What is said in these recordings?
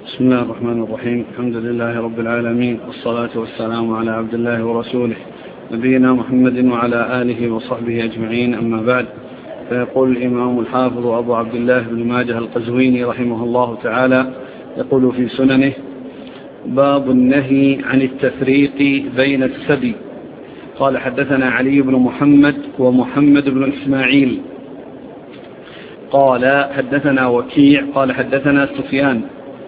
بسم الله الرحمن الرحيم. الحمد لله رب العالمين، والصلاة والسلام على عبد الله ورسوله نبينا محمد وعلى آله وصحبه أجمعين، أما بعد. فيقول الإمام الحافظ أبو عبد الله بن ماجه القزويني رحمه الله تعالى، يقول في سننه: باب النهي عن التفريق بين السبي. قال: حدثنا علي بن محمد ومحمد بن إسماعيل قال: حدثنا وكيع قال: حدثنا سفيان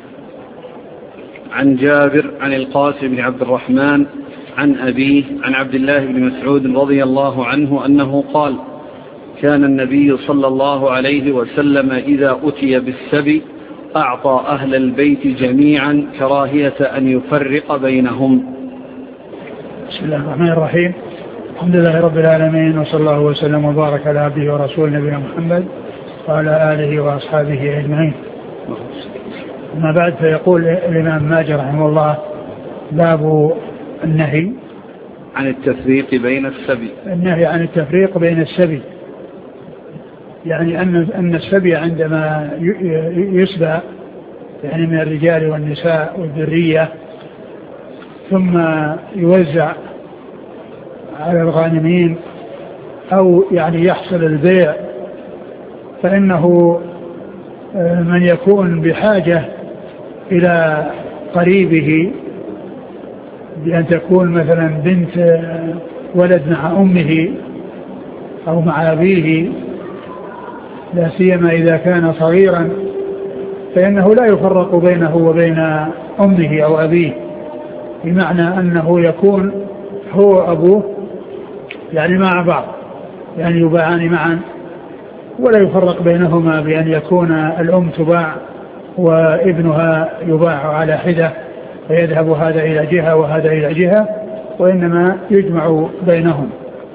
عن جابر عن القاسم بن عبد الرحمن عن أبيه عن عبد الله بن مسعود رضي الله عنه أنه قال: كان النبي صلى الله عليه وسلم إذا أتي بالسبي أعطى أهل البيت جميعا كراهية أن يفرق بينهم. بسم الله الرحمن الرحيم. الحمد لله رب العالمين، وصلى الله وسلم وبارك على عبده ورسوله نبينا محمد وعلى آله وأصحابه أجمعين. أما بعد، فيقول الإمام ماجه رحمه الله: باب النهي عن التفريق بين السبي. النهي عن التفريق بين السبي، يعني أن السبي عندما يسبى يعني من الرجال والنساء والذرية ثم يوزع على الغانمين أو يعني يحصل البيع، فإنه من يكون بحاجة إلى قريبه بأن تكون مثلا بنت ولد مع أمه أو مع أبيه، لا سيما إذا كان صغيرا، فإنه لا يفرق بينه وبين أمه أو أبيه، بمعنى أنه يكون هو أبوه يعني مع بعض، يعني يباعان معا، ولا يفرق بينهما بأن يكون الأم تباع وابنها يباع على حدة، فيذهب هذا إلى جهة وهذا إلى جهة، وإنما يجمع بينهم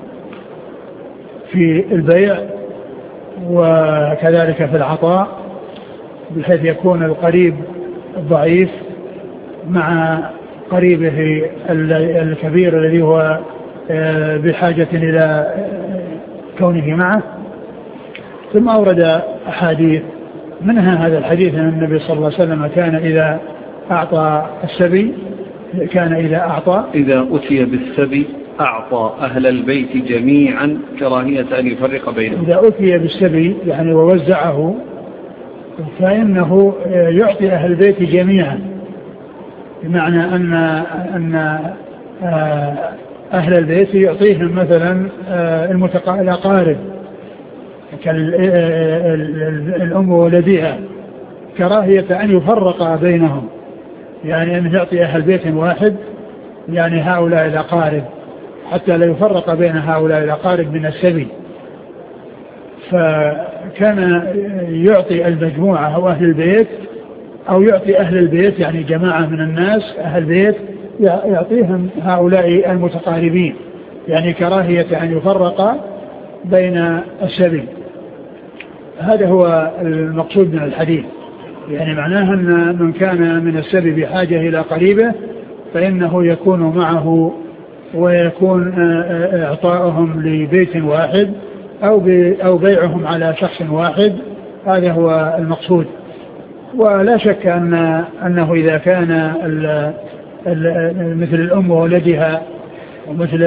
في البيع وكذلك في العطاء، بحيث يكون القريب الضعيف مع قريبه الكبير الذي هو بحاجة إلى كونه معه. ثم أورد أحاديث، منها هذا الحديث أن النبي صلى الله عليه وسلم كان إذا أعطى السبي إذا أتي بالسبي أعطى أهل البيت جميعا كراهية أن يفرق بينهم. إذا أتي بالسبي يعني ووزعه، فإنه يعطي أهل البيت جميعا، بمعنى أن أهل البيت يعطيهم مثلا الأقارب كالأم وولدها، كراهية أن يفرق بينهم، يعني أن يعطي أهل بيت واحد يعني هؤلاء الأقارب، حتى لا يفرق بين هؤلاء الأقارب من السبي. فكان يعطي المجموعة أو أهل البيت، أو يعطي أهل البيت يعني جماعة من الناس أهل بيت يعطيهم هؤلاء المتقاربين، يعني كراهية أن يفرق بين السبي. هذا هو المقصود من الحديث، يعني معناه أن من كان من السبي بحاجة إلى قريبه فإنه يكون معه، ويكون إعطاؤهم لبيت واحد أو بيعهم على شخص واحد، هذا هو المقصود. ولا شك أنه إذا كان مثل الأم وولدها ومثل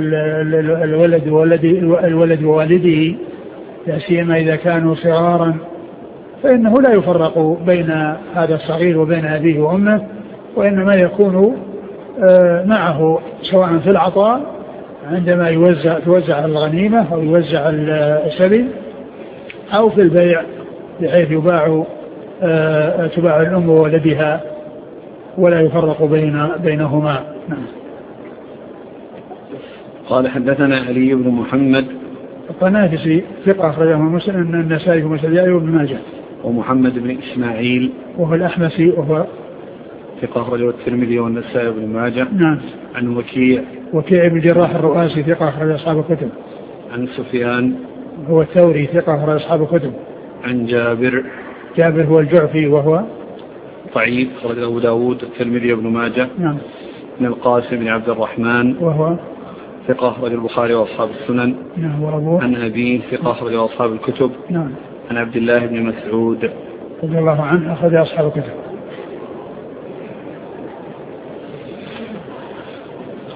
الولد ووالده، لا سيما إذا كانوا صغارا، فإنه لا يفرق بين هذا الصغير وبين أبيه وأمه، وإنما يكون معه سواء في العطاء عندما توزع الغنيمة أو يوزع السبي، أو في البيع بحيث تباع الأم وولدها ولا يفرق بينهما. قال: حدثنا علي بن محمد الطنافسي ثقة أخرجه مسلم، النسائي ومسلم وابن ماجه. ومحمد بن إسماعيل وهو الأحمسي وهو ثقة أخرجه الترمذي والنسائي وابن ماجه. نعم. عن وكيع بن جراح الرؤاسي ثقة أخرج أصحاب الكتب. عن سفيان هو الثوري ثقة أخرج أصحاب الكتب. عن جابر هو الجعفي وهو ضعيف أخرجه أبو داود الترمذي وابن ماجه. نعم. من القاسم بن عبد الرحمن وهو ثقة أخرج البخاري وأصحاب السنن. نعم. وأبوه عن أبيه ثقة أخرج أصحاب الكتب. نعم. عن عبد الله بن مسعود رضي الله عنه أخرج أصحاب الكتب.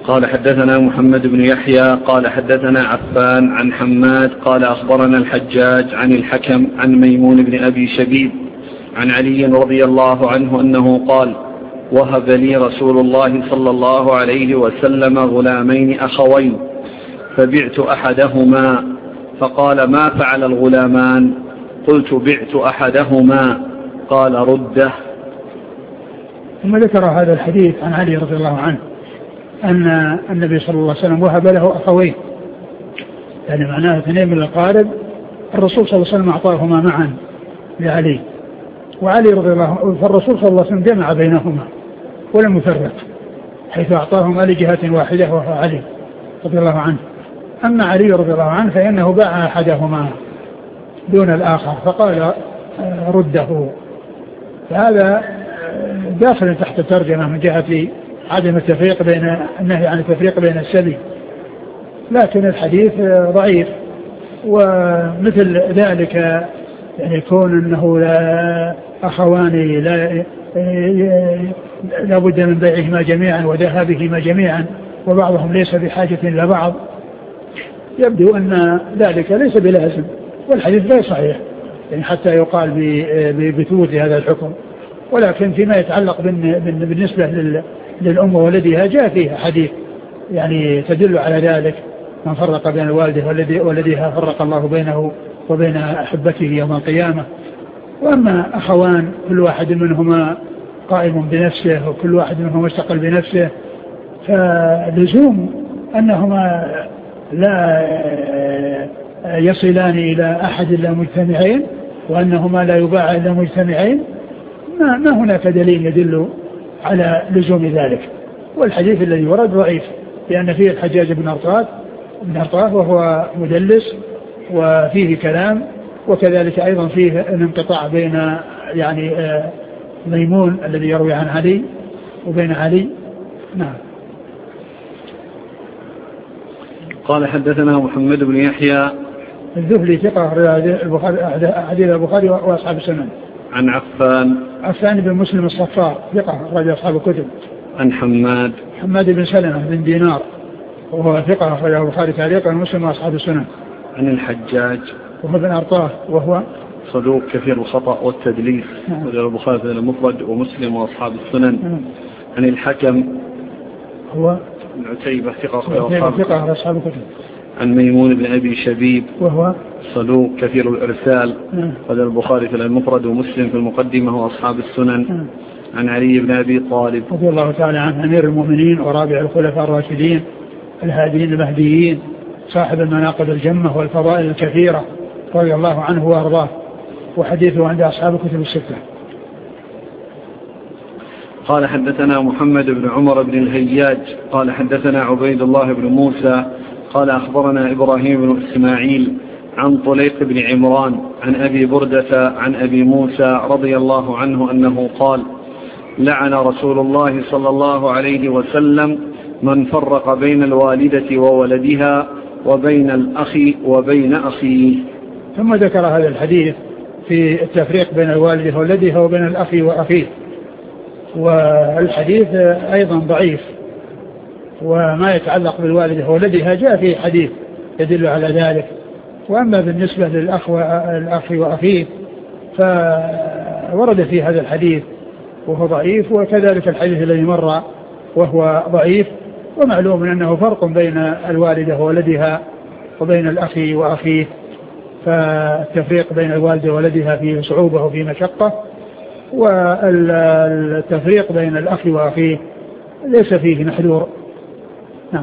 قال حدثنا محمد بن يحيى قال حدثنا عفان عن حماد قال أخبرنا الحجاج عن الحكم عن ميمون بن أبي شبيب عن علي رضي الله عنه أنه قال وهب لي رسول الله صلى الله عليه وسلم غلامين أخوين فبعت أحدهما فقال ما فعل الغلامان؟ قلت بعت أحدهما قال رده. ثم ذكر هذا الحديث عن علي رضي الله عنه أن النبي صلى الله عليه وسلم وهب له أخوين، يعني معناه اثنين من الأقارب، الرسول صلى الله عليه وسلم أعطاهما معا لعلي، وعلي رضي الله عنه، فالرسول صلى الله عليه وسلم جمع بينهما ولم يفرق، حيث أعطاهما لجهة واحدة وهو علي رضي الله عنه. أما علي رضي الله عنه فإنه باع أحدهما دون الآخر فقال رده. فهذا داخل تحت الترجمة من جهة عدم التفريق بين النهي عن التفريق بين السبي، لكن الحديث ضعيف. ومثل ذلك يعني يكون أنه لا أخوان لا بد من بيعهما جميعا وذهابهما جميعا وبعضهم ليس بحاجة إلى بعض، يبدو أن ذلك ليس بلازم، والحديث لا صحيح يعني حتى يقال بثبوت هذا الحكم. ولكن فيما يتعلق بالنسبة للأم وولدها جاء فيه حديث يعني تدل على ذلك، من فرق بين الوالده وولدها فرق الله بينه وبين أحبته يوم القيامة. وأما أخوان كل واحد منهما قائم بنفسه وكل واحد منهما مستقل بنفسه، فلزوم أنهما لا يصلان إلى أحد إلا مجتمعين، وأنهما لا يباع إلا مجتمعين، ما هناك دليل يدل على لزوم ذلك. والحديث الذي ورد ضعيف لأن فيه الحجاج بن أرطاه وهو مدلس وفيه كلام، وكذلك أيضا فيه الانقطاع بين يعني ميمون الذي يروي عن علي وبين علي. نعم. قال حدثنا محمد بن يحيى الذهلي ثقة حديث البخاري وأصحاب السنن. عن عفان بن مسلم الصفار ثقة أخرج أصحاب الكتب. عن حماد بن سلمة بن دينار وهو ثقة أخرج البخاري تعليقا ومسلم وأصحاب السنن. عن الحجاج وهو بن أرطاه وهو صدوق كثير الخطأ والتدليس أخرج البخاري في المفرد ومسلم وأصحاب السنن. عن الحكم هو عتيبة ثقة أخرج أصحاب الكتب. عن ميمون بن أبي شبيب وهو صدوق كثير الإرسال أخرج البخاري في المفرد ومسلم في المقدمة وأصحاب السنن. عن علي بن أبي طالب رضي الله تعالى عنه أمير المؤمنين ورابع الخلفاء الراشدين الهاديين المهديين صاحب المناقب الجمة والفضائل الكثيرة رضي الله عنه وأرضاه، وحديثه عند أصحاب الكتب الستة. قال حدثنا محمد بن عمر بن الهياج قال حدثنا عبيد الله بن موسى قال أخبرنا إبراهيم بن إسماعيل عن طليق بن عمران عن أبي بردة عن أبي موسى رضي الله عنه أنه قال لعن رسول الله صلى الله عليه وسلم من فرق بين الوالدة وولدها وبين الأخ وبين أخيه. ثم ذكر هذا الحديث في التفريق بين الوالدة وولدها وبين الأخ وأخيه، والحديث أيضا ضعيف. وما يتعلق بالوالدة وولدها جاء فيه حديث يدل على ذلك. وأما بالنسبة للأخ وأخيه فورد في هذا الحديث وهو ضعيف، وكذلك الحديث الذي مر وهو ضعيف. ومعلوم أنه فرق بين الوالدة وولدها وبين الأخ وأخيه، فالتفريق بين الوالدة وولدها فيه صعوبة وفيه مشقة، والتفريق بين الأخ وأخيه ليس فيه محذور. نعم.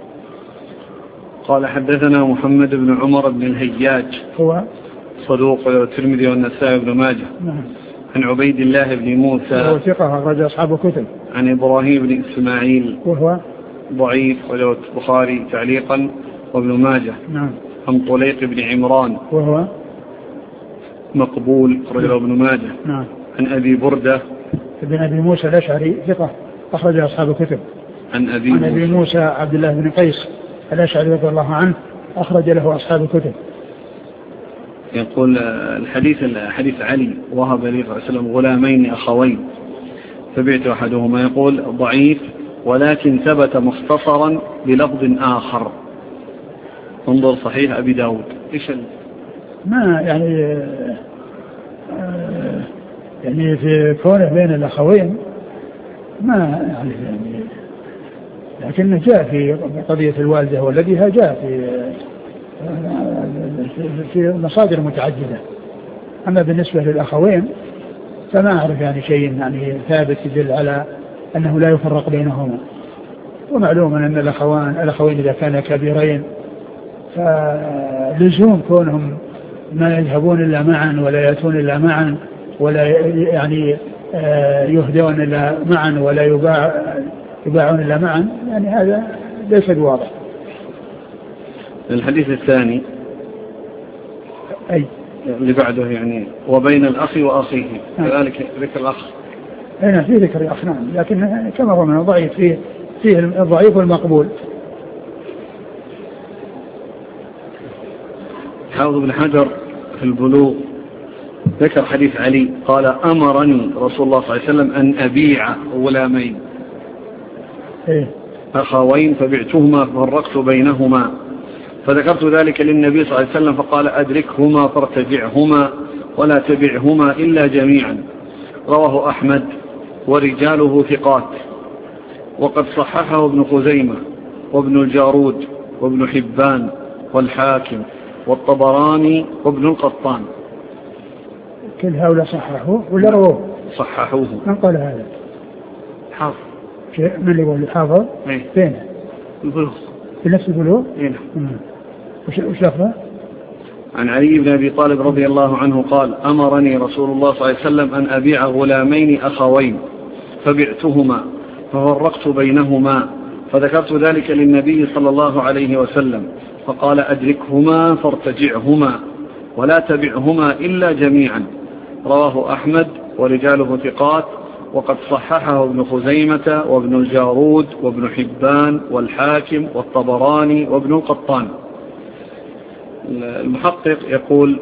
قال حدثنا محمد بن عمر بن الهياج هو صدوق الترمذي والنسائي بن ماجه. نعم. عن عبيد الله بن موسى وهو ثقة أخرج أصحاب الكتب. عن إبراهيم بن إسماعيل وهو ضعيف وله البخاري تعليقا وابن ماجه. نعم. عن طليق بن عمران وهو مقبول أخرجه ابن ماجه. نعم. عن أبي بردة بن أبي موسى الأشعري ثقة أخرج أصحاب الكتب. عن أبي موسى عبد الله بن قيس الأشعري رضي الله عنه أخرج له أصحاب الكتب. يقول حديث علي وهب لي صلى الله عليه وسلم غلامين أخوين فبعت أحدهما، يقول ضعيف ولكن ثبت مختصرا بلفظ آخر. انظر صحيح أبي داود. إيش ما يعني في كونه بين الأخوين ما يعني لكنه جاء في قضية الوالدة والذيها جاء في مصادر متعددة. أما بالنسبة للأخوين فما أعرف يعني شيء يعني ثابت يدل على أنه لا يفرق بينهما. ومعلوم أن الأخوين إذا كانا كبيرين فلزوم كونهم ما يذهبون إلا معا ولا يأتون إلا معا ولا يعني يهدون إلا معا ولا يباعون إلا معا، يعني هذا ليس بواضح. الحديث الثاني أي اللي بعده يعني وبين الأخ وأخيه كذلك ذكر الأخ. هنا في ذكر الأخ نعم، لكن كما هو من ضعيف فيه الضعيف والمقبول. حافظ بن حجر في البلوغ ذكر حديث علي قال أمرني رسول الله صلى الله عليه وسلم أن أبيع غلامين أخوين فبعتهما ففرقت بينهما، فذكرت ذلك للنبي صلى الله عليه وسلم فقال أدركهما فارتجعهما ولا تبعهما إلا جميعا. رواه أحمد ورجاله ثقات، وقد صححه ابن خزيمة وابن الجارود وابن حبان والحاكم والطبراني وابن القطان. كل هؤلاء صححوه ولا رووه؟ صححوه. من قال هذا؟ حافظ. من اللي يقول حافظ؟ فين؟ البلوغ. في نفس البلوغ؟ نعم. وش لفظه؟ عن علي بن أبي طالب رضي الله عنه قال أمرني رسول الله صلى الله عليه وسلم أن أبيع غلامين أخوين فبعتهما ففرقت بينهما، فذكرت ذلك للنبي صلى الله عليه وسلم فقال أدركهما فارتجعهما ولا تبعهما إلا جميعا. رواه أحمد ورجاله ثقات، وقد صححه ابن خزيمة وابن الجارود وابن حبان والحاكم والطبراني وابن القطان. المحقق يقول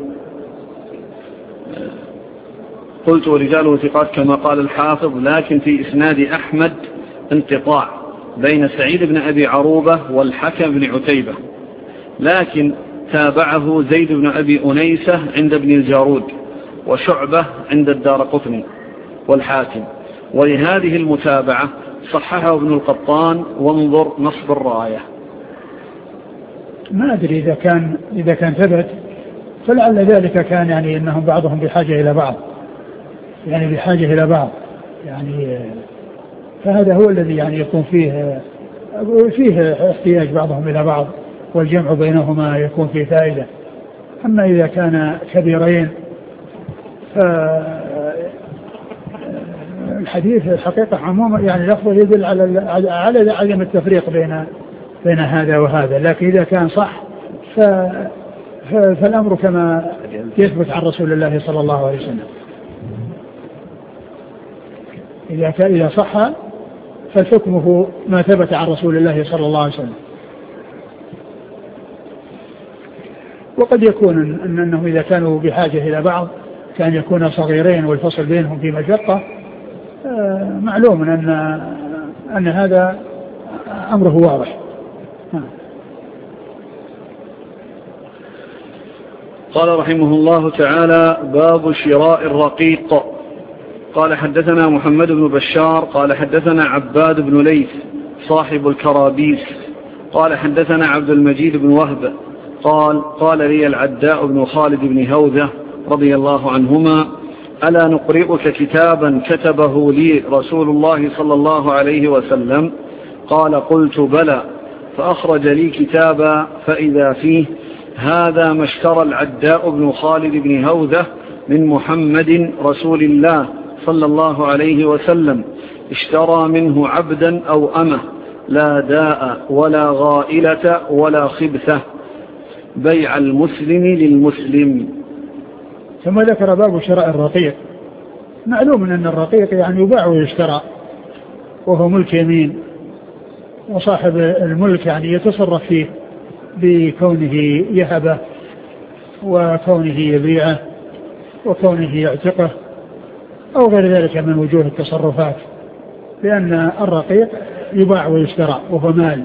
قلت ورجاله ثقات كما قال الحافظ، لكن في إسناد أحمد انقطاع بين سعيد بن أبي عروبة والحكم بن عتيبة، لكن تابعه زيد بن أبي أنيسة عند ابن الجارود وشعبة عند الدارقطني والحاكم، ولهذه المتابعة صححه ابن القطان وانظر نصب الراية. ما أدري إذا كان ثبت فلعل ذلك كان يعني أنهم بعضهم بحاجة إلى بعض، يعني بحاجة إلى بعض يعني، فهذا هو الذي يعني يكون فيه احتياج بعضهم إلى بعض والجمع بينهما يكون فيه فائدة. أما إذا كان كبيرين فالحديث الحقيقة عموما يعني لفظه يدل على عدم التفريق بين هذا وهذا، لكن إذا كان صح فالأمر كما يثبت عن رسول الله صلى الله عليه وسلم. إذا صح فالحكم ما ثبت عن رسول الله صلى الله عليه وسلم. وقد يكون أنه إذا كانوا بحاجة إلى بعض كان يكون صغيرين والفصل بينهم في مشقة، معلوم أن هذا أمره واضح. قال رحمه الله تعالى باب شراء الرقيق. قال حدثنا محمد بن بشار قال حدثنا عباد بن ليث صاحب الكرابيس قال حدثنا عبد المجيد بن وهب قال لي العداء بن خالد بن هوذة رضي الله عنهما ألا نقرئك كتابا كتبه لي رسول الله صلى الله عليه وسلم؟ قال قلت بلى، فأخرج لي كتابا فإذا فيه هذا ما اشترى العداء بن خالد بن هوذة من محمد رسول الله صلى الله عليه وسلم، اشترى منه عبدا أو أمه لا داء ولا غائلة ولا خبثة، بيع المسلم للمسلم. ثم ذكر باب شراء الرقيق. معلوم أن الرقيق يعني يباع ويشترى وهو ملك يمين، وصاحب الملك يعني يتصرف فيه بكونه يهبه وكونه يبيعه وكونه يعتقه أو غير ذلك من وجوه التصرفات، لأن الرقيق يباع ويشترى وهو مال.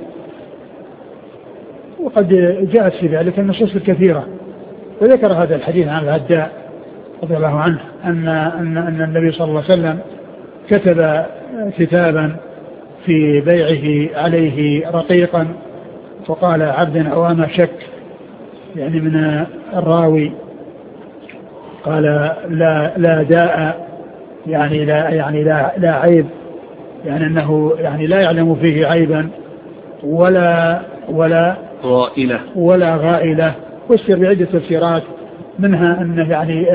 وقد جاءت في ذلك النصوص الكثيرة. وذكر هذا الحديث عن الهداء رضي الله عنه أن النبي صلى الله عليه وسلم كتب كتابا في بيعه عليه رقيقا، فقال عبد أوام شك، يعني من الراوي، قال لا داء، يعني لا عيب، يعني أنه يعني لا يعلم فيه عيبا ولا غائلة. واشتر بعدة تفسيرات، منها أنه يعني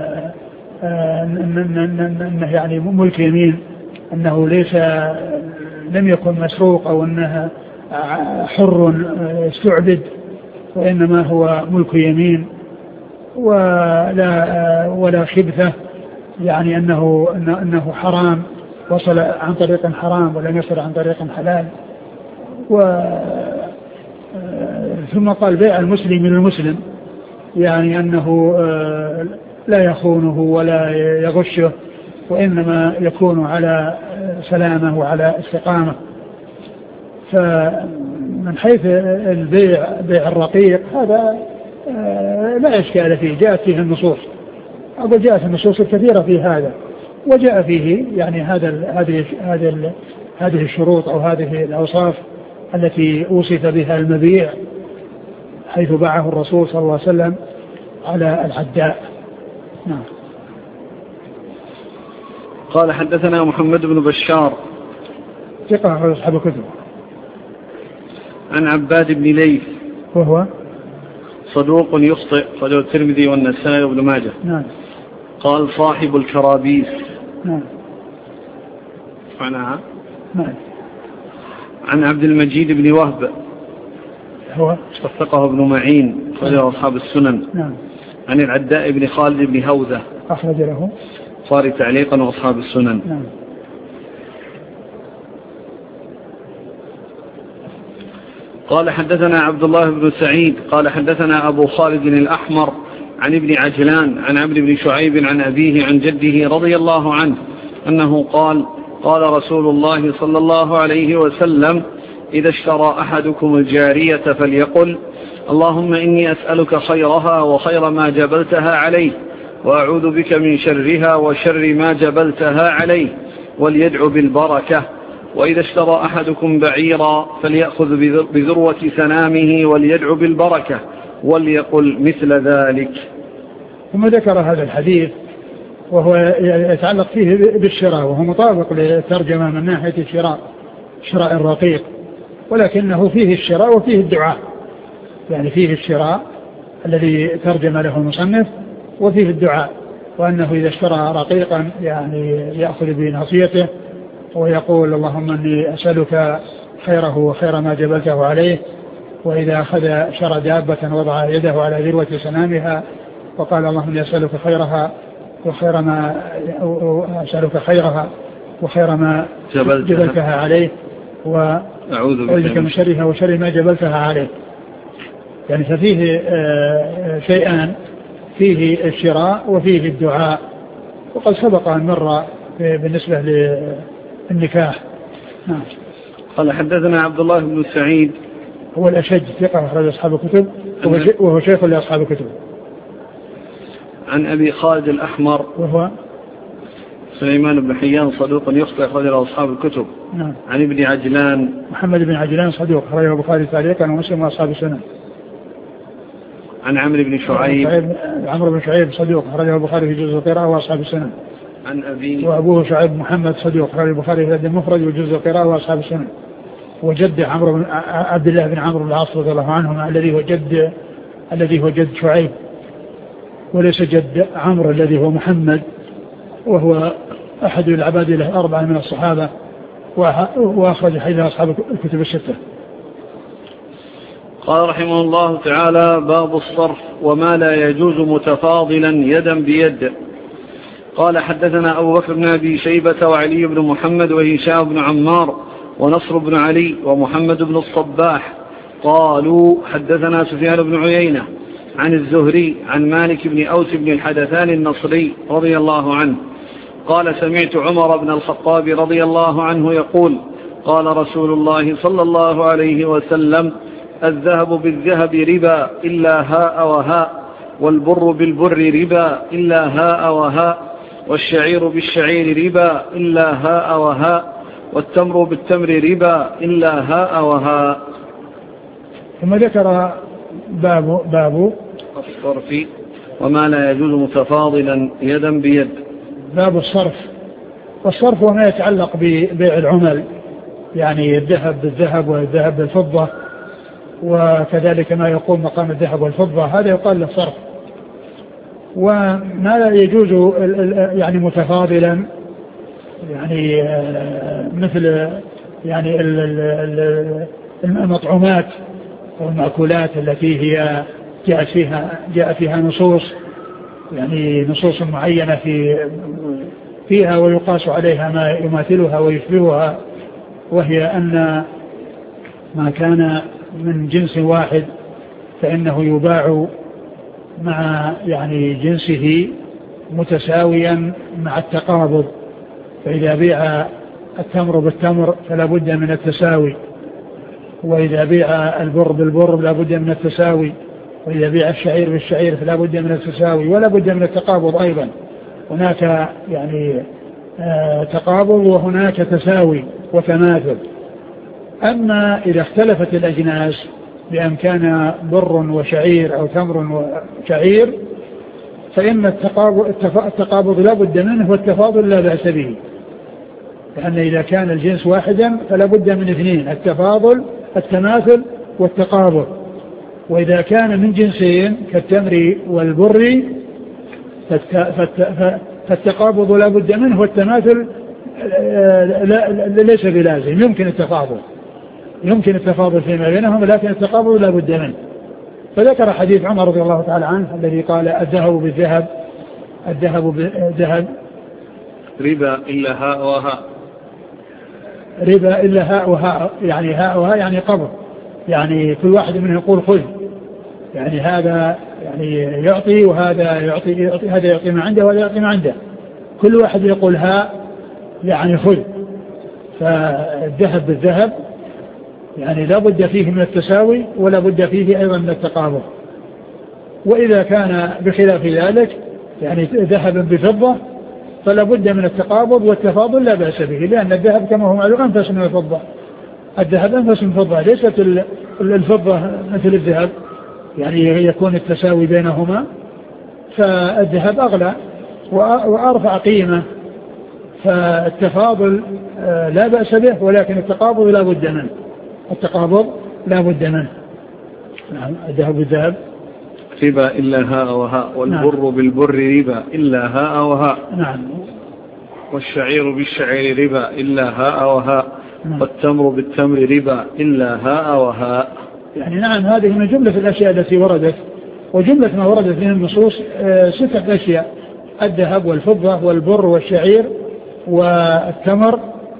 أنه يعني ملك يمين، أنه لم يكن مسروق أو أنه حر استعبد، وإنما هو ملك يمين ولا خبثة، يعني أنه حرام، وصل عن طريق حرام ولم يصل عن طريق حلال. ثم قال بيع المسلم من المسلم، يعني أنه لا يخونه ولا يغشه، وإنما يكون على سلامة وعلى استقامة. فمن حيث بيع الرقيق هذا لا إشكال فيه، جاءت فيه النصوص، أو جاءت النصوص الكثيرة في هذا، وجاء فيه يعني هذه الشروط أو هذه الأوصاف التي وصف بها المبيع، حيث باعه الرسول صلى الله عليه وسلم على العداء. نعم. قال حدثنا محمد بن بشار ثقة أصحاب الكتب. عن عباد بن ليث وهو صدوق يخطئ، خرجه الترمذي والنسائي وابن ماجه. نعم. قال صاحب الكرابيس. نعم. معناها. نعم. عن عبد المجيد بن وهب هو وثقه ابن معين، خرجه أصحاب السنن. نعم. عن العداء بن خالد بن هوذة، أخرج له البخاري تعليقا وأصحاب السنن. نعم. قال حدثنا عبد الله بن سعيد قال حدثنا أبو خالد الأحمر عن ابن عجلان عن عمرو بن شعيب عن أبيه عن جده رضي الله عنه أنه قال قال رسول الله صلى الله عليه وسلم إذا اشترى أحدكم الجارية فليقل اللهم إني أسألك خيرها وخير ما جبلتها عليه، وأعوذ بك من شرها وشر ما جبلتها عليه، وليدعو بالبركة. وإذا اشترى أحدكم بعيرا فليأخذ بذروة سنامه وليدعو بالبركة، وليقل مثل ذلك. ثم ذكر هذا الحديث وهو يتعلق فيه بالشراء، وهو مطابق للترجمة من ناحية شراء الرقيق، ولكنه فيه الشراء وفيه الدعاء، يعني فيه الشراء الذي ترجم له المصنف، وفيه الدعاء، وأنه إذا اشترى رقيقا يعني يأخذ بناصيته ويقول اللهم إني أسألك خيره وخير ما جبلته عليه. وإذا أخذ شرى دابة وضع يده على ذروة سنامها وقال اللهم إني أسألك خيرها وخير ما أسألك خيرها وخير ما جبلتها عليه، وأعوذ بك من شرها وشر ما جبلتها عليه. يعني ففيه شيئان، فيه الشراء وفيه الدعاء، وقد سبق أن مر بالنسبة للنكاح. نعم. قال حدثنا عبد الله بن سعيد هو الأشج ثقة أخرج أصحاب الكتب، وهو شيخ لأصحاب الكتب. عن أبي خالد الأحمر وهو سليمان بن حيان صدوق يخطئ، أخرج له أصحاب الكتب. نعم. عن ابن عجلان محمد بن عجلان صدوق، أخرجه البخاري تعليقا ومسلم وأصحاب السنن. عن عمرو بن شعيب عمرو بن شعيب صدوق، أخرجه البخاري في جزء القراءة وأصحاب السنن. عن أبي وأبوه شعيب محمد صدوق، أخرجه البخاري في المفرد وجزء القراءة وأصحاب السنن. وجد عمرو بن عبد الله بن عمرو بن العاص رضي الله عنهما الذي هو جد شعيب، وليس جد عمرو الذي هو محمد، وهو أحد العباد له 4 من الصحابة، وأخرج حديث أصحاب الكتب الستة. قال رحمه الله تعالى باب الصرف وما لا يجوز متفاضلا يدا بيد. قال حدثنا أبو بكر بن أبي شيبة وعلي بن محمد وهشام بن عمار ونصر بن علي ومحمد بن الصباح قالوا حدثنا سفيان بن عيينة عن الزهري عن مالك بن أوس بن الحدثان النصري رضي الله عنه قال سمعت عمر بن الخطاب رضي الله عنه يقول قال رسول الله صلى الله عليه وسلم: الذهب بالذهب ربا إلا هاء وهاء، والبر بالبر ربا إلا هاء وهاء، والشعير بالشعير ربا إلا هاء وهاء، والتمر بالتمر ربا إلا هاء وهاء. ثم ذكر باب الصرف وما لا يجوز متفاضلا يدا بيد. باب الصرف، والصرف وما يتعلق ببيع العمل، يعني الذهب بالذهب والذهب بالفضة، وكذلك ما يقوم مقام الذهب والفضة، هذا يقال له صرف. وما لا يجوز يعني متفاضلا، يعني مثل يعني المطعومات والمأكولات التي هي جاء فيها نصوص، يعني نصوص معينة فيها ويقاس عليها ما يماثلها ويشبهها، وهي أن ما كان من جنس واحد فإنه يباع مع يعني جنسه متساويا مع التقابض. فإذا بيع التمر بالتمر فلا بد من التساوي، وإذا بيع البر بالبر لا بد من التساوي، وإذا بيع الشعير بالشعير فلا بد من التساوي ولا بد من التقابض أيضا. هناك يعني تقابض وهناك تساوي وتماثل. أما إذا اختلفت الأجناس بأن كان بر وشعير أو تمر وشعير فإن التقابض لا بد منه والتفاضل لا بأس به، لأن إذا كان الجنس واحدا فلا بد من اثنين: التفاضل التماثل والتقابض. وإذا كان من جنسين كالتمر والبر فالتقابض لا بد منه والتماثل ليس بلازم، يمكن التفاضل فيما بينهم لكن التقابض لا بد منه. فذكر حديث عمر رضي الله تعالى عنه الذي قال: الذهب بالذهب، الذهب بالذهب ربا إلا هاء وهاء، ربا إلا هاء وهاء، يعني هاء وهاء يعني قبض، يعني كل واحد منهم يقول خذ، يعني هذا يعني يعطي وهذا يعطي، هذا يعطي ما عنده وهذا يعطي ما عنده، كل واحد يقول هاء يعني خذ. فالذهب بالذهب يعني لا بد فيه من التساوي ولا بد فيه أيضا من التقابض. وإذا كان بخلاف ذلك يعني ذهب بفضة فلا بد من التقابض والتفاضل لا بأس به، لأن الذهب كما هو معلوم أنفس من الفضة، الذهب أنفس من الفضة، ليست الفضة مثل الذهب يعني يكون التساوي بينهما، فالذهب أغلى وأرفع قيمة، فالتفاضل لا بأس به، ولكن التقابض لا بد منه، التقابض لا بد منه. نعم. الذهب بالذهب ربا إلا هاء وهاء، والبر نعم. بالبر ربا إلا هاء وهاء، نعم. والشعير بالشعير ربا إلا هاء وهاء، نعم. والتمر بالتمر ربا إلا هاء وهاء. يعني نعم، هذه من جملة الأشياء التي وردت، وجملة ما وردت من النصوص 6 أشياء: الذهب والفضة والبر والشعير والتمر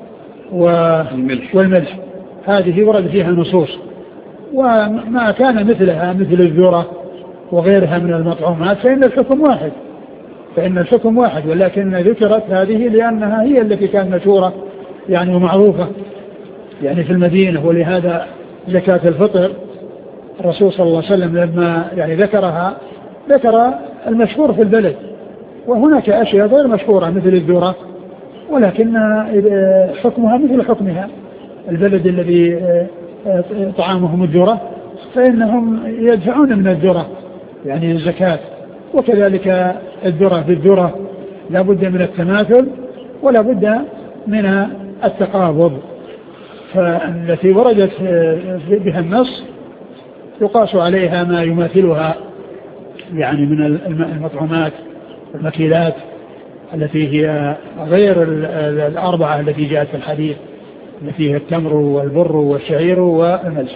والملح، هذه ورد فيها نصوص. وما كان مثلها مثل الذرة وغيرها من المطعومات فإن الحكم واحد، ولكن ذكرت هذه لأنها هي التي كانت مشهورة يعني ومعروفة يعني في المدينة. ولهذا زكاة الفطر الرسول صلى الله عليه وسلم لما يعني ذكرها ذكر المشهور في البلد، وهناك أشياء غير مشهورة مثل الذرة ولكن حكمها مثل حكمها. البلد الذي طعامهم الذرة فإنهم يدفعون من الذرة يعني الزكاة، وكذلك الذرة بالذرة لا بد من التماثل ولا بد من التقابض. فالتي وردت بها النص يقاس عليها ما يماثلها يعني من المطعومات والمكيلات التي هي غير الأربعة التي جاءت في الحديث، التي هي التمر والبر والشعير والملح.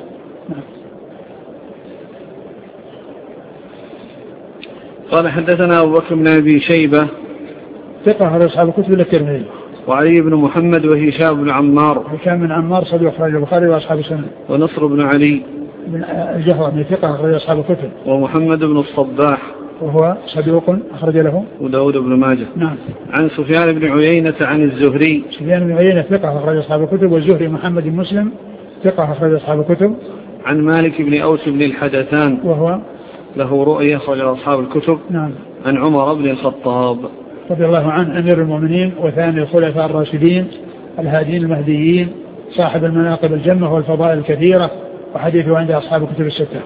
قال: حدثنا أبو بكر بن أبي شيبة ثقة على أصحاب الكتب إلا الترمذي، وعلي بن محمد وهشام بن عمار، هشام بن عمار صدوق أخرجه البخاري وأصحاب السنن، ونصر بن علي بن الجهرمي ثقة أخرجه أصحاب الكتب، ومحمد بن الصباح وهو صدوق أخرج له وداود بن ماجه. نعم. عن سفيان بن عيينة عن الزهري. سفيان بن عيينة ثقة أخرج أصحاب الكتب، والزهري محمد بن مسلم ثقة أخرج أصحاب الكتب. عن مالك بن أوس بن الحدثان وهو له رؤية أخرج أصحاب الكتب. نعم. عن عمر بن الخطاب رضي الله عنه أمير المؤمنين وثاني الخلفاء الراشدين الهادين المهديين صاحب المناقب الجمة والفضائل الكثيرة، وحديثه عند أصحاب الكتب الستة.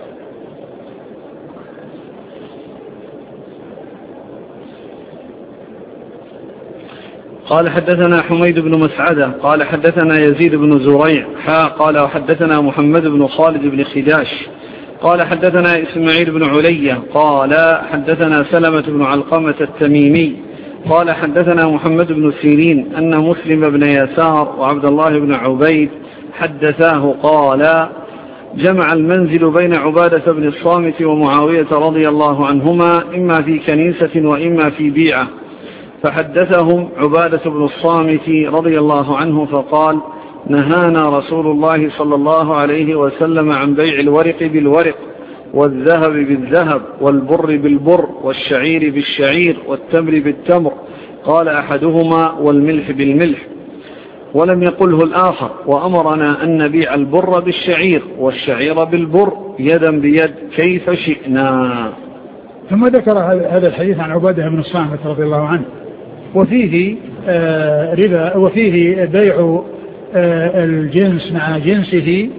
قال حدثنا حميد بن مسعدة قال حدثنا يزيد بن زريع قال وحدثنا محمد بن خالد بن خداش قال حدثنا إسماعيل بن علية قال حدثنا سلمة بن علقمة التميمي قال حدثنا محمد بن سيرين أن مسلم بن يسار وعبد الله بن عبيد حدثاه قال جمع المنزل بين عبادة بن الصامت ومعاوية رضي الله عنهما إما في كنيسة وإما في بيعة، فحدثهم عبادة بن الصامت رضي الله عنه فقال نهانا رسول الله صلى الله عليه وسلم عن بيع الورق بالورق والذهب بالذهب والبر بالبر والشعير بالشعير والتمر بالتمر، قال أحدهما والملح بالملح، ولم يقله الآخر، وأمرنا أن نبيع البر بالشعير والشعير بالبر يدا بيد كيف شئنا. ثم ذكر هذا الحديث عن عبادة بن الصامت رضي الله عنه، وفيه ربا، وفيه بيع الجنس مع جنسه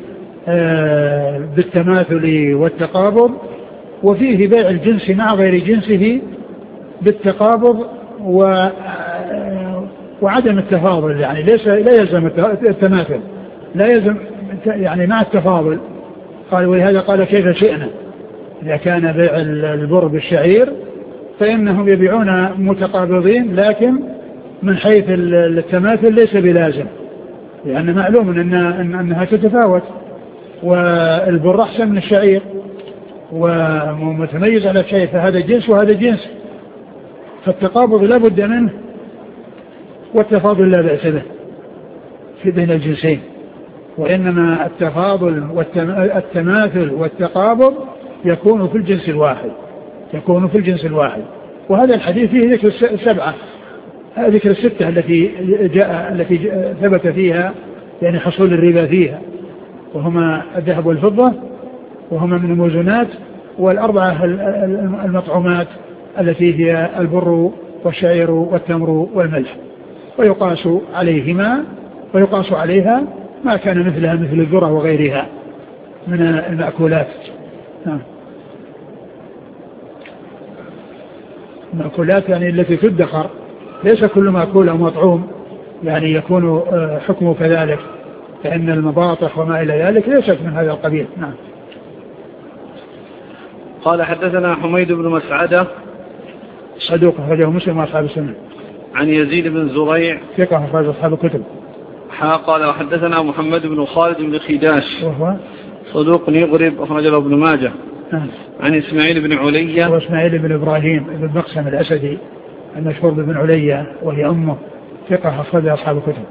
بالتماثل والتقابض، وفيه بيع الجنس مع غير جنسه بالتقابض وعدم التفاضل، يعني لا يلزم التماثل، لا يلزم يعني مع التفاضل. قال ولهذا قال كيف شئنا، إذا كان بيع البر بالشعير فإنهم يبيعون متقابضين، لكن من حيث التماثل ليس بلازم، لأن معلوم أنها تتفاوت، والبر أحسن من الشعير ومتميز على الشيء، فهذا جنس وهذا جنس، فالتقابض لا بد منه والتفاضل لا بأس به في بين الجنسين، وإنما التفاضل والتماثل والتقابض يكون في الجنس الواحد، وهذا الحديث فيه ذكر السبعة، ذكر الستة التي ثبت فيها يعني حصول الربا فيها، وهما الذهب والفضة، وهما من الموزونات، والأربعة المطعومات التي هي البر والشعير والتمر والملح، ويقاس عليها ما كان مثلها مثل الذرة وغيرها من المأكولات. المأكولات يعني التي تدخر، ليس كل مأكول أو مطعوم يعني يكون حكمه كذلك، فإن المباطح وما إلى ذلك ليست من هذا القبيل. نعم. قال حدثنا حميد بن مسعدة صدوق أخرجه مسلم وأصحاب السنن. عن يزيد بن زريع ثقة أخرج أصحاب الكتب. قال وحدثنا محمد بن خالد بن خداش وهو صدوق يغرب أخرج له ابن ماجه. عن إسماعيل بن علية وإسماعيل بن إبراهيم بن مقسم الأسدي المشهور بن علية وهي أمه، ثقة أخرج أصحاب الكتب.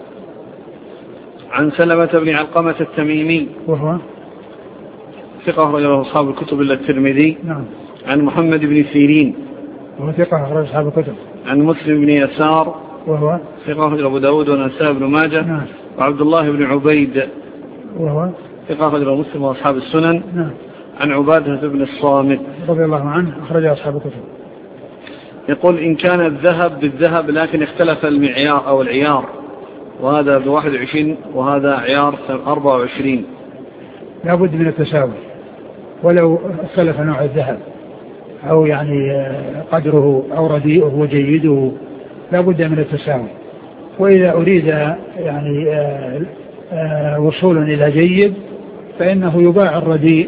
عن سلمة بن علقمة التميمي وهو ثقة أخرج له أصحاب الكتب إلا الترمذي. نعم. عن محمد بن سيرين وهو ثقة أخرج أصحاب الكتب. عن مسلم بن يسار وهو ثقة أخرج أبو داود ونسائي بن ماجه. نعم. وعبد الله بن عبيد وهو ثقة أخرج له مسلم وأصحاب السنن. نعم. عن عبادة بن الصامت رضي الله عنه أخرج أصحاب الكتب. يقول إن كان الذهب بالذهب لكن اختلف المعيار أو العيار، وهذا ب21 وهذا عيار 24، لا بد من التساوي، ولو اختلف نوع الذهب أو يعني قدره أو رديئه وجيده لا بد من التساوي. وإذا أريد يعني وصول إلى جيد فإنه يباع الرديء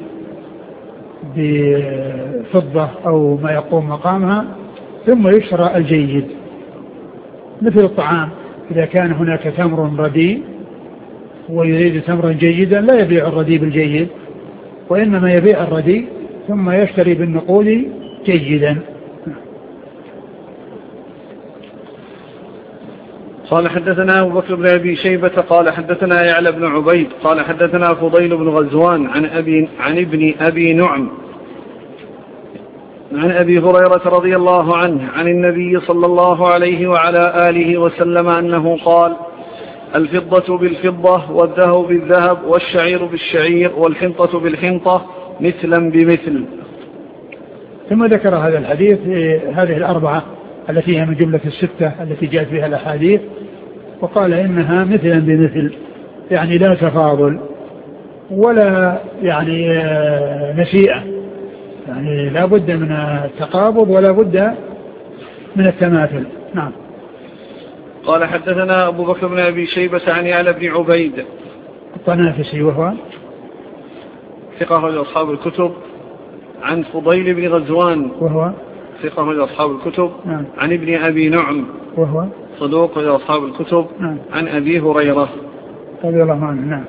بفضة أو ما يقوم مقامها ثم يشترى الجيد، مثل الطعام، إذا كان هناك تمر رديء ويريد تمرا جيدا لا يبيع الرديء بالجيد، وإنما يبيع الرديء ثم يشتري بالنقود جيدا. قال حدثنا أبو بكر بن أبي شيبة قال حدثنا يعلى بن عبيد قال حدثنا فضيل بن غزوان عن ابن أبي نعم عن أبي هريرة رضي الله عنه عن النبي صلى الله عليه وعلى آله وسلم أنه قال: الفضة بالفضة والذهب بالذهب والشعير بالشعير والحنطة بالحنطة مثلا بمثل. ثم ذكر هذا الحديث هذه الأربعة التي هي من جملة الستة التي جاءت بها الأحاديث، وقال إنها مثلا بمثل، يعني لا تفاضل ولا يعني نسيئة، يعني لا بد من التقابض ولا بد من التماثل. نعم. قال حدثنا أبو بكر بن أبي شيبة عن يعلى بن عبيد الطنافسي وهو ثقة رجل أصحاب الكتب، عن فضيل بن غزوان وهو ثقة رجل أصحاب الكتب. نعم. عن ابن أبي نعم وهو صدوق رجل أصحاب الكتب. نعم. عن أبي هريرة رضي الله عنه. نعم.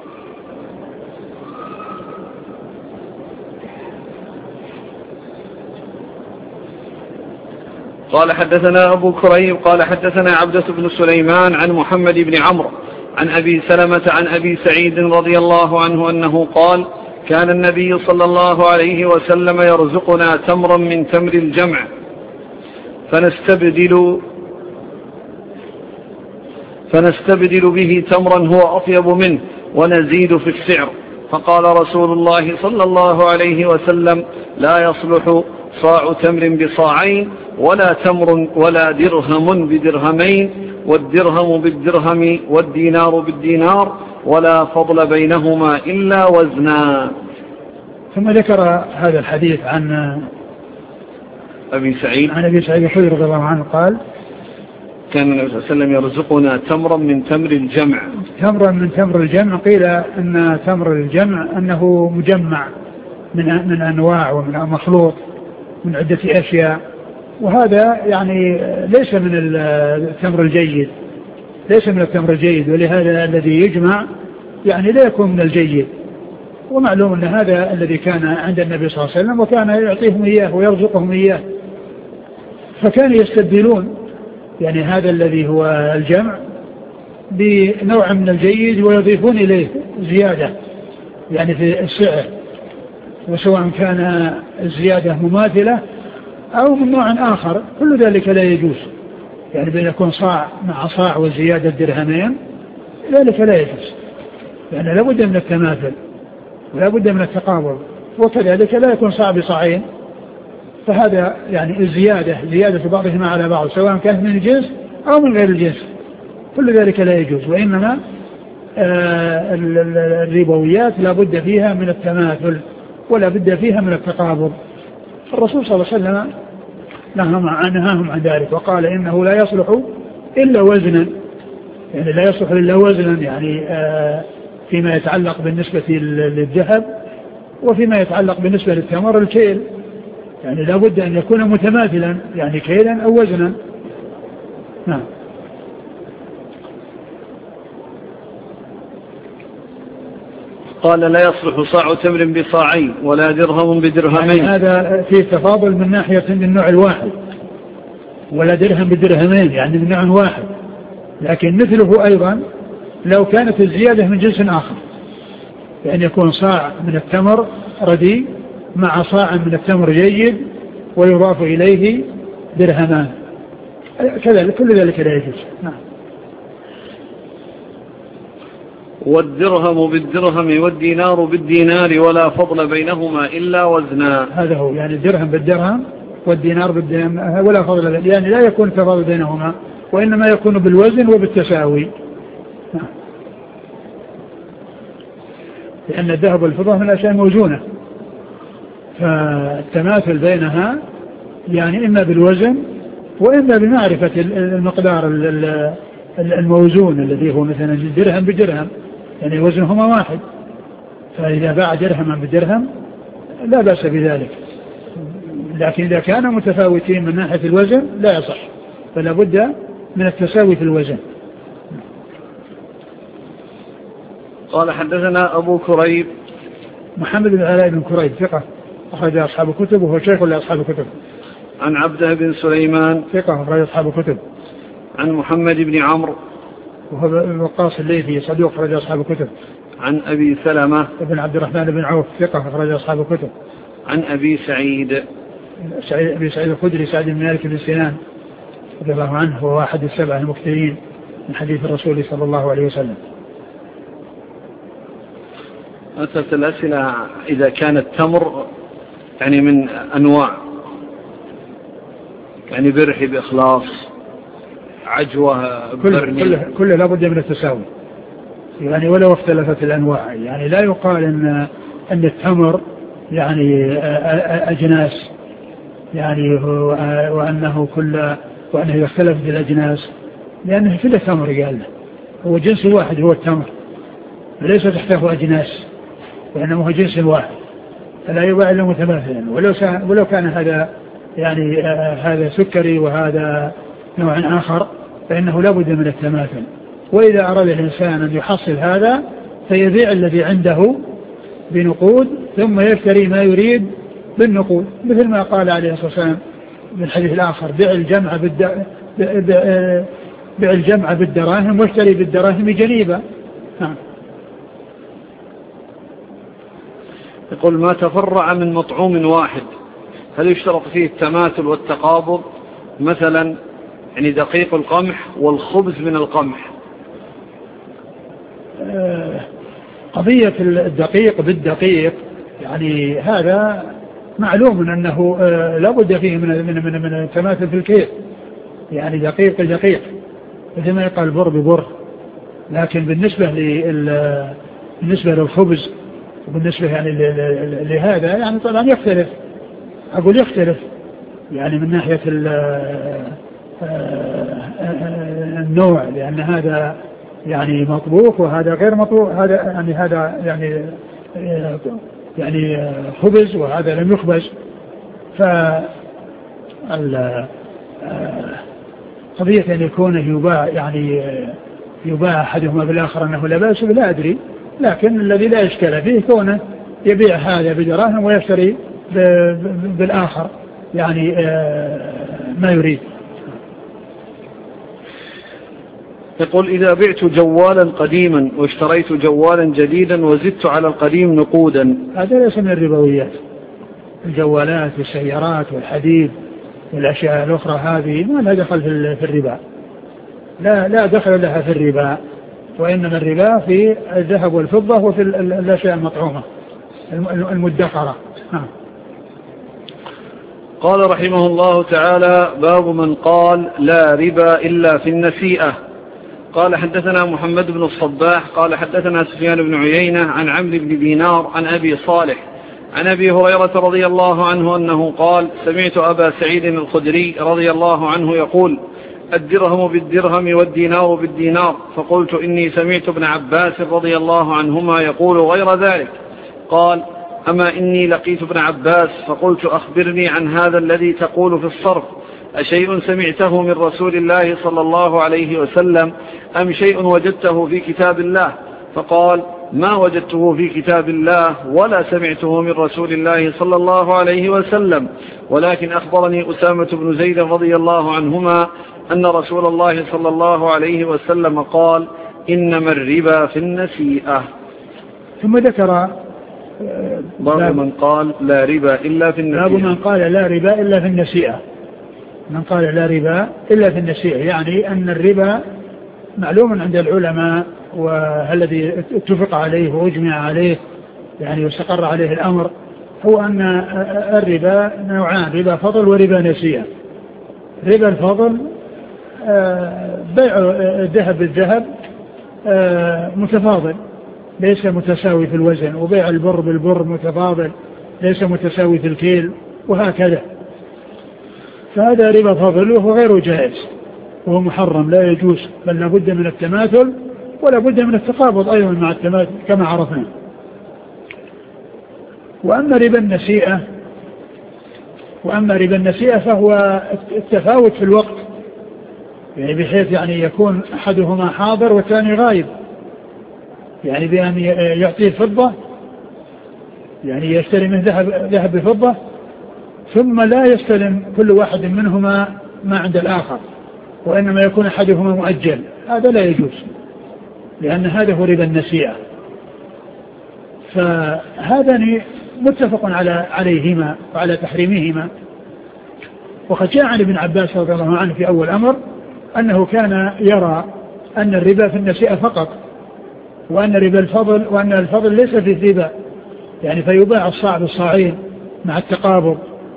قال حدثنا أبو كريب قال حدثنا عبدة بن سليمان عن محمد بن عمرو عن أبي سلمة عن أبي سعيد رضي الله عنه أنه قال: كان النبي صلى الله عليه وسلم يرزقنا تمرا من تمر الجمع فنستبدل به تمرا هو أطيب منه ونزيد في السعر، فقال رسول الله صلى الله عليه وسلم: لا يصلح صاع تمر بصاعين ولا تمر ولا درهم بدرهمين، والدرهم بالدرهم والدينار بالدينار، ولا فضل بينهما إلا وزنا. ثم ذكر هذا الحديث عن أبي سعيد الخدري رضي الله عنه قال: كان النبي صلى الله عليه وسلم يرزقنا تمرا من تمر الجمع. تمرا من تمر الجمع، قيل أن تمر الجمع أنه مجمع من أنواع ومن مخلوط من عدة أشياء، وهذا يعني ليس من التمر الجيد، ولهذا الذي يجمع يعني لا يكون من الجيد. ومعلوم أن هذا الذي كان عند النبي صلى الله عليه وسلم، وكان يعطيهم إياه ويرزقهم إياه، فكانوا يستبدلون يعني هذا الذي هو الجمع بنوع من الجيد ويضيفون إليه زيادة يعني في السعر، وسواء كان الزيادة مماثلة أو من نوع آخر، كل ذلك لا يجوز. يعني بأن يكون صاع مع صاع وزيادة درهمين، ذلك لا يجوز، يعني لا بد من التماثل ولا بد من التقابل. وكذلك لا يكون صاع بصاعين، فهذا يعني زيادة بعضهما على بعض سواء كانت من الجنس أو من غير الجنس، كل ذلك لا يجوز. وإنما الربويات لا بد فيها من التماثل ولا بد فيها من التقابض. الرسول صلى الله عليه وسلم نهاهم عن ذلك، وقال إنه لا يصلح إلا وزنا، يعني لا يصلح إلا وزنا، يعني فيما يتعلق بالنسبة للذهب، وفيما يتعلق بالنسبة للتمر الكيل، يعني لا بد أن يكون متماثلا، يعني كيلا أو وزنا. نعم. قال: لا يصلح صاع تمر بصاعين ولا درهم بدرهمين. يعني هذا فيه تفاضل من ناحية من النوع الواحد، ولا درهم بدرهمين يعني من نوع واحد، لكن مثله أيضا لو كانت الزيادة من جنس آخر، يعني يكون صاع من التمر رديء مع صاع من التمر جيد ويضاف إليه درهمان، كذلك كل ذلك لا يجوز. نعم. والدرهم بالدرهم والدينار بالدينار ولا فضل بينهما إلا وزنا. هذا هو، يعني الدرهم بالدرهم والدينار بالدينار ولا فضل، يعني لا يكون تفاضل بينهما، وإنما يكون بالوزن وبالتساوي. نعم. لأن الذهب والفضة من الأشياء موزونة، فالتماثل بينها يعني إما بالوزن وإما بمعرفة المقدار الموزون الذي هو مثلا درهم بدرهم، يعني وزنهما واحد، فإذا باع درهما بدرهم لا بأس بذلك، لكن إذا كانوا متفاوتين من ناحية الوزن لا يصح، فلا بد من التساوي في الوزن. قال: حدثنا أبو كريب محمد بن علاء بن كريب ثقة أخرج أصحاب الكتب، وهو شيخ لأصحاب الكتب. عن عبده بن سليمان ثقة أخرج أصحاب الكتب. عن محمد بن عمرو وهو الوقاص الليثي صدوق أخرج أصحاب الكتب. عن أبي سلمة بن عبد الرحمن بن عوف ثقة أخرج أصحاب الكتب. عن أبي سعيد أبي سعيد الخدري سعد بن مالك بن سنان رضي الله عنه، هو أحد السبع المكثرين من حديث الرسول صلى الله عليه وسلم. أسأل الأسئلة إذا كان التمر يعني من أنواع، يعني برحي بإخلاص عجوة برني، كله لابد من التساوي، يعني ولو اختلفت الأنواع. يعني لا يقال أن التمر يعني أجناس، يعني وأنه يختلف بالأجناس، لأنه كله تمر قال له هو جنس واحد هو التمر، ليس تحته أجناس، وإنما هو جنس واحد فلا يباع إلا متماثلا. ولو كان هذا يعني هذا سكري وهذا نوع آخر فإنه لا بد من التماثل. وإذا أراد الإنسان أن يحصل هذا فيبيع الذي عنده بنقود ثم يشتري ما يريد بالنقود، مثل ما قال عليه الصلاة والسلام بالحديث الآخر: بيع الجمع بالدراهم واشتري بالدراهم جنيبا. يقول: ما تفرع من مطعوم واحد هل يشترط فيه التماثل والتقابض؟ مثلا يعني دقيق القمح والخبز من القمح. قضية الدقيق بالدقيق يعني هذا معلوم أنه لا بد فيه من التماثل في الكيل، يعني دقيق الدقيق مثل ما يقال بر ببر. لكن بالنسبة للخبز وبالنسبة يعني لهذا يعني طبعا يختلف، أقول يختلف يعني من ناحية النوع، لأن هذا يعني مطبوخ وهذا غير مطبوخ، هذا يعني خبز وهذا لم يخبز. قضية أن يكون يباع أحدهما بالآخر أنه لا بأس لا أدري، لكن الذي لا إشكال فيه كونه يبيع هذا بدراهم ويشتري بالآخر يعني ما يريد. يقول: إذا بعت جوالا قديما واشتريت جوالا جديدا وزدت على القديم نقودا، هذا ليس من الربويات. الجوالات والسيارات والحديد والأشياء الأخرى هذه ما لها دخل في الربا، لا دخل لها في الربا، وإنما الربا في الذهب والفضة وفي الأشياء المطعومة المدخرة. قال رحمه الله تعالى: باب من قال لا ربا إلا في النسيئة. قال: حدثنا محمد بن الصباح قال حدثنا سفيان بن عيينة عن عمرو بن دينار عن أبي صالح عن أبي هريرة رضي الله عنه أنه قال: سمعت أبا سعيد الخدري رضي الله عنه يقول: الدرهم بالدرهم والدينار بالدينار. فقلت: إني سمعت ابن عباس رضي الله عنهما يقول غير ذلك. قال: أما إني لقيت ابن عباس فقلت: أخبرني عن هذا الذي تقول في الصرف، أشيء سمعته من رسول الله صلى الله عليه وسلم أم شيء وجدته في كتاب الله؟ فقال: ما وجدته في كتاب الله ولا سمعته من رسول الله صلى الله عليه وسلم، ولكن أخبرني أسامة بن زيد رضي الله عنهما أن رسول الله صلى الله عليه وسلم قال: إنما الربا في النسيئة. ثم ذكر باب من قال لا ربا إلا في النسيئة. باب من قال لا ربا إلا في النسيئة. من قال لا ربا إلا في النسيئة يعني أن الربا معلوم عند العلماء، والذي اتفق عليه وأجمع عليه يعني واستقر عليه الأمر هو أن الربا نوعان: ربا فضل وربا نسيئة. ربا الفضل بيع الذهب بالذهب متفاضل ليس متساوي في الوزن، وبيع البر بالبر متفاضل ليس متساوي في الكيل، وهكذا. فهذا ربا فضل وهو غير جائز وهو محرم لا يجوز، بل لابد من التماثل ولا بد من التقابض أيضا مع التماثل كما عرفنا. وأما ربا النسيئة فهو التفاوت في الوقت، يعني بحيث يعني يكون أحدهما حاضر والثاني غائب، يعني بأن يعطيه فضة، يعني يشتري من ذهب بفضة ثم لا يستلم كل واحد منهما ما عند الآخر، وإنما يكون أحدهما مؤجل. هذا لا يجوز، لأن هذا هو ربا النسيئة. فهذا متفق عليهما وعلى تحريمهما، وقد جاء عن ابن عباس رضي الله عنه في أول أمر أنه كان يرى أن الربا في النسيئة فقط، وأن الفضل ليس في الربا، يعني فيباع الصاع بالصاعين مع التقابض.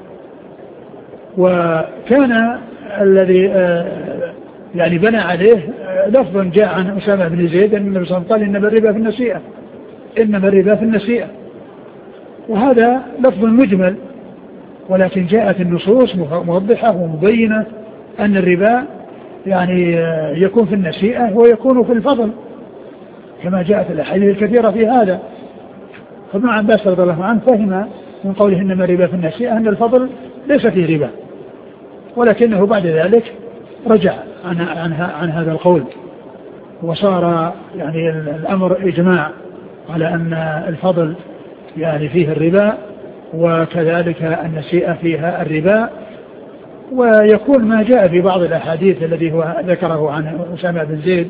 وكان الذي يعني بنى عليه لفظ جاء عن أسامة بن زيد أن النبي صلى الله عليه وسلم قال إنما الربا في النسيئة، إنما الربا في النسيئة، وهذا لفظ مجمل، ولكن جاءت النصوص موضحة ومبينة أن الربا يعني يكون في النسيئة ويكون في الفضل كما جاءت الأحاديث الكثيرة في هذا. فابن عباس رضي الله عنه فهم من قوله إنما الربا في النسيئة أن الفضل ليس فيه ربا، ولكنه بعد ذلك رجع عن هذا القول، وصار يعني الأمر إجماع على أن الفضل يعني فيه الربا، وكذلك النسيئة فيها الربا. ويكون ما جاء في بعض الأحاديث الذي هو ذكره عن أسامة بن زيد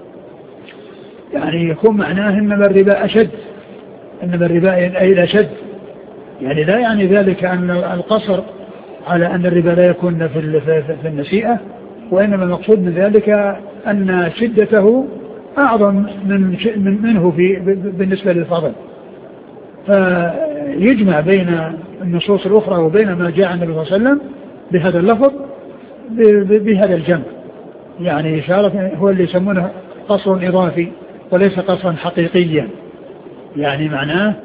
يعني يكون معناه إنما الربا أشد، إنما الربا أي الأشد، يعني لا يعني ذلك أن القصر على أن الربا لا يكون في النسيئة، وإنما المقصود من ذلك أن شدته أعظم منه بالنسبة للفضل. فيجمع بين النصوص الأخرى وبين ما جاء عن النبي صلى الله عليه وسلم بهذا اللفظ بهذا الجمع، يعني إشارة هو اللي يسمونه قصر إضافي وليس قصرا حقيقيا، يعني معناه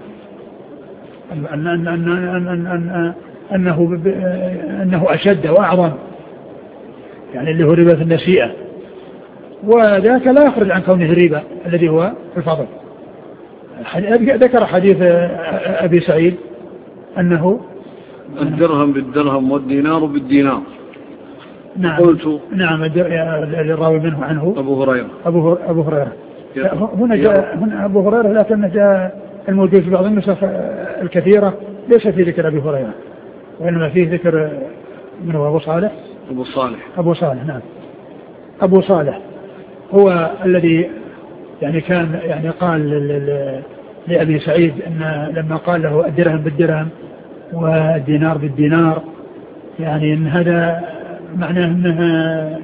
أنه أشد وأعظم، يعني اللي هو ربا في النسيئة، وذاك لا يخرج عن كونه ربا الذي هو الفضل. ذكر حديث أبي سعيد أنه الدرهم بالدرهم والدينار بالدينار. نعم قلت نعم الراوي منه عنه أبو هريرة. هنا جاء أبو هريرة، لكن جاء الموجود في بعض النسخ الكثيرة ليس في ذكر أبي هريرة، وإنما فيه ذكر من هو أبو صالح. نعم أبو صالح هو الذي يعني كان يعني قال لأبي سعيد أن لما قال له الدرهم بالدرهم والدينار بالدينار، يعني أن هذا معناه أنها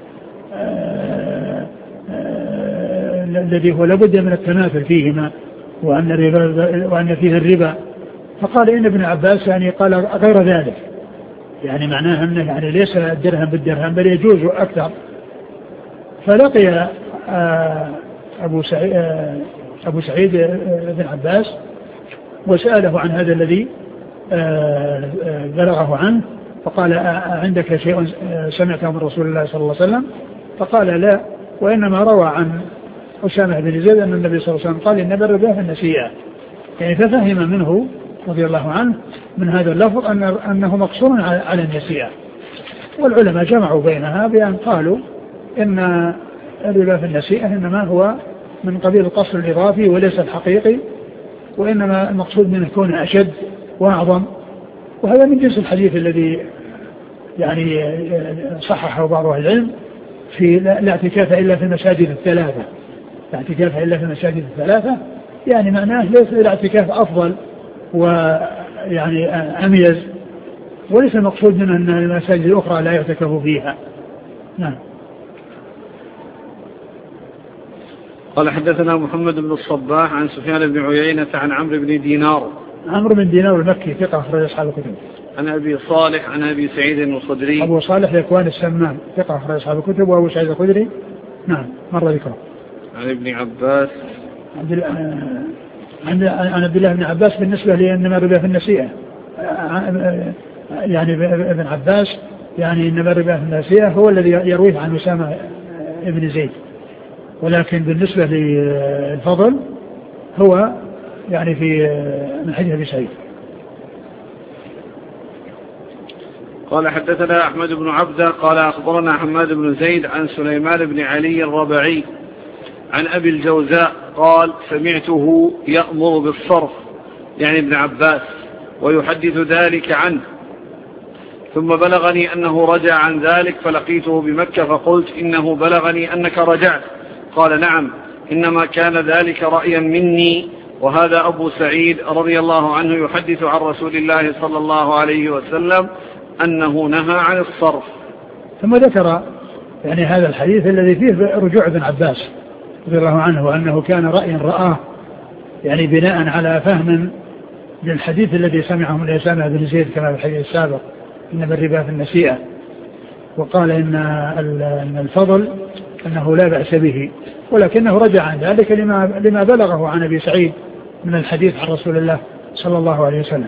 الذي هو لابد من التماثل فيهما، وأن فيه الربا. فقال إن ابن عباس يعني قال غير ذلك، يعني معناه أنه يعني ليس الدرهم بالدرهم بل يجوز أكثر. فلقي أبو سعيد بن عباس وسأله عن هذا الذي بلغه عنه، فقال عندك شيء سمعته من رسول الله صلى الله عليه وسلم؟ فقال لا، وإنما روى عن أسامة بن زيد أن النبي صلى الله عليه وسلم قال إن الربا في النسيئة، يعني ففهم منه رضي الله عنه من هذا اللفظ أنه مقصور على النسيئة. والعلماء جمعوا بينها بأن قالوا إن الربا في النسيئة إنما هو من قبيل القصر الإضافي وليس الحقيقي، وإنما المقصود منه كون أشد وأعظم. وهذا من جنس الحديث الذي يعني صححه بعض أهل العلم في لا اعتكاف إلا في المساجد الثلاثة، لا اعتكاف إلا في المساجد الثلاثة، يعني معناه ليس الاعتكاف أفضل ويعني أميز، وليس المقصود منه أن المساجد الأخرى لا يعتكف فيها. نعم. قال حدثنا محمد بن الصباح عن سفيان بن عيينة عن عمرو بن دينار. عمرو بن دينار المكي ثقة أخرج أصحاب الكتب. عن أبي صالح عن أبي سعيد الخدري. أبو صالح ذكوان السمان ثقة أخرج أصحاب الكتب. وأبو سعيد الخدري نعم مر ذكره. عن ابن عباس عن عبد الله بن عباس بالنسبة لأنما الربا في النسيئة، يعني ابن عباس يعني إنما الربا في النسيئة هو الذي يرويه عن أسامة بن زيد، ولكن بالنسبة للفضل هو يعني في من حديث أبي سعيد. قال حدثنا أحمد بن عبدة قال أخبرنا حماد بن زيد عن سليمان بن علي الربعي عن أبي الجوزاء قال سمعته يأمر بالصرف يعني ابن عباس ويحدث ذلك عنه، ثم بلغني أنه رجع عن ذلك فلقيته بمكة فقلت إنه بلغني أنك رجعت، قال نعم إنما كان ذلك رأيا مني. وهذا أبو سعيد رضي الله عنه يحدث عن رسول الله صلى الله عليه وسلم أنه نهى عن الصرف. ثم ذكر يعني هذا الحديث الذي فيه رجوع ابن عباس رضي الله عنه وأنه كان رأي رآه يعني بناء على فهم للحديث الذي سمعه من أسامة بن زيد كما في الحديث السابق إنما الربا في النسيئة، وقال إن الفضل أنه لا بأس به، ولكنه رجع عن ذلك لما بلغه عن أبي سعيد من الحديث عن رسول الله صلى الله عليه وسلم.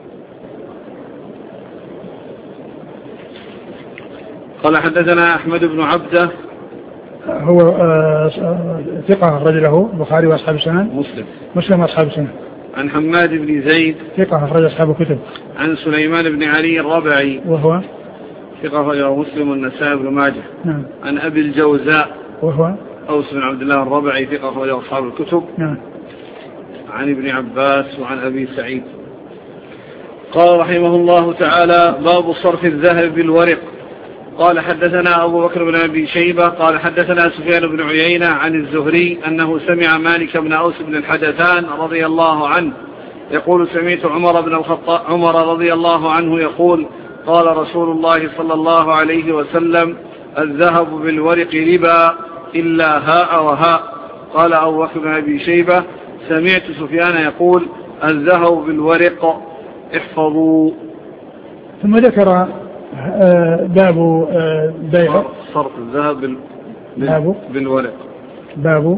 قال حدثنا أحمد بن عبده هو ثقة أخرج له البخاري وأصحاب السنن، مسلم وأصحاب السنن. عن حماد بن زيد ثقة أخرج أصحاب الكتب. عن سليمان بن علي الربعي وهو ثقة أخرجه مسلم والنسائي بن ماجه. عن أبي الجوزاء وهو أوس بن عبد الله الربعي ثقة أخرجه أصحاب الكتب. عن ابن عباس وعن أبي سعيد. قال رحمه الله تعالى: باب صرف الذهب بالورق. قال حدثنا أبو بكر بن أبي شيبة قال حدثنا سفيان بن عيينة عن الزهري أنه سمع مالك بن أوس بن الحدثان رضي الله عنه يقول: سمعت عمر رضي الله عنه يقول: قال رسول الله صلى الله عليه وسلم: الذهب بالورق ربا إلا هاء وهاء. قال أبو بكر بن أبي شيبة: سمعت سفيان يقول: الذهب بالورق احفظوا. ثم ذكر باب بيع صرف الذهب بالورق. باب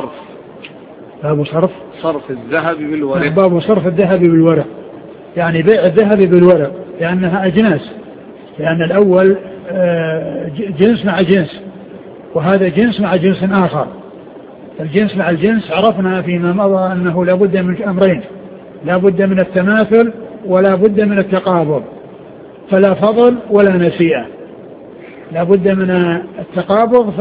صرف الذهب بالورق. باب صرف الذهب بالورق، يعني بيع الذهب بالورق، لأنها أجناس، لأن الأول جنس مع جنس، وهذا جنس مع جنس آخر. الجنس مع الجنس عرفنا فيما مضى أنه لا بد من أمرين: لا بد من التماثل ولا بد من التقابض، فلا فضل ولا نسيئة. لا بد من التقابض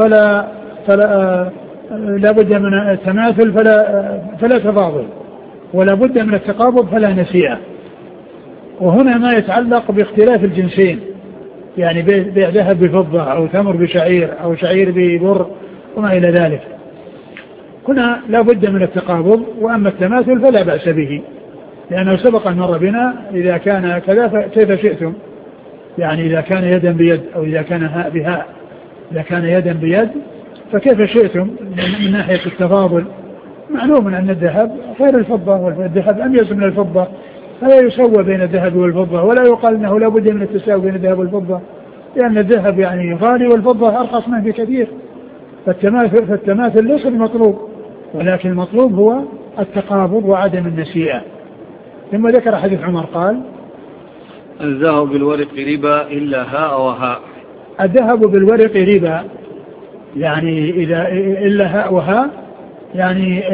لا بد من التماثل فلا تفاضل، ولا بد من التقابض فلا نسيئة. وهنا ما يتعلق باختلاف الجنسين، يعني بيع ذهب بفضة أو تمر بشعير أو شعير ببر وما إلى ذلك. هنا لا بد من التقابض، وأما التماثل فلا بأس به، لأنه سبق أن مر بنا إذا كان كذا كيف شئتم، يعني إذا كان يدا بيد أو إذا كان هاء بهاء. إذا كان يدا بيد فكيف شئتم من ناحية التفاضل. معلوم أن الذهب غير الفضة، والذهب أميز من الفضة، فلا يسوى بين الذهب والفضة، ولا يقال أنه لا بد من التساوي بين الذهب والفضة، لأن الذهب يعني غالي والفضة أرخص منه بكثير. فالتماثل ليس المطلوب، ولكن المطلوب هو التقابض وعدم النسيئة. ثم ذكر حديث عمر قال: الذهب بالورق ربا إلا هاء وهاء. الذهب بالورق ربا، يعني إلا هاء وهاء، يعني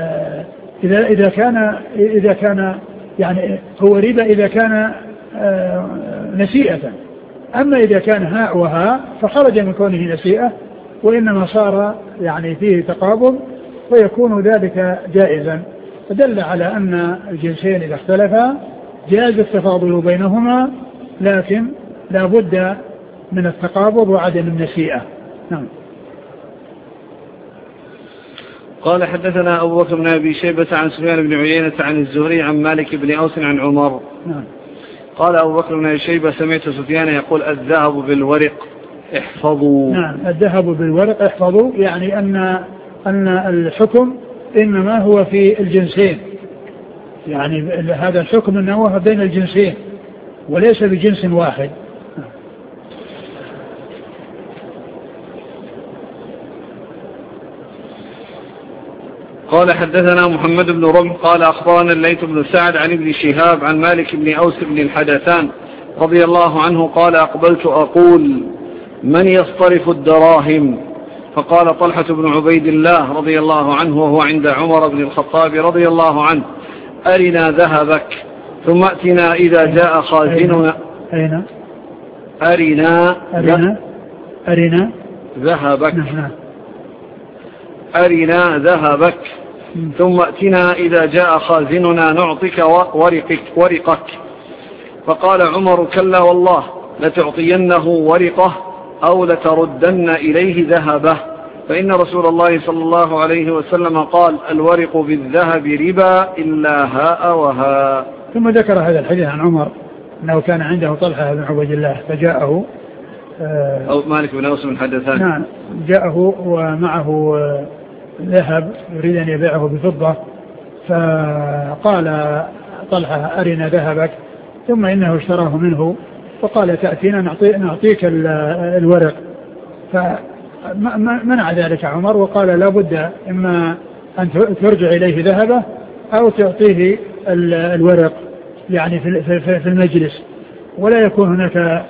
إذا كان يعني هو ربا إذا كان نسيئة. أما إذا كان هاء وهاء فخرج من كونه نسيئة، وإنما صار يعني فيه تقابض، ويكون ذلك جائزا. فدل على أن الجنسين إذا اختلفا جاز التفاضل بينهما، لكن لا بد من التقابض وعدم النسيئة. نعم. قال حدثنا أبو بكر بن أبي شيبة عن سفيان بن عيينة عن الزهري عن مالك بن أوس عن عمر. نعم. قال أبو بكر بن أبي شيبة: سمعت سفيان يقول: الذهب بالورق احفظوا. نعم، الذهب بالورق احفظوا، يعني أن الحكم إنما هو في الجنسين، يعني هذا الحكم إنما هو بين الجنسين وليس بجنس واحد. قال حدثنا محمد بن رمح قال أخبرنا الليث بن سعد عن ابن شهاب عن مالك بن أوس بن الحدثان رضي الله عنه قال: أقبلت أقول: من يصطرف الدراهم؟ فقال طلحة بن عبيد الله رضي الله عنه وهو عند عمر بن الخطاب رضي الله عنه: أرنا ذهبك ثم أتنا إذا جاء خازننا. أرنا ذهبك. أرنا ذهبك ثم أتنا إذا جاء خازننا نعطيك ورقك. فقال عمر: كلا والله لتعطينه ورقه أو لتردن إليه ذهبه، فإن رسول الله صلى الله عليه وسلم قال: الورق بالذهب ربا إلا هاء وهاء. ثم ذكر هذا الحديث عن عمر أنه كان عنده طلحة بن عبيد الله فجاءه أو مالك بن أوس بن حدثان. نعم جاءه ومعه ذهب يريد أن يبيعه بفضة، فقال طلحة أرنا ذهبك، ثم إنه اشتراه منه فقال تأتينا نعطيك الورق، فمنع ذلك عمر وقال لا بد إما أن ترجع إليه ذهبه أو تعطيه الورق يعني في المجلس، ولا يكون هناك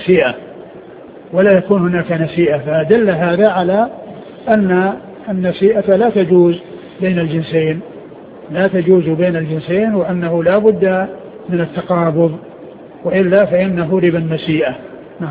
نسيئة. فدل هذا على أن النسيئة لا تجوز بين الجنسين، وأنه لا بد من التقابض، وإلا فإنه ربا النسيئة. نعم.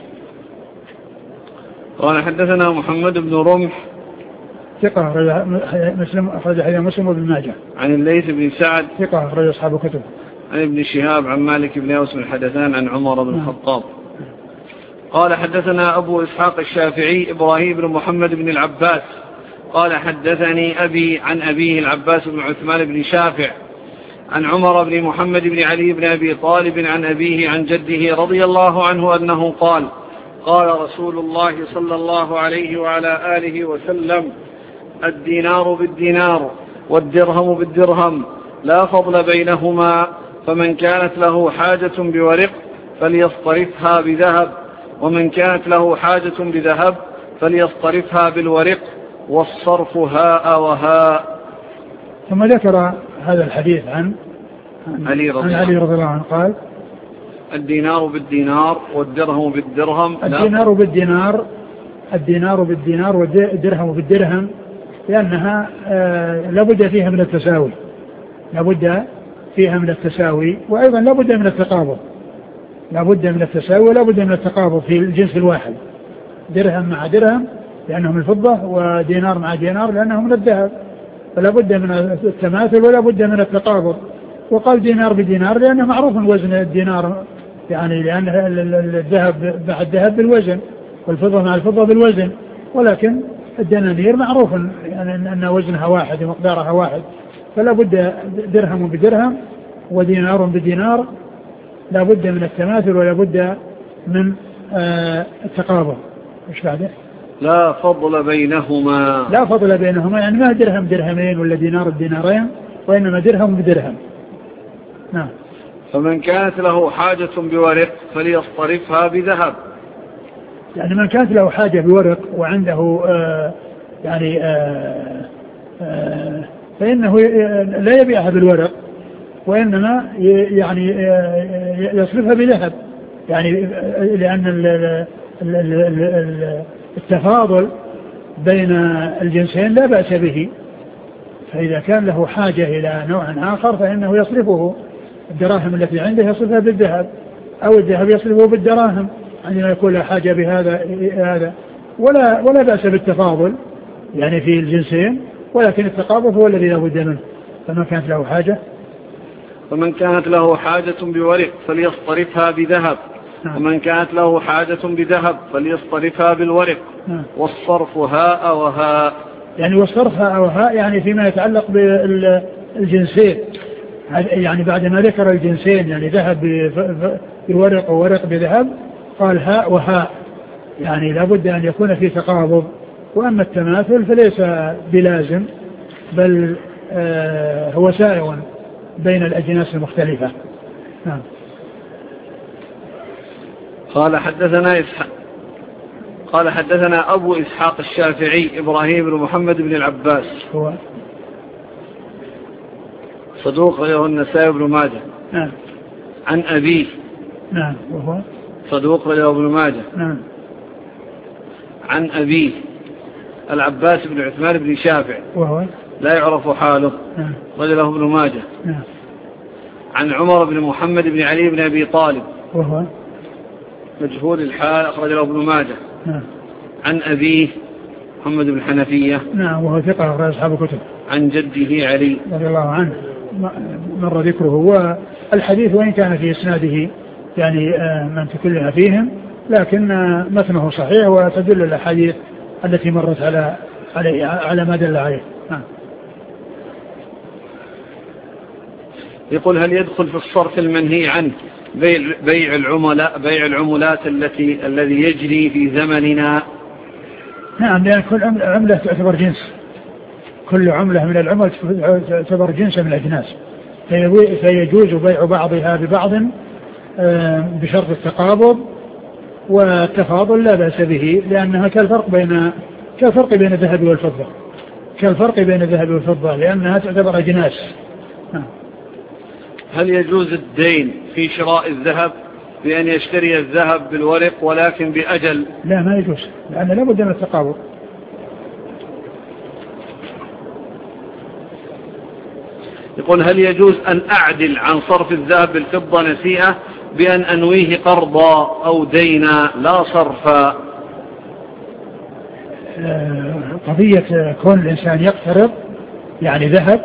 قال حدثنا محمد بن رمح ثقة أخرج حديث مسلم وابن ماجه. عن الليث بن سعد ثقة أخرج أصحاب الكتب. عن ابن شهاب عن مالك بن أوس بن حدثان عن عمر بن الخطاب. قال حدثنا أبو إسحاق الشافعي إبراهيم بن محمد بن العباس قال حدثني أبي عن أبيه العباس بن عثمان بن شافع عن عمر بن محمد بن علي بن أبي طالب عن أبيه عن جده رضي الله عنه أنه قال قال رسول الله صلى الله عليه وعلى آله وسلم الدينار بالدينار والدرهم بالدرهم لا فضل بينهما، فمن كانت له حاجة بورق فليصطرفها بذهب، ومن كانت له حاجة بذهب فليصطرفها بالورق، والصرف هاء وهاء. ثم ذكر هذا الحديث عن علي رضي الله عنه قال الدينار بالدينار والدرهم بالدرهم. الدينار بالدينار والدرهم بالدرهم، لأنها لابد فيها من التساوي، وأيضا لابد من التقابض، ولابد من التقابض في الجنس الواحد، درهم مع درهم لأنهم الفضة، ودينار مع دينار لأنهم من الذهب، فلا بد من التماثل ولا بد من التقابض. وقال دينار بدينار لأنه معروف وزن الدينار، يعني لأن الذهب مع الذهب بالوزن والفضة مع الفضة بالوزن، ولكن الدنانير معروف يعني أن وزنها واحد ومقدارها واحد، فلا بد درهم بدرهم ودينار بدينار، لا بد من التماثل ولا بد من التقابض. ايش بعده؟ لا فضل بينهما، يعني ما درهم درهمين ولا دينار بدينارين، وإنما درهم بدرهم. نعم. فمن كانت له حاجة بورق فليصطرفها بذهب، يعني من كانت له حاجة بورق وعنده فإنه لا يبيعها بالورق، وإنما يعني يصرفها بذهب، يعني لأن التفاضل بين الجنسين لا بأس به، فإذا كان له حاجة إلى نوع آخر فإنه يصرفه، الدراهم التي عنده يصرفها بالذهب، أو الذهب يصرفه بالدراهم عندما يكون له حاجة بهذا ولا بأس بالتفاضل يعني في الجنسين، ولكن التقابض هو الذي لا بد منه. فمن كانت له حاجة بورق فليصطرفها بذهب، ومن كانت له حاجة بذهب فليصطرفها بالورق، والصرف هاء وهاء. يعني والصرف هاء وهاء يعني فيما يتعلق بالجنسين، يعني بعد ما ذكر الجنسين يعني ذهب بورق وورق بذهب قال هاء وهاء، يعني لابد أن يكون في تقابض. وأما التماثل فليس بلازم، بل هو سائغ بين الأجناس المختلفة. نعم. قال حدثنا أبو إسحاق الشافعي إبراهيم بن محمد بن العباس هو صدوق له النسائي بن ماجه. نعم. عن أبيه. نعم. وهو صدوق له ابن ماجه. نعم. عن أبيه العباس بن عثمان بن شافع وهو لا يعرف حاله. نعم. رجله ابن ماجه. نعم. عن عمر بن محمد بن علي بن أبي طالب وهو مجهول الحال أخرجه ابن ماجه. نعم. عن أبيه محمد بن حنفية. نعم. وهو ثقة أخرج أصحاب الكتب. عن جده علي رضي الله عنه مر ذكره. والحديث وإن كان في إسناده يعني من تكلم فيهم، لكن متنه صحيح وتدل الأحاديث التي مرت على ما دل عليه. يقول هل يدخل في الصرف المنهي عنه بيع العملات الذي يجري في زمننا؟ نعم، لأن كل عملة تعتبر جنس، كل عملة من العمل تعتبر جنس من الأجناس، فيجوز بيع بعضها ببعض بشرط التقابض والتفاضل لا بأس به، لأنها كالفرق بين الذهب والفضة، لأنها تعتبر أجناس. هل يجوز الدين في شراء الذهب بأن يشتري الذهب بالورق ولكن بأجل؟ لا، ما يجوز، لأن لا بد من التقابض. يقول هل يجوز أن أعدل عن صرف الذهب بالفضة نسيئة بأن أنويه قرضا أو دينا لا صرفا؟ قضية كون الإنسان يقترض يعني ذهب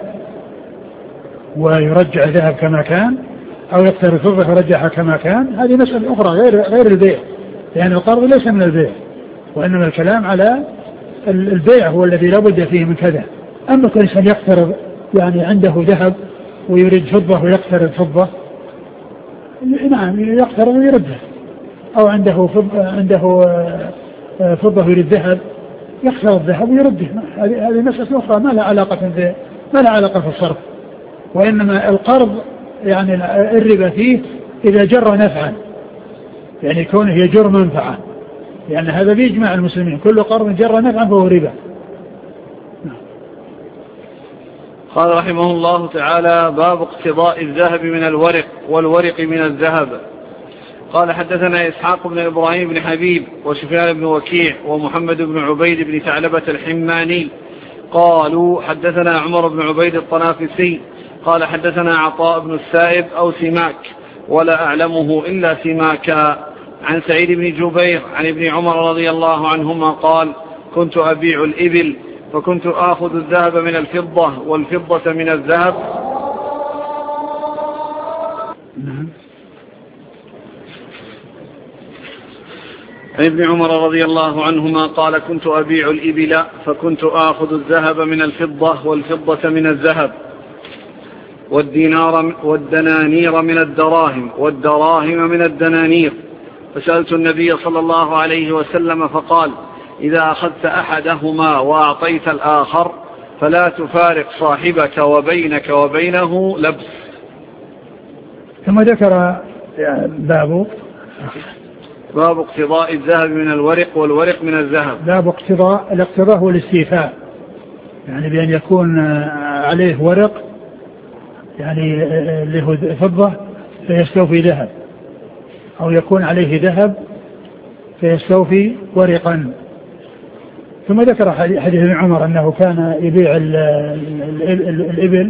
ويرجع ذهب كما كان، أو يقترض فضة ويرجعها كما كان، هذه مسألة أخرى غير البيع، لأن القرض ليس من البيع، وإنما الكلام على البيع هو الذي لا بد فيه من كذا. أما كل إنسان يقترض يعني عنده ذهب ويريد فضة ويقترض فضة، نعم يقترض ويرده، أو عنده فضة ويريد ذهب يقترض الذهب ويرده، هذه مسألة أخرى ما لها علاقة في الصرف. وإنما القرض يعني الربا فيه إذا جر نفعا، يعني كونه يجر منفعة، لأن هذا بيجمع المسلمين، كل قرض جر نفعا فهو ربا. قال رحمه الله تعالى: باب اقتضاء الذهب من الورق والورق من الذهب. قال حدثنا إسحاق بن إبراهيم بن حبيب وسفيان بن وكيع ومحمد بن عبيد بن ثعلبة الحماني قالوا حدثنا عمر بن عبيد الطنافسي قال حدثنا عطاء بن السائب أو سماك ولا أعلمه إلا سماكا عن سعيد بن جبير عن ابن عمر رضي الله عنهما قال: كنت أبيع الإبل فكنت آخذ الذهب من الفضة والفضة من الذهب. عن ابن عمر رضي الله عنهما قال: كنت أبيع الإبل فكنت آخذ الذهب من الفضة والفضة من الذهب والدنانير من الدراهم والدراهم من الدنانير. فسألت النبي صلى الله عليه وسلم فقال: إذا أخذت أحدهما وأعطيت الآخر فلا تفارق صاحبك وبينك وبينه لبس. ثم ذكر باب اقتضاء الذهب من الورق والورق من الذهب. باب الاقتضاء هو الاستيفاء، يعني بأن يكون عليه ورق يعني له فضة فيستوفي ذهب، أو يكون عليه ذهب فيستوفي ورقا. ثم ذكر حديث ابن عمر أنه كان يبيع الإبل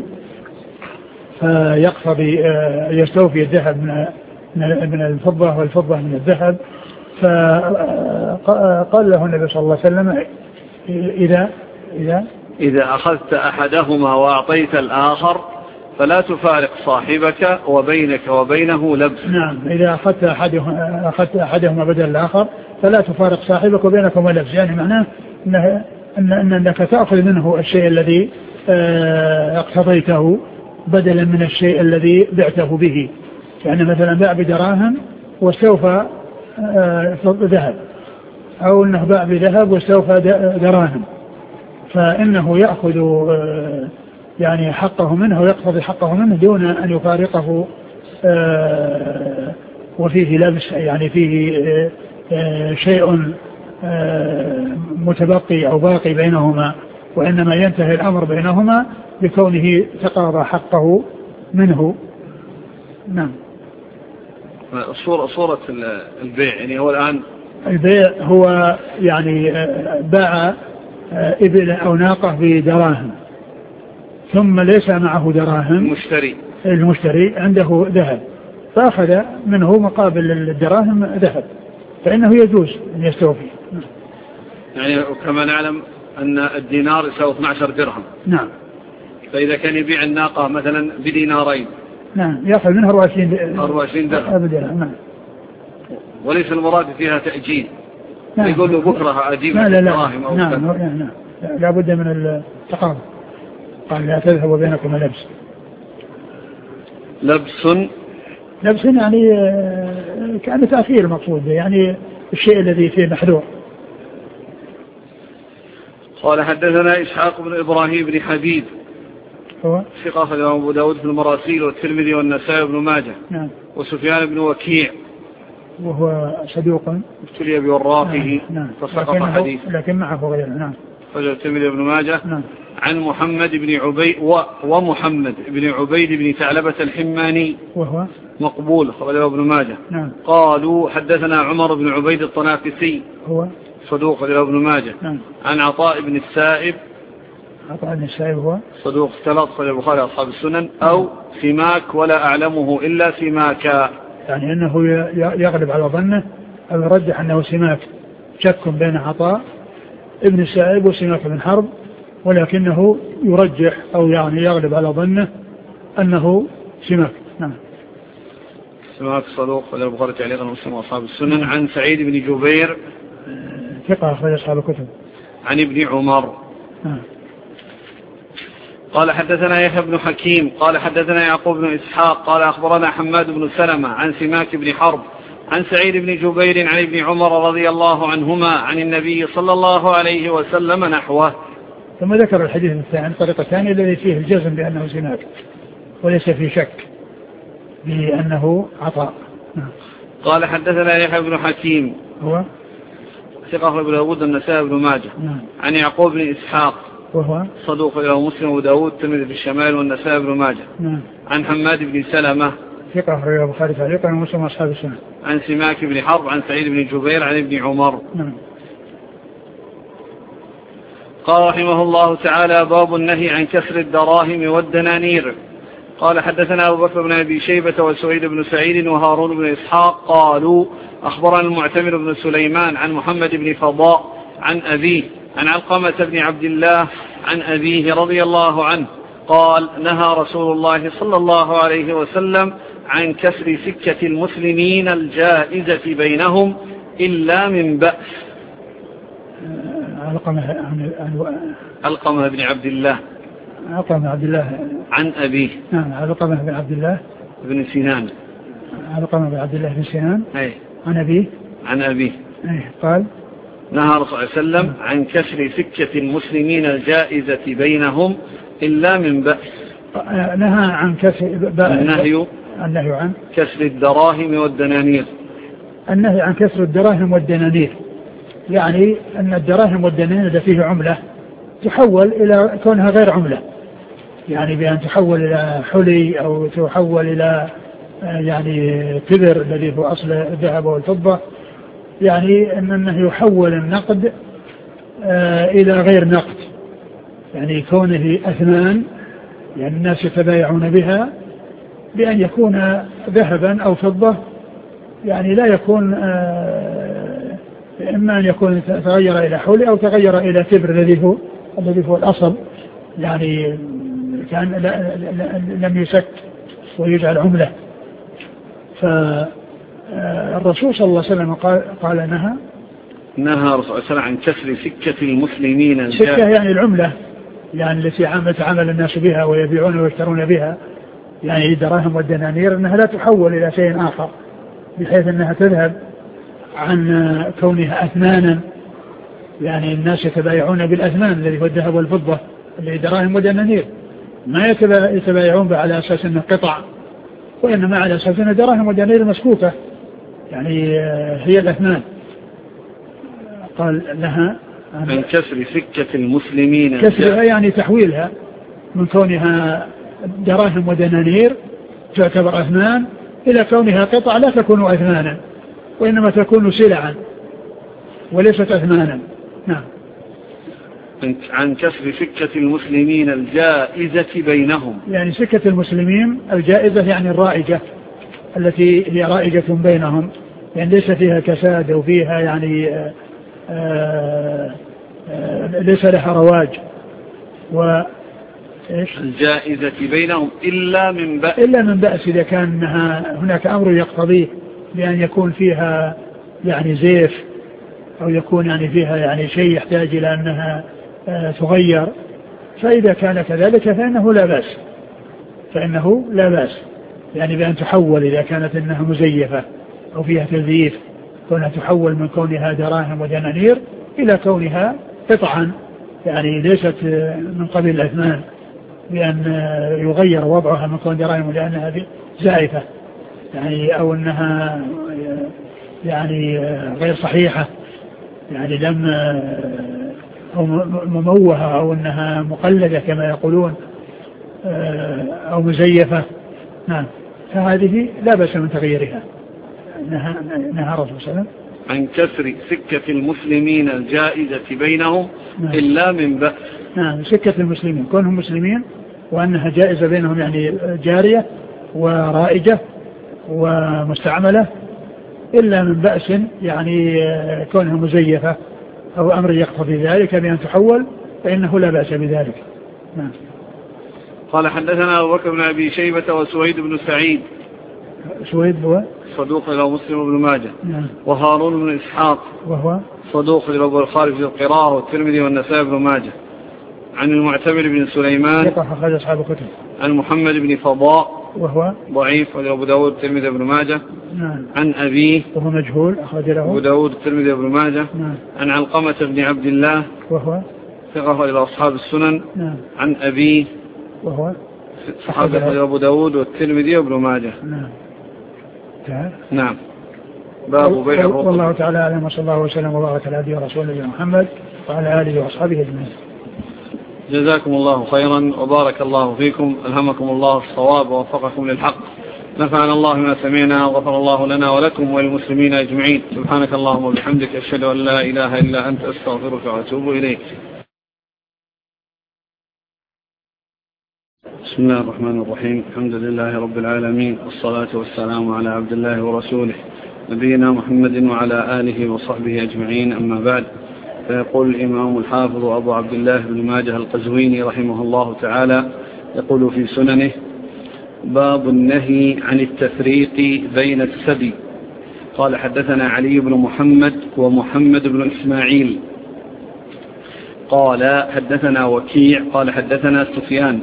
فيقتضي يستوفي الذهب من الفضة والفضة من الذهب. فقال له النبي صلى الله عليه وسلم: إذا أخذت أحدهما وأعطيت الآخر فلا تفارق صاحبك وبينك وبينه لبس. نعم، إذا أخذت أحدهما بدل الآخر فلا تفارق صاحبك وبينكما لبس، يعني معناه أنك تأخذ منه الشيء الذي اقتضيته بدلا من الشيء الذي بعته به. يعني مثلا باع بدراهم واستوفى ذهب، أو أنه باع بذهب واستوفى دراهم، فإنه يأخذ يعني حقه منه ويقتضي حقه منه دون أن يفارقه وفيه لبس، يعني فيه شيء متبقي أو باقي بينهما، وإنما ينتهي الأمر بينهما بكونه تقاضى حقه منه. نعم. صورة البيع يعني هو الآن البيع هو يعني باع إبل أو ناقة بدراهم ثم ليس معه دراهم، المشتري عنده ذهب فأخذ منه مقابل الدراهم ذهب، فإنه يجوز أن يستوفي. يعني كما نعلم أن الدينار يساوي 12 درهم. نعم. فإذا كان يبيع الناقة مثلا بدينارين، نعم، يأخذ منها 24 درهم. نعم. وليس المراد فيها تأجيل. نعم. يقول له بكرة أجيب الدراهم أو نعم. لا بد من التقابل. قال: لا تذهب بينكم لبس. لبس يعني كأنه تأخير المقصود، يعني الشيء الذي فيه محذور. قال حدثنا إسحاق بن إبراهيم بن حبيب هو ثقة أخرجه أبو داود في المراسيل والترمذي والنسائي وابن ماجه. نعم. وسفيان بن وكيع وهو صدوق ابتلي بورافه فسقط حديث لكن معه غيره. نعم. أخرجه الترمذي وابن ماجه. نعم. عن محمد بن عبيد ومحمد بن عبيد بن ثعلبة الحماني وهو مقبول أخرجه ابن ماجه. نعم. قالوا حدثنا عمر بن عبيد الطنافسي هو صدوق أخرجه ابن ماجه. نعم. عن عطاء بن السائب هو صدوق اختلط أخرجه البخاري أصحاب السنن. أو سماك ولا أعلمه إلا سماكا، يعني أنه يغلب على ظنه أو يرجح أنه سماك، شك بين عطاء ابن السائب وسماك بن حرب، ولكنه يرجح أو يعني يغلب على ظنه أنه سماك. نعم. سماك صدوق أخرجه البخاري تعليقا ومسلم وأصحاب السنن. عن سعيد بن جبير ثقة أخرج أصحاب الكتب. عن ابن عمر. قال حدثنا يحيى بن حكيم قال حدثنا يعقوب بن إسحاق قال أخبرنا حماد بن سلمة عن سماك بن حرب عن سعيد بن جبير عن ابن عمر رضي الله عنهما عن النبي صلى الله عليه وسلم نحوه. ثم ذكر الحديث الثاني الطريقة الثانية الذي فيه الجزم بأنه سماك وليس فيه شك بأنه عطاء. قال حدثنا يحيى بن حكيم هو ثقة ابن داود النسائي بن ماجه. عن يعقوب بن إسحاق وهو صدوق له مسلم وداود الترمذي في الشمال والنسائي بن ماجه. عن حماد بن سلمة ثقة أخرجه البخاري تعليقا ومسلم وأصحاب السنن. عن سماك بن حرب عن سعيد بن جبير عن ابن عمر. قال رحمه الله تعالى: باب النهي عن كسر الدراهم والدنانير. قال حدثنا أبو بكر بن أبي شيبة وسويد بن سعيد وهارون بن إسحاق قالوا أخبرنا المعتمر بن سليمان عن محمد بن فضاء عن أبيه عن علقمة بن عبد الله عن أبيه رضي الله عنه قال: نهى رسول الله صلى الله عليه وسلم عن كسر سكة المسلمين الجائزة بينهم إلا من بأس. علقمة بن عبد الله عن أبيه. علقمة بن عبد الله بن سنان. علقمة بن عبد الله بن سنان. عن أبيه. قال: نهى رسول الله صلى الله عليه وسلم عن كسر سكة المسلمين الجائزة بينهم إلا من بأس. نهى عن كسر النهي عن كسر الدراهم والدنانير. النهي عن كسر الدراهم والدنانير يعني أن الدراهم والدنانير إذا فيه عملة تحول إلى كونها غير عملة، يعني بأن تحول إلى حلي أو تحول إلى يعني كبر الذي هو أصل الذهب والفضة، يعني أنه يحول النقد إلى غير نقد، يعني كونه أثمان يعني الناس يتبايعون بها بأن يكون ذهبا أو فضة، يعني لا يكون إما أن يكون تغير إلى حلي أو تغير إلى كبر الذي هو الأصل، يعني كان لم يسك ويجعل عملة. فالرسول صلى الله عليه وسلم قال نهى رسول الله عن كسر سكة المسلمين. سكة يعني العملة، يعني التي يتعامل الناس بها ويبيعون ويشترون بها، يعني الدراهم والدنانير أنها لا تحول إلى شيء آخر بحيث أنها تذهب عن كونها أثمانا، يعني الناس يتبايعون بالأثمان الذي هو الذهب والفضة اللي دراهم ودنانير، ما يتبايعون على أساس أنه قطع، وإنما على أساس أنه دراهم ودنانير مسكوكة، يعني هي الأثمان. قال لها عن كسر سكة المسلمين. كسرها يعني تحويلها من كونها دراهم ودنانير تعتبر أثمان إلى كونها قطع لا تكون أثمانا وإنما تكون سلعا وليست أثمانا. نعم. عن كسر سكة المسلمين الجائزة بينهم، يعني سكة المسلمين الجائزة يعني الرائجة التي هي رائجة بينهم، يعني ليس فيها كساد وفيها يعني ليس لها رواج. الجائزة بينهم إلا من بأس إذا كان هناك أمر يقتضيه بأن يكون فيها يعني زيف أو يكون يعني فيها يعني شيء يحتاج إلى أنها تغير، فإذا كان كذلك فإنه لا بأس. يعني بأن تحول إذا كانت إنها مزيفة أو فيها تزييف، كونها تحول من كونها دراهم ودنانير إلى كونها قطعا، يعني ليست من قبيل الأثمان، بأن يغير وضعها من كون دراهم لأنها زائفة يعني، أو أنها يعني غير صحيحة، يعني لم أو مموهة، أو أنها مقلدة كما يقولون، أو مزيفة. نعم، فهذه لا بأس من تغييرها. نهى الرسول صلى الله عليه وسلم عن كسر سكة المسلمين الجائزة بينهم. نعم. إلا من بأس. نعم، سكة المسلمين كونهم مسلمين وأنها جائزة بينهم، يعني جارية ورائجة ومستعملة، إلا من بأس يعني كونها مزيفة أو أمر يقتضي ذلك بأن تحول، فإنه لا بأس بذلك. نعم. قال حدثنا أبو بكر بن أبي شيبة وسويد بن سعيد. سويد هو صدوق له مسلم بن ماجه. نعم. وهارون بن إسحاق وهو صدوق له أبو الخالد في القراءة والترمذي والنسائي بن ماجه. عن المعتمر بن سليمان أخرج أصحاب الكتب. عن محمد بن فضاء وهو ضعيف أبو داود الترمذي بن ماجه. نعم. عن أبيه وهو مجهول أخرج له أبو داود الترمذي بن ماجه. نعم. عن علقمة بن عبد الله وهو ثقة إلى أصحاب السنن. نعم. عن أبيه وهو صحابة أبو داود والترمذي وابن ماجه. نعم. نعم. باب بيع الرطب. والله تعالى أعلم، وصلى الله وسلم وبارك على عبده ورسوله محمد وعلى آله وأصحابه أجمعين. جزاكم الله خيرا وبارك الله فيكم، ألهمكم الله الصواب ووفقكم للحق، نفعنا الله ما سمعنا وغفر الله لنا ولكم وللمسلمين أجمعين. سبحانك اللهم وبحمدك، أشهد أن لا إله إلا أنت، أستغفرك وأتوب إليك. بسم الله الرحمن الرحيم، الحمد لله رب العالمين، والصلاة والسلام على عبد الله ورسوله نبينا محمد وعلى آله وصحبه أجمعين، أما بعد. فيقول الإمام الحافظ أبو عبد الله بن ماجه القزويني رحمه الله تعالى، يقول في سننه: باب النهي عن التفريق بين السبي. قال حدثنا علي بن محمد ومحمد بن إسماعيل قال حدثنا وكيع قال حدثنا سفيان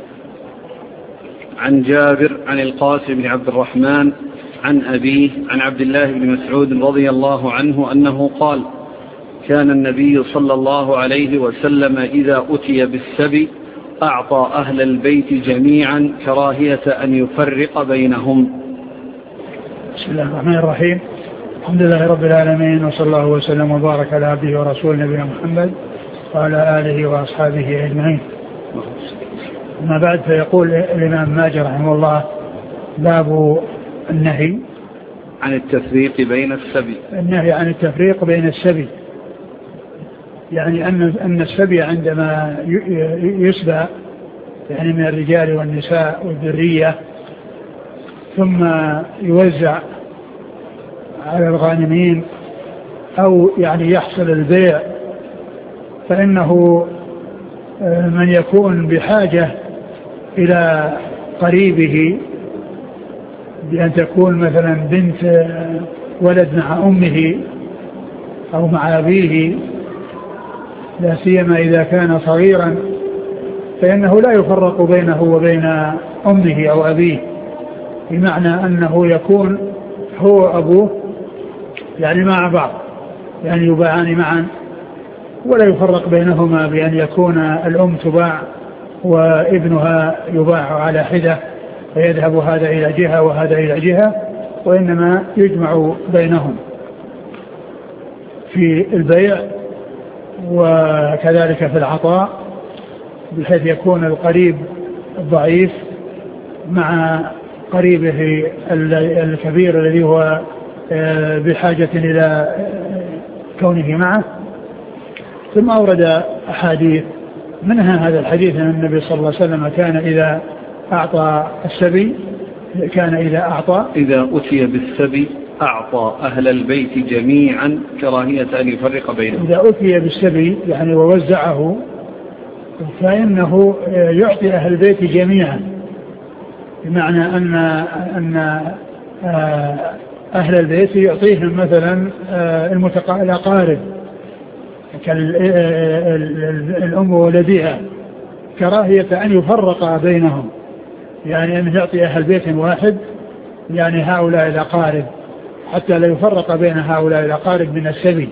عن جابر عن القاسم بن عبد الرحمن عن أبيه عن عبد الله بن مسعود رضي الله عنه أنه قال: كان النبي صلى الله عليه وسلم إذا أتي بالسبي أعطى أهل البيت جميعا كراهية أن يفرق بينهم. بسم الله الرحمن الرحيم، الحمد لله رب العالمين، وصلى الله وسلم وبارك على عبده ورسوله نبينا محمد وعلى آله وأصحابه أجمعين. أما بعد، فيقول الإمام ماجه رحمه الله: باب النهي عن التفريق بين السبي. النهي عن التفريق بين السبي، يعني أن السبي عندما يسبى يعني من الرجال والنساء والذرية ثم يوزع على الغانمين أو يعني يحصل البيع، فإنه من يكون بحاجة إلى قريبه بأن تكون مثلا بنت ولد مع أمه أو مع أبيه، لا سيما إذا كان صغيرا، فإنه لا يفرق بينه وبين أمه أو أبيه، بمعنى أنه يكون هو وأبوه يعني مع بعض، يعني يباعان معا، ولا يفرق بينهما بأن يكون الأم تباع وابنها يباع على حدة، فيذهب هذا إلى جهة وهذا إلى جهة، وإنما يجمع بينهم في البيع وكذلك في العطاء، بحيث يكون القريب الضعيف مع قريبه الكبير الذي هو بحاجة إلى كونه معه. ثم أورد أحاديث، منها هذا الحديث أن النبي صلى الله عليه وسلم كان إذا أعطى السبي، كان إذا أتي بالسبي أعطى أهل البيت جميعا كراهية أن يفرق بينهم. إذا أتي بالسبي يعني ووزعه، فإنه يعطي أهل البيت جميعا، بمعنى أن أهل البيت يعطيهم مثلا الأقارب كالأم وولدها كراهية أن يفرق بينهم، يعني أن يعطي أهل بيت واحد يعني هؤلاء الأقارب حتى لا يفرق بين هؤلاء الأقارب من السبي.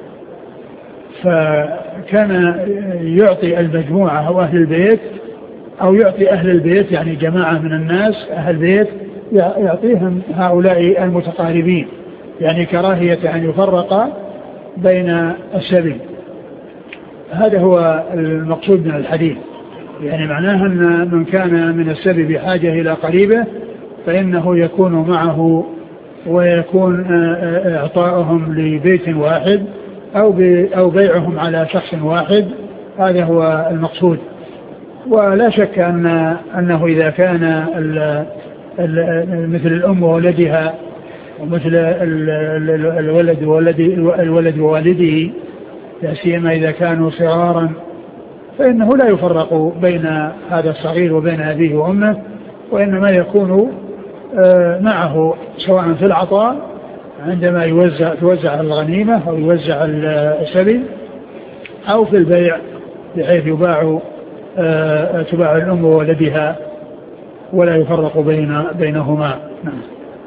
فكان يعطي المجموعة أو أهل البيت أو يعطي أهل البيت يعني جماعة من الناس أهل بيت يعطيهم هؤلاء المتقاربين يعني كراهية أن يفرق بين السبي. هذا هو المقصود من الحديث، يعني معناه أن من كان من السبي بحاجة إلى قريبه فإنه يكون معه ويكون إعطاؤهم لبيت واحد أو بيعهم على شخص واحد. هذا هو المقصود. ولا شك أنه إذا كان مثل الأم وولدها ومثل الولد ووالده لا سيما إذا كانوا صغارا فإنه لا يفرق بين هذا الصغير وبين أبيه وأمه، وإنما يكون معه سواء في العطاء عندما توزع الغنيمة أو يوزع السبي أو في البيع بحيث تباع الأم وولدها ولا يفرق بينهما. نعم.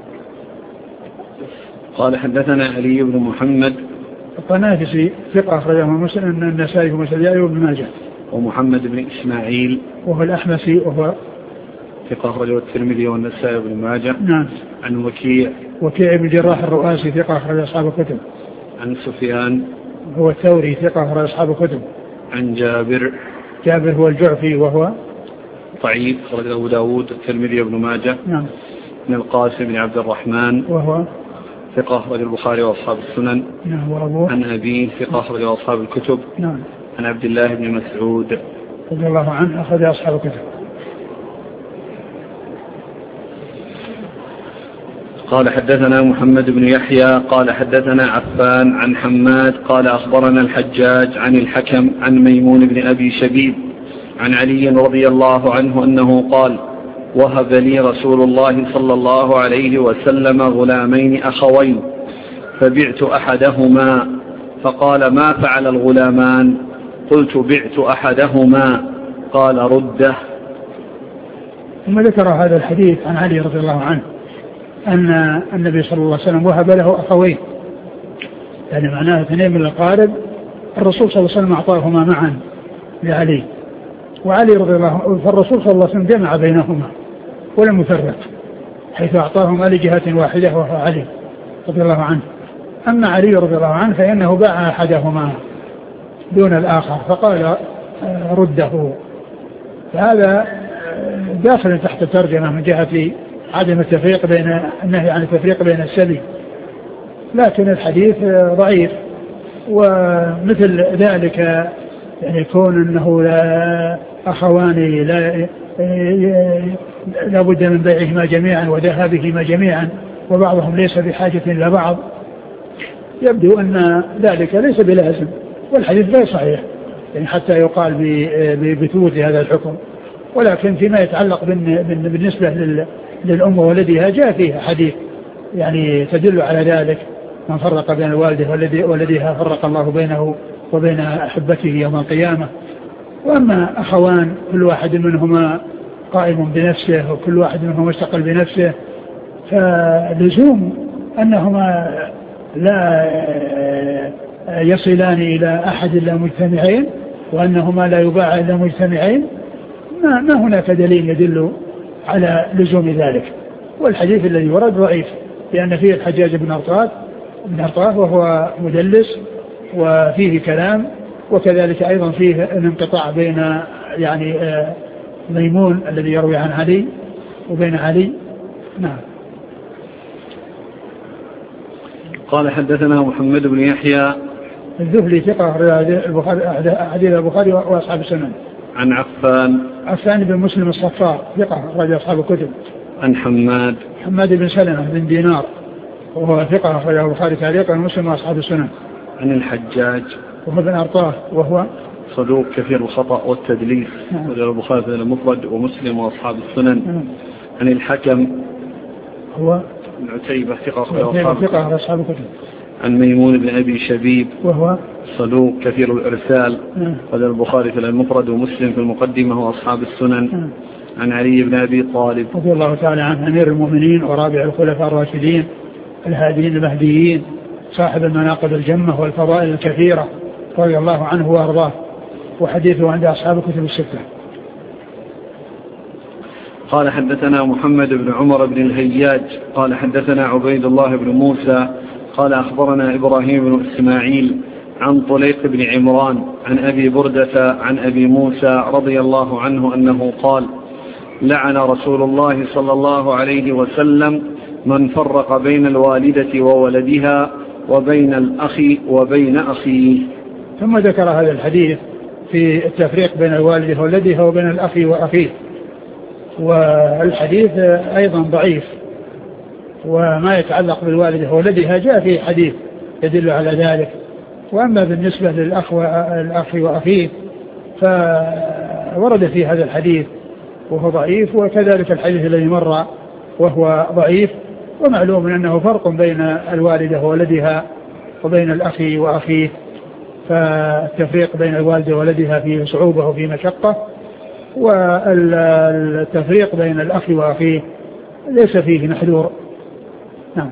قال حدثنا علي بن محمد الطنافسي ثقة أخرجه مسلم النسائي ومسلم وابن ماجه. ومحمد بن إسماعيل وهو الأحمسي وهو ثقة أخرجه الترمذي والنسائي وابن ماجه. نعم. عن وكيع بن جراح الرؤاسي ثقة أخرج أصحاب الكتب. عن سفيان هو الثوري ثقة أخرج أصحاب الكتب. عن جابر هو الجعفي وهو ضعيف أخرجه أبو داود الترمذي وابن ماجه. نعم. من القاسم بن عبد الرحمن وهو ثقة أخرج البخاري وأصحاب السنن. نعم. وأبوه عن أبيه ثقة أخرج أصحاب الكتب. نعم. عن عبد الله بن مسعود رضي الله عنه أخرج أصحاب الكتب. قال حدثنا محمد بن يحيى قال حدثنا عفان عن حماد قال أخبرنا الحجاج عن الحكم عن ميمون بن أبي شبيب عن علي رضي الله عنه أنه قال وهب لي رسول الله صلى الله عليه وسلم غلامين أخوين فبعت أحدهما فقال ما فعل الغلامان؟ قلت بعت أحدهما قال رده. ثم ذكر هذا الحديث عن علي رضي الله عنه أن النبي صلى الله عليه وسلم وهب له أخوين، يعني معناه اثنين من الأقارب الرسول صلى الله عليه وسلم أعطاهما معا لعلي وعلي رضي الله عنه، فالرسول صلى الله عليه وسلم جمع بينهما ولم يفرق حيث أعطاهما لجهة واحدة وهو علي رضي الله عنه. أما علي رضي الله عنه فإنه باع أحدهما دون الآخر فقال رده. فهذا داخل تحت الترجمة من جهة عدم التفريق بين النهي عن التفريق بين السبي، لكن الحديث ضعيف. ومثل ذلك يعني يكون أنه لا أخوان لا بد من بيعهما جميعا وذهابهما جميعا وبعضهم ليس بحاجة إلى بعض، يبدو أن ذلك ليس بلازم والحديث غير صحيح يعني حتى يقال بثبوت هذا الحكم. ولكن فيما يتعلق بالنسبة للأم وولدها جاء فيها حديث يعني تدل على ذلك، من فرق بين الوالده ولدها فرق الله بينه وبين أحبته يوم القيامة. وأما أخوان كل واحد منهما قائم بنفسه وكل واحد منهما مستقل بنفسه فلزوم أنهما لا يصلان إلى أحد إلا مجتمعين وأنهما لا يباع إلا مجتمعين، ما هناك دليل يدل على لزوم ذلك. والحديث الذي ورد ضعيف لأن فيه الحجاج بن أرطاه وهو مدلس وفيه كلام، وكذلك أيضا فيه الانقطاع بين يعني ميمون الذي يروي عن علي وبين علي. نعم. قال حدثنا محمد بن يحيى الذهلي ثقة حديث البخاري وأصحاب السنن. عن عفان بن مسلم الصفار ثقة أخرج أصحاب الكتب. عن حماد بن سلمة بن دينار وهو ثقة أخرجه البخاري تعليقا ومسلم وأصحاب السنن. عن الحجاج وهو بن أرطاه وهو صدوق كثير الخطأ والتدليس وجاء البخاري في المفرد ومسلم وأصحاب السنن. عن الحكم هو بن عتيبة ثقة أخرج أصحاب الكتب. عن ميمون بن أبي شبيب وهو صدوق كثير الإرسال وجاء البخاري في المفرد ومسلم في المقدمة وأصحاب السنن. عن علي بن أبي طالب رضي الله تعالى عنه أمير المؤمنين ورابع الخلفاء الراشدين الهاديين المهديين صاحب المناقب الجمة والفضائل الكثيرة رضي الله عنه وأرضاه، وحديثه عند أصحاب الكتب الستة. قال حدثنا محمد بن عمر بن الهياج قال حدثنا عبيد الله بن موسى قال أخبرنا إبراهيم بن إسماعيل عن طليق بن عمران عن أبي بردة عن أبي موسى رضي الله عنه أنه قال لعن رسول الله صلى الله عليه وسلم من فرق بين الوالدة وولدها وبين الأخ وبين أخيه. ثم ذكر هذا الحديث في التفريق بين الوالدة وولدها وبين الأخ وأخيه، والحديث أيضا ضعيف، وما يتعلق بالوالدة وولدها جاء في حديث يدل على ذلك. وأما بالنسبة للأخ وأخيه فورد في هذا الحديث وهو ضعيف، وكذلك الحديث الذي مر وهو ضعيف. ومعلوم أنه فرق بين الوالدة وولدها وبين الأخ وأخيه، فالتفريق بين الوالدة وولدها فيه صعوبة وفيه مشقة، والتفريق بين الأخ وأخيه ليس فيه محذور. نعم.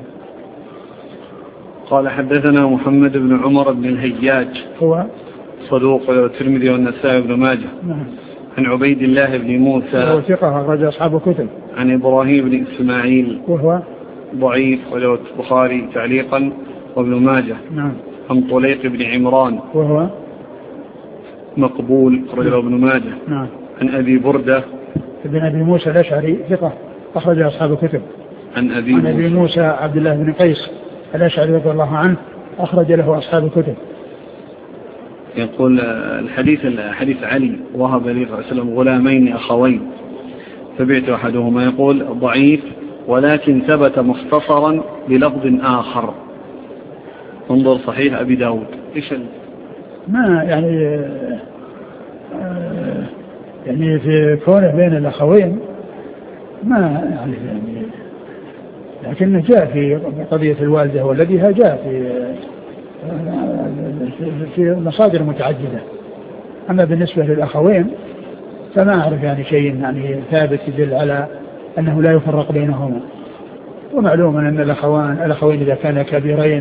قال حدثنا محمد بن عمر بن الهياج هو صدوق الترمذي والنسائي بن ماجه. نعم. عن عبيد الله بن موسى وهو ثقة أخرج أصحاب الكتب. عن إبراهيم بن إسماعيل وهو ضعيف وله البخاري تعليقا وابن ماجه. نعم. عن طليق بن عمران وهو مقبول رجل ابن ماجه. نعم. عن أبي بردة ابن أبي موسى الأشعري ثقة أخرج أصحاب الكتب. عن أبي موسى عبد الله بن قيس الأشعري رضي الله عنه أخرج له أصحاب الكتب. يقول حديث علي وهب لي صلى الله عليه وسلم غلامين أخوين فبعت أحدهما، يقول ضعيف ولكن ثبت مختصرا بلفظ آخر. انظر صحيح أبي داود. إيش ما يعني في كونه بين الأخوين ما يعني لكنه جاء في قضية الوالدة والذيها جاء في مصادر متعددة. أما بالنسبة للأخوين فما أعرف يعني شيء يعني ثابت يدل على أنه لا يفرق بينهما. ومعلوم أن الأخوين إذا كانا كبيرين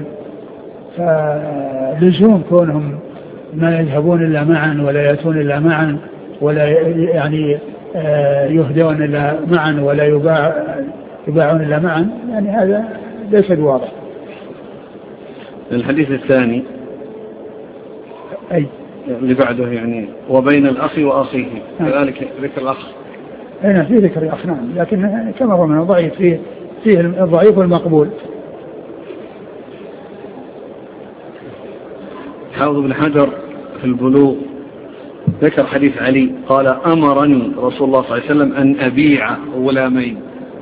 فلزوم كونهم ما يذهبون إلا معا ولا يأتون إلا معا ولا يعني يهدون إلا معا ولا يباعون إلا معا، يعني هذا ليس بواضح. الحديث الثاني أي اللي بعده يعني وبين الأخ وأخيه كذلك ذكر الأخ. هنا في ذكر الأخ نعم، لكن كما هو من الضعيف فيه الضعيف والمقبول. حافظ بن حجر في البلوغ ذكر حديث علي قال أمرني رسول الله صلى الله عليه وسلم أن أبيع غلامين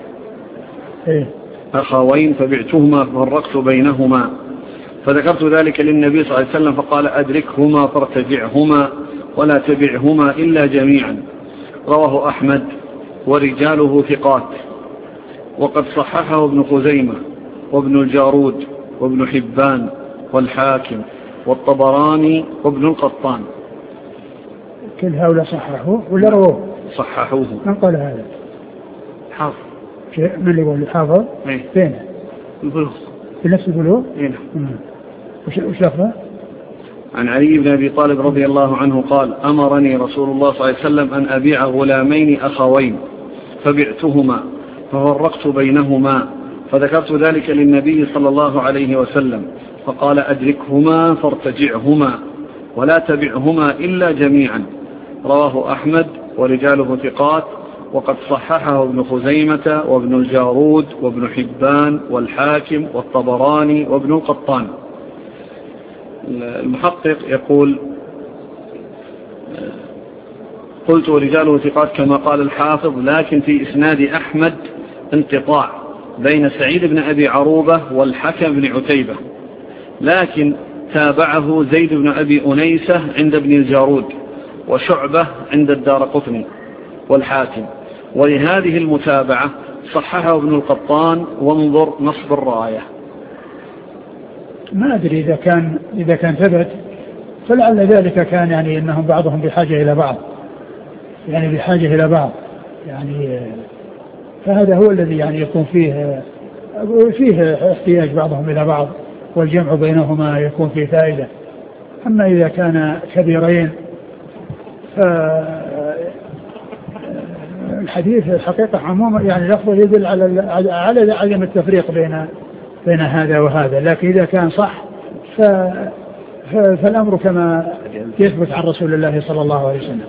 أخوين فبعتهما ففرقت بينهما، فذكرت ذلك للنبي صلى الله عليه وسلم فقال أدركهما فارتجعهما ولا تبعهما إلا جميعا. رواه أحمد ورجاله ثقات، وقد صححه ابن خزيمة وابن الجارود وابن حبان والحاكم والطبراني وابن القطان. كل هؤلاء صححوه ولا رووه؟ صححوه. من قال هذا؟ حافظ. من اللي يقول حافظ؟ فين؟ البلوغ. في نفس البلوغ؟ نعم. وش لفظه؟ عن علي بن أبي طالب رضي الله عنه قال أمرني رسول الله صلى الله عليه وسلم أن أبيع غلامين أخوين فبعتهما ففرقت بينهما، فذكرت ذلك للنبي صلى الله عليه وسلم فقال أدركهما فارتجعهما ولا تبعهما إلا جميعا. رواه أحمد ورجاله ثقات، وقد صححه ابن خزيمة وابن الجارود وابن حبان والحاكم والطبراني وابن القطان. المحقق يقول قلت ورجاله ثقات كما قال الحافظ، لكن في إسناد أحمد انقطاع بين سعيد بن أبي عروبة والحكم بن عتيبة، لكن تابعه زيد بن أبي أنيسة عند ابن الجارود وشعبة عند الدارقطني والحاكم، ولهذه المتابعة صححه ابن القطان وانظر نصب الراية. ما أدري إذا كان ثبت فلعل ذلك كان يعني أنهم بعضهم بحاجة إلى بعض، يعني بحاجة إلى بعض، يعني فهذا هو الذي يعني يكون فيه احتياج بعضهم إلى بعض، والجمع بينهما يكون فيه فائدة. أما إذا كان كبيرين فالحديث الحقيقة عموما يعني لفظه يدل على عدم التفريق بين هذا وهذا، لكن إذا كان صح فالأمر كما يثبت عن رسول الله صلى الله عليه وسلم.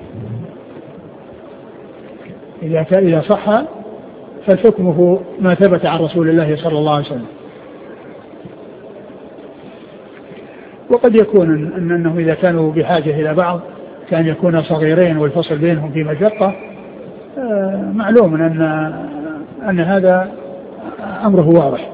إذا صح فالحكم ما ثبت عن رسول الله صلى الله عليه وسلم. وقد يكون أنه إذا كانوا بحاجة إلى بعض كان يكون صغيرين والفصل بينهم في مشقة، معلوم أن هذا أمره واضح.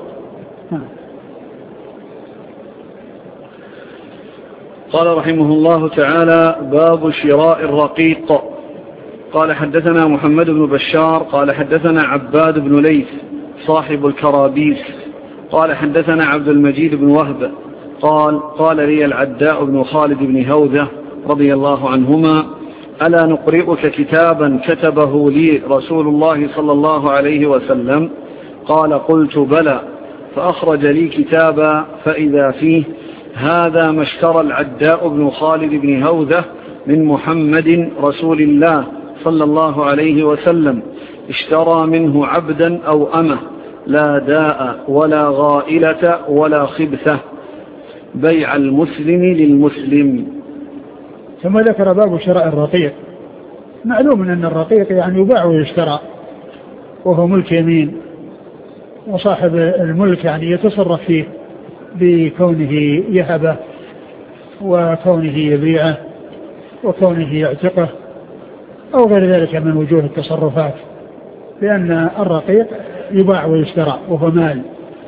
قال رحمه الله تعالى: باب شراء الرقيق. قال حدثنا محمد بن بشار قال حدثنا عباد بن ليث صاحب الكرابيس قال حدثنا عبد المجيد بن وهب قال لي العداء بن خالد بن هوذة رضي الله عنهما: ألا نقرئك كتابا كتبه لي رسول الله صلى الله عليه وسلم؟ قال: قلت بلى. فأخرج لي كتابا فإذا فيه: هذا ما اشترى العداء بن خالد بن هوذة من محمد رسول الله صلى الله عليه وسلم، اشترى منه عبدا أو أمه، لا داء ولا غائلة ولا خبثة، بيع المسلم للمسلم. ثم ذكر باب شراء الرقيق. معلوم أن الرقيق يعني يباع ويشترى، وهو ملك يمين، وصاحب الملك يعني يتصرف فيه بكونه يهبه وكونه يبيعه وكونه يعتقه أو غير ذلك من وجوه التصرفات، لأن الرقيق يباع ويشترى وهو مال.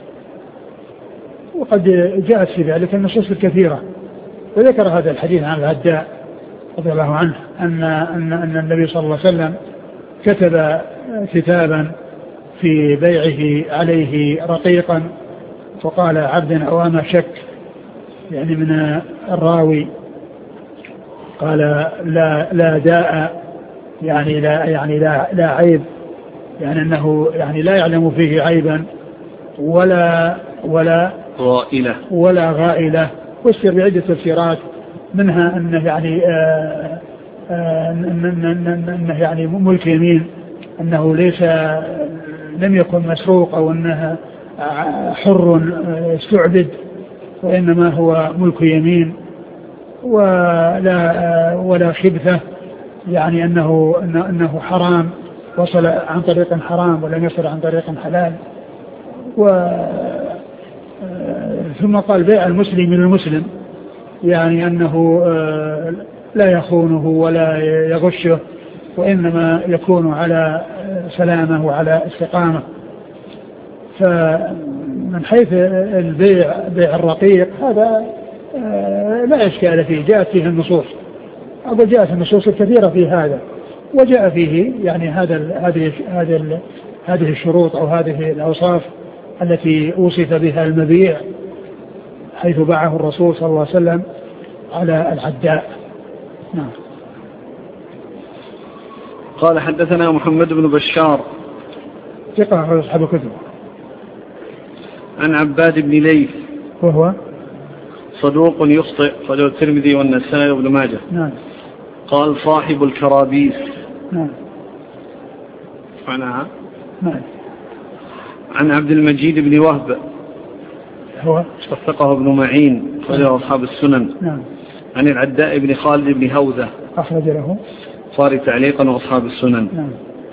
وقد جاءت في ذلك النصوص الكثيرة. وذكر هذا الحديث عن العداء رضي الله عنه أن النبي صلى الله عليه وسلم كتب كتابا في بيعه عليه رقيقا، وقال عبد أو أمة، شك يعني من الراوي، قال لا داء يعني لا عيب، يعني أنه يعني لا يعلم فيه عيبا ولا غائلة. وسر بعدة تفسيرات، منها أنه يعني ملك يمين، أنه لم يكن مسروق أو أنه حر استعبد، وإنما هو ملك يمين. ولا خبثة، يعني أنه حرام، وصل عن طريق حرام ولم يصل عن طريق حلال. ثم قال: بيع المسلم للمسلم، يعني أنه لا يخونه ولا يغشه، وإنما يكون على سلامة وعلى استقامة. فمن حيث البيع، بيع الرقيق، هذا لا إشكال فيه، جاءت فيه النصوص، أو جاءت النصوص الكثيرة في هذا، وجاء فيه يعني هذه الشروط أو هذه الأوصاف التي وصف بها المبيع، حيث باعه الرسول صلى الله عليه وسلم على العداء. نعم. قال حدثنا محمد بن بشار ثقة أصحاب الكتب، عن عباد بن ليث وهو صدوق يخطئ، خرجه الترمذي والنسائي وابن ماجه. نعم. قال: صاحب الكرابيس. نعم. معناها. نعم. عن عبد المجيد بن وهب، هو وثقه ابن معين، خرجه أصحاب السنن. نعم. عن العداء بن خالد بن هوذة، أخرج له صار تعليقا وأصحاب السنن. نعم.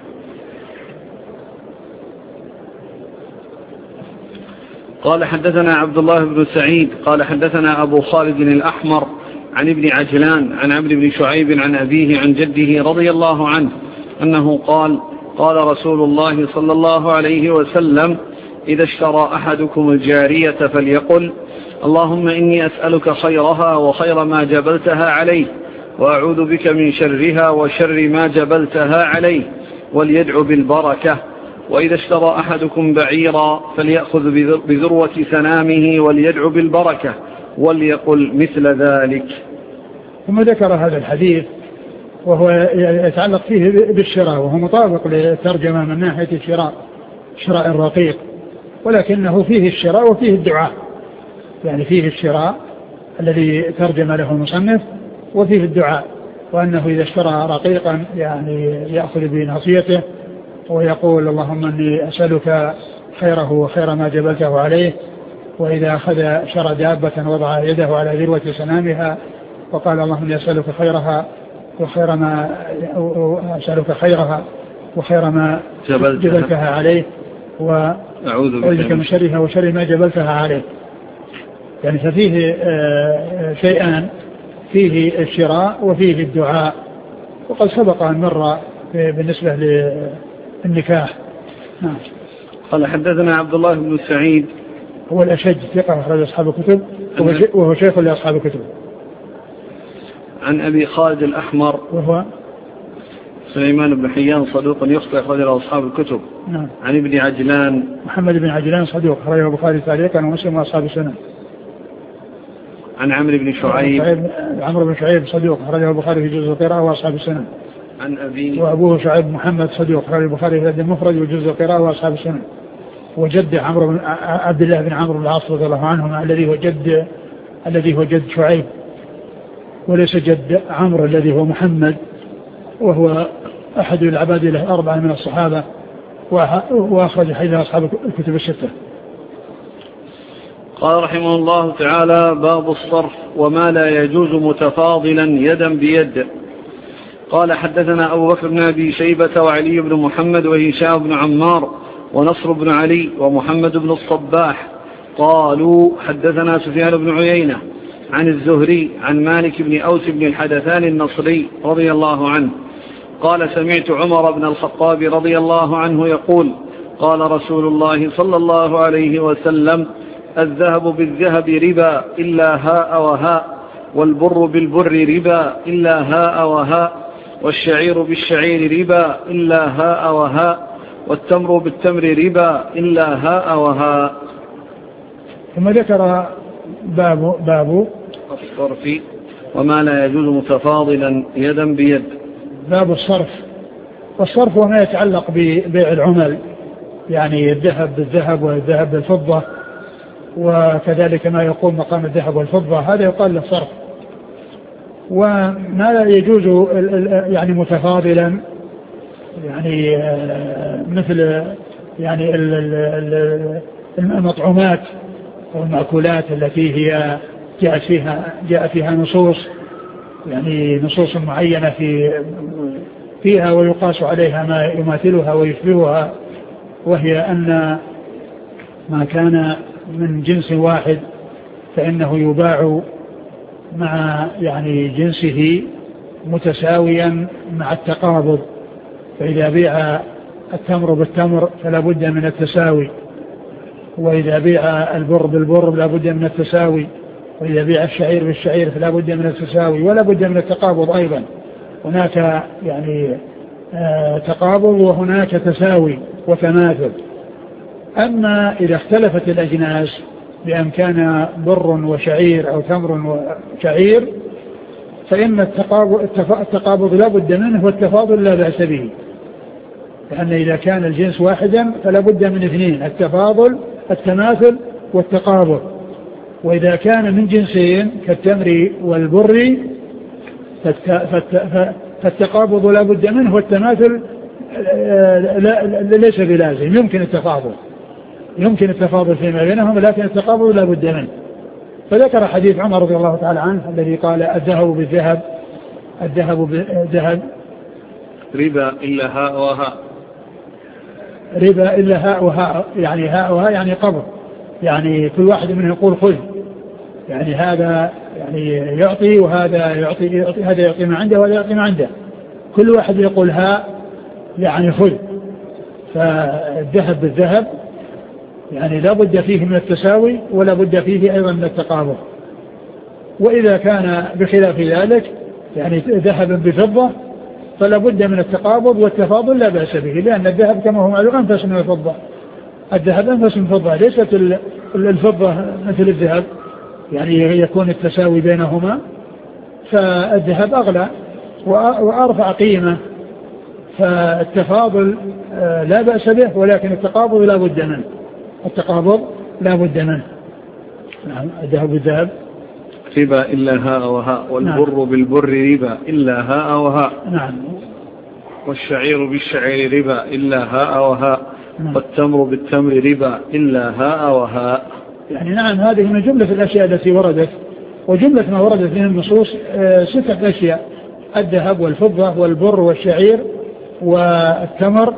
قال حدثنا عبد الله بن سعيد قال حدثنا أبو خالد الأحمر عن ابن عجلان عن عبد بن شعيب عن أبيه عن جده رضي الله عنه أنه قال: قال رسول الله صلى الله عليه وسلم: إذا اشترى أحدكم الجارية فليقل: اللهم إني أسألك خيرها وخير ما جبلتها عليه، وأعوذ بك من شرها وشر ما جبلتها عليه، وليدعو بالبركة. وإذا اشترى أحدكم بعيرا فليأخذ بذروة سنامه وليدعو بالبركة، وليقل مثل ذلك. ثم ذكر هذا الحديث وهو يتعلق فيه بالشراء، وهو مطابق للترجمة من ناحية الشراء، شراء الرقيق، ولكنه فيه الشراء وفيه الدعاء. يعني فيه الشراء الذي ترجم له المصنف، وفيه الدعاء، وأنه إذا اشترى رقيقا يعني يأخذ بناصيته ويقول اللهم أني أسألك خيره وخير ما جبلته عليه. وإذا أخذ شرى دابة وضع يده على ذروة سنامها وقال اللهم أسألك خيرها وخير ما أسألك خيرها وخير ما جبلتها عليه وأعوذ بك من شرها وشر ما جبلتها عليه. يعني ففيه شيئان، فيه الشراء وفيه الدعاء، وقد سبق أن مر بالنسبة للنكاح. قال حدثنا عبد الله بن سعيد هو الأشج ثقة أخرج أصحاب الكتب وهو شيخ لأصحاب الكتب. عن أبي خالد الأحمر وهو سليمان بن حيان صدوق يخطئ أخرج أصحاب الكتب. نعم. عن ابن عجلان محمد بن عجلان صدوق أخرجه البخاري تعليقا ومسلم وأصحاب السنن. عن عمرو بن شعيب عمرو بن شعيب صدوق أخرجه البخاري في جزء القراءة وأصحاب السنن. عن أبي وأبوه شعيب محمد صدوق أخرجه البخاري في الأدب المفرد وجزء القراءة وأصحاب السنن. وجد عمرو بن عبد الله بن عمرو بن العاص رضي الله عنهما الذي هو جد شعيب وليس جد عمرو الذي هو محمد، وهو أحد العباد له 4 من الصحابة، وأخرج حديث أصحاب الكتب الستة. قال رحمه الله تعالى: باب الصرف وما لا يجوز متفاضلا يدا بيد. قال حدثنا أبو بكر بن أبي شيبة وعلي بن محمد وهشام بن عمار ونصر بن علي ومحمد بن الصباح قالوا حدثنا سفيان بن عيينة عن الزهري عن مالك بن أوس بن الحدثان النصري رضي الله عنه قال: سمعت عمر بن الخطاب رضي الله عنه يقول: قال رسول الله صلى الله عليه وسلم: الذهب بالذهب ربا إلا هاء وهاء، والبر بالبر ربا إلا هاء وهاء، والشعير بالشعير ربا إلا هاء وهاء، والتمر بالتمر ربا إلا هاء وهاء. ثم ذكر باب الصرف وما لا يجوز متفاضلا يدا بيد. باب الصرف، والصرف وما يتعلق ببيع العمل، يعني الذهب بالذهب والذهب بالفضة، وكذلك ما يقوم مقام الذهب والفضة، هذا يقال له صرف. وما لا يجوز يعني متفاضلا، يعني مثل يعني المطعومات أو المأكولات التي هي جاء فيها نصوص، يعني نصوص معينة فيها ويقاس عليها ما يماثلها ويشبهها، وهي أن ما كان من جنس واحد فإنه يباع مع يعني جنسه متساويا مع التقابض. فإذا بيع التمر بالتمر فلا بد من التساوي، وإذا بيع البر بالبر فلا بد من التساوي، وإذا بيع الشعير بالشعير فلا بد من التساوي ولا بد من التقابض أيضا. هناك يعني تقابض وهناك تساوي وتماثل. أما إذا اختلفت الأجناس بأن كان بر وشعير أو تمر وشعير فإن التقابض لا بد منه والتفاضل لا بأس به، لأن إذا كان الجنس واحدا فلا بد من اثنين: التفاضل التماثل والتقابض. وإذا كان من جنسين كالتمر والبر فالتقابض لا بد منه والتماثل ليس بلازم، يمكن التفاضل فيما بينهم، لكن التقابض لا بد منه. فذكر حديث عمر رضي الله تعالى عنه الذي قال: الذهب بالذهب ربا إلا هاء وهاء، ربا إلا هاء وهاء، يعني هاء وهاء يعني قبض، يعني كل واحد منهم يقول خذ، يعني هذا يعني يعطي وهذا يعطي، هذا يعطي ما عنده وهذا يعطي ما عنده، كل واحد يقول هاء يعني خذ. فالذهب بالذهب يعني لا بد فيه من التساوي ولا بد فيه أيضا من التقابض. وإذا كان بخلاف ذلك يعني ذهب بفضة فلا بد من التقابض والتفاضل لا بأس به، لأن الذهب كما هو معلوم أنفس من الفضة، الذهب أنفس من الفضة، ليست الفضة مثل الذهب يعني يكون التساوي بينهما، فالذهب أغلى وأرفع قيمة، فالتفاضل لا بأس به، ولكن التقابض لا بد منه. التقابض لا بد منه. نعم. الذهب بالذهب ربا إلا هاء وهاء، والبر نعم. بالبر ربا إلا هاء وهاء. نعم. والشعير بالشعير ربا إلا هاء وهاء. نعم. والتمر بالتمر ربا إلا هاء وهاء. يعني نعم، هذه من جملة الأشياء التي وردت، وجملة ما وردت من النصوص 6 أشياء: الذهب والفضة والبر والشعير والتمر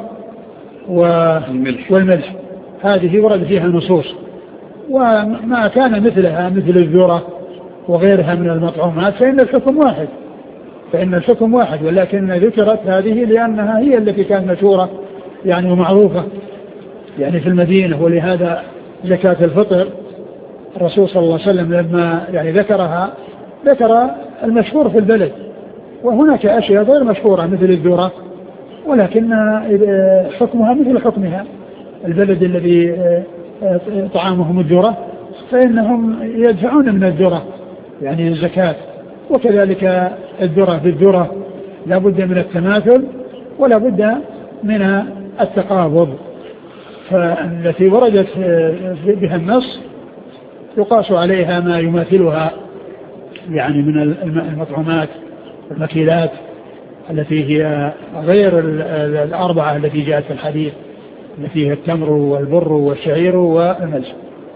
والملح. هذه ورد فيها نصوص. وما كان مثلها مثل الذرة وغيرها من المطعومات فإن الحكم واحد، ولكن ذكرت هذه لأنها هي التي كانت مشهورة يعني ومعروفة يعني في المدينة. ولهذا زكاة الفطر الرسول صلى الله عليه وسلم لما يعني ذكرها ذكر المشهور في البلد، وهناك أشياء غير مشهورة مثل الذرة ولكن حكمها مثل حكمها. البلد الذي طعامهم الذرة فإنهم يدفعون من الذرة يعني الزكاة، وكذلك الذرة بالذرة لا بد من التماثل ولا بد من التقابض. فالتي وردت بها النص يقاس عليها ما يماثلها يعني من المطعومات والمكيلات التي هي غير الأربعة التي جاءت في الحديث، التي هي التمر والبر والشعير والملح.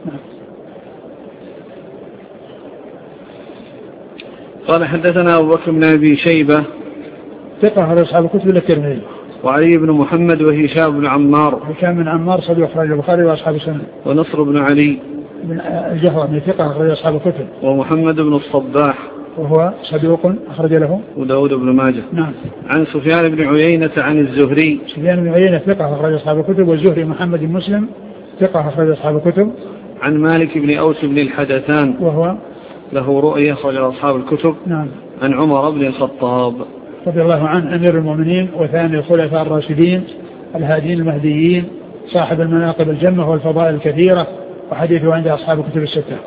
قال حدثنا أبو بكر بن أبي شيبة ثقة على أصحاب الكتب إلا الترمذي. وعلي بن محمد وهشام بن عمار. هشام بن عمار صديق أخرج البخاري وأصحاب السنن. ونصر بن علي بن الجهرمي ثقة أخرج أصحاب الكتب. ومحمد بن الصباح وهو صدوق أخرج له وداود بن ماجه. نعم. عن سفيان بن عيينة عن الزهري. سفيان بن عيينة ثقة أخرج أصحاب الكتب. والزهري محمد بن مسلم ثقة أخرج أصحاب الكتب. عن مالك بن أوس بن الحدثان وهو له رؤية أخرج أصحاب الكتب. نعم. عن عمر بن الخطاب رضي الله عنه أمير المؤمنين وثاني الخلفاء الراشدين الهادين المهديين صاحب المناقب الجمة والفضائل الكثيرة، وحديثه عند أصحاب الكتب الستة.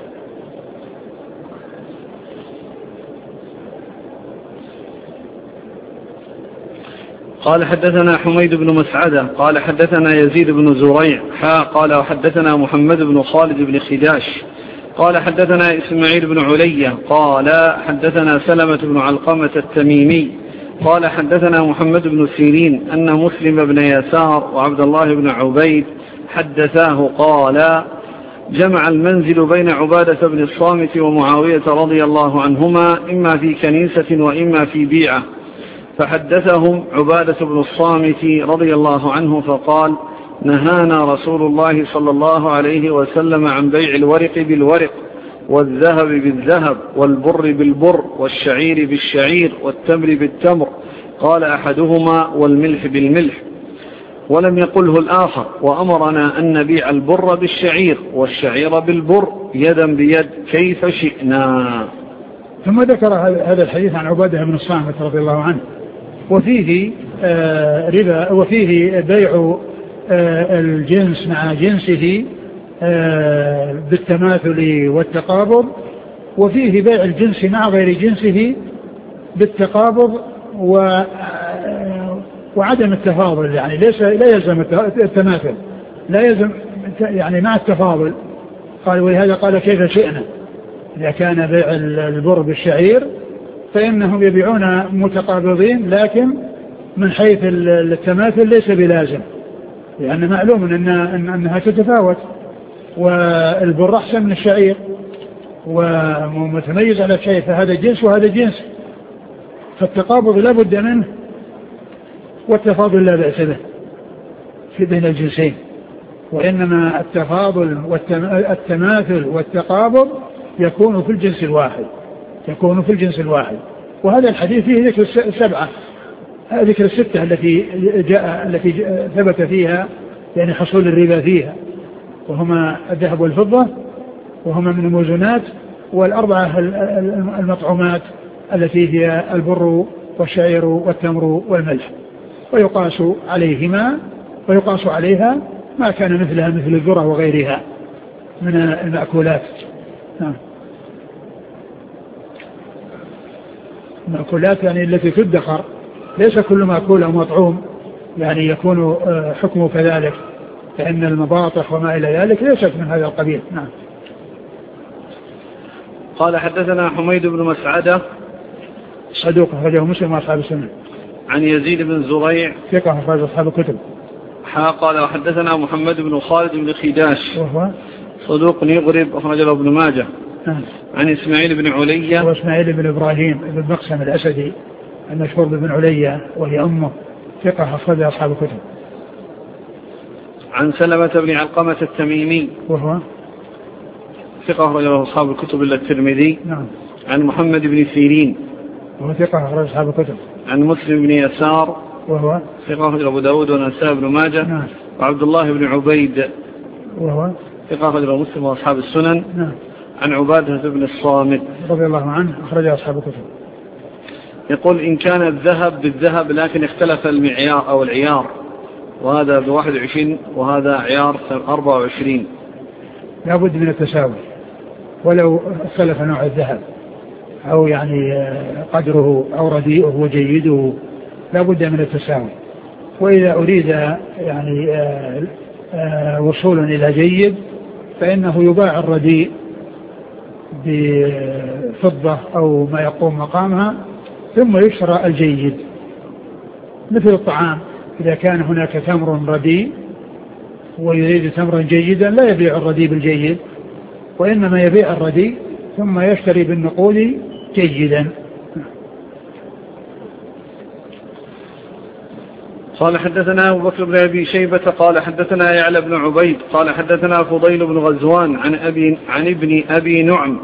قال حدثنا حميد بن مسعدة قال حدثنا يزيد بن زريع قال وحدثنا محمد بن خالد بن خداش قال حدثنا إسماعيل بن علية قال حدثنا سلمة بن علقمة التميمي قال حدثنا محمد بن سيرين أن مسلم بن يسار وعبد الله بن عبيد حدثاه قال جمع المنزل بين عبادة بن الصامت ومعاوية رضي الله عنهما إما في كنيسة وإما في بيعة، فحدثهم عبادة بن الصامت رضي الله عنه فقال نهانا رسول الله صلى الله عليه وسلم عن بيع الورق بالورق والذهب بالذهب والبر بالبر والشعير بالشعير والتمر بالتمر، قال أحدهما والملح بالملح، ولم يقله الآخر، وأمرنا أن نبيع البر بالشعير والشعير بالبر يدا بيد كيف شئنا. ثم ذكر هذا الحديث عن عبادة بن الصامت رضي الله عنه، وفيه ربا، وفيه بيع الجنس مع جنسه بالتماثل والتقابض، وفيه بيع الجنس مع غير جنسه بالتقابض وعدم التفاضل، يعني لا يلزم التماثل، لا يلزم يعني مع التفاضل. قال ولهذا قال كيف شئنا، إذا كان بيع البر بالشعير فإنهم يبيعون متقابضين، لكن من حيث التماثل ليس بلازم، لأن معلوم أنها تتفاوت، والبر أحسن من الشعير ومتميز على شيء، فهذا جنس وهذا جنس، فالتقابض لا بد منه والتفاضل لا بأس به في بين الجنسين، وإنما التفاضل والتماثل والتقابض يكون في الجنس الواحد، يكون في الجنس الواحد. وهذا الحديث فيه ذكر السبعة، ذكر الستة التي ثبت فيها يعني حصول الربا فيها، وهما الذهب والفضة وهما من الموزونات، والأربعة المطعومات التي هي البر والشعير والتمر والملح، ويقاس عليها ما كان مثلها مثل الذرة وغيرها من المأكولات. المأكولات يعني التي تدخر، ليس كل مأكول أو مطعوم يعني يكون حكمه كذلك، فإن المباطح وما إلى ذلك ليست من هذا القبيل. نعم. قال حدثنا حميد بن مسعدة صدوق أخرجه مسلم وأصحاب السنن. عن يزيد بن زريع ثقة أخرج أصحاب الكتب. قال وحدثنا محمد بن خالد بن خداش وهو صدوق يغرب أخرج له ابن ماجه. عن إسماعيل بن علية وإسماعيل بن إبراهيم بن مقسم الأسدي المشهور بن علية وهي أمه، ثقة أخرج أصحاب الكتب. عن سلمة بن علقمة التميمي وهو ثقة أخرج له أصحاب الكتب إلا الترمذي. نعم. عن محمد بن سيرين وهو ثقة أخرج أصحاب الكتب. عن مسلم بن يسار وهو ثقة أخرج أبو داود ونسائي بن ماجه. نعم. وعبد الله بن عبيد وهو ثقة أخرج له مسلم وأصحاب السنن. نعم. عن عبادة بن الصامت رضي الله عنه أخرج أصحاب الكتب. يقول إن كان الذهب بالذهب لكن اختلف المعيار أو العيار، وهذا ب21 وهذا عيار 24، لابد من التساوي، ولو اختلف نوع الذهب أو يعني قدره أو رديئه وجيده لابد من التساوي. وإذا أريد يعني وصول إلى جيد فإنه يباع الرديء بفضة أو ما يقوم مقامها ثم يشترى الجيد، مثل الطعام إذا كان هناك تمر رديء ويريد تمرا جيدا لا يبيع الرديء بالجيد، وإنما يبيع الرديء ثم يشتري بالنقود جيدا. قال حدثنا أبو بكر بن أبي شيبة قال حدثنا يعلى بن عبيد قال حدثنا فضيل بن غزوان عن ابن أبي نعم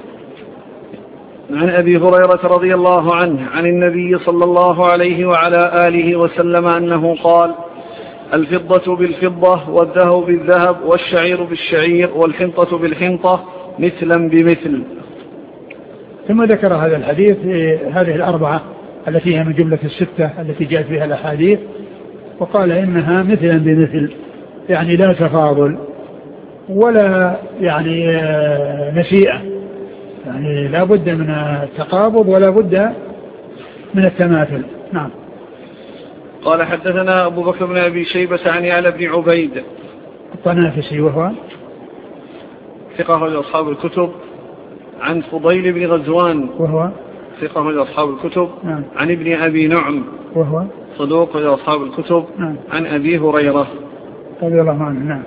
عن أبي هريرة رضي الله عنه عن النبي صلى الله عليه وعلى آله وسلم أنه قال: الفضة بالفضة والذهب بالذهب والشعير بالشعير والحنطة بالحنطة مثلا بمثل. ثم ذكر هذا الحديث هذه الأربعة التي هي من جملة الستة التي جاءت بها الأحاديث، وقال إنها مثلا بمثل، يعني لا تفاضل ولا يعني نسيئة، يعني لا بد من التقابض ولا بد من التماثل. نعم. قال حدثنا أبو بكر بن أبي شيبة عن يعلى بن عبيد الطنافسي وهو ثقة من أصحاب الكتب. عن فضيل بن غزوان وهو ثقة من أصحاب الكتب. نعم. عن ابن أبي نعم وهو صدوق من أصحاب الكتب. نعم. عن أبي هريرة رضي الله عنه. نعم.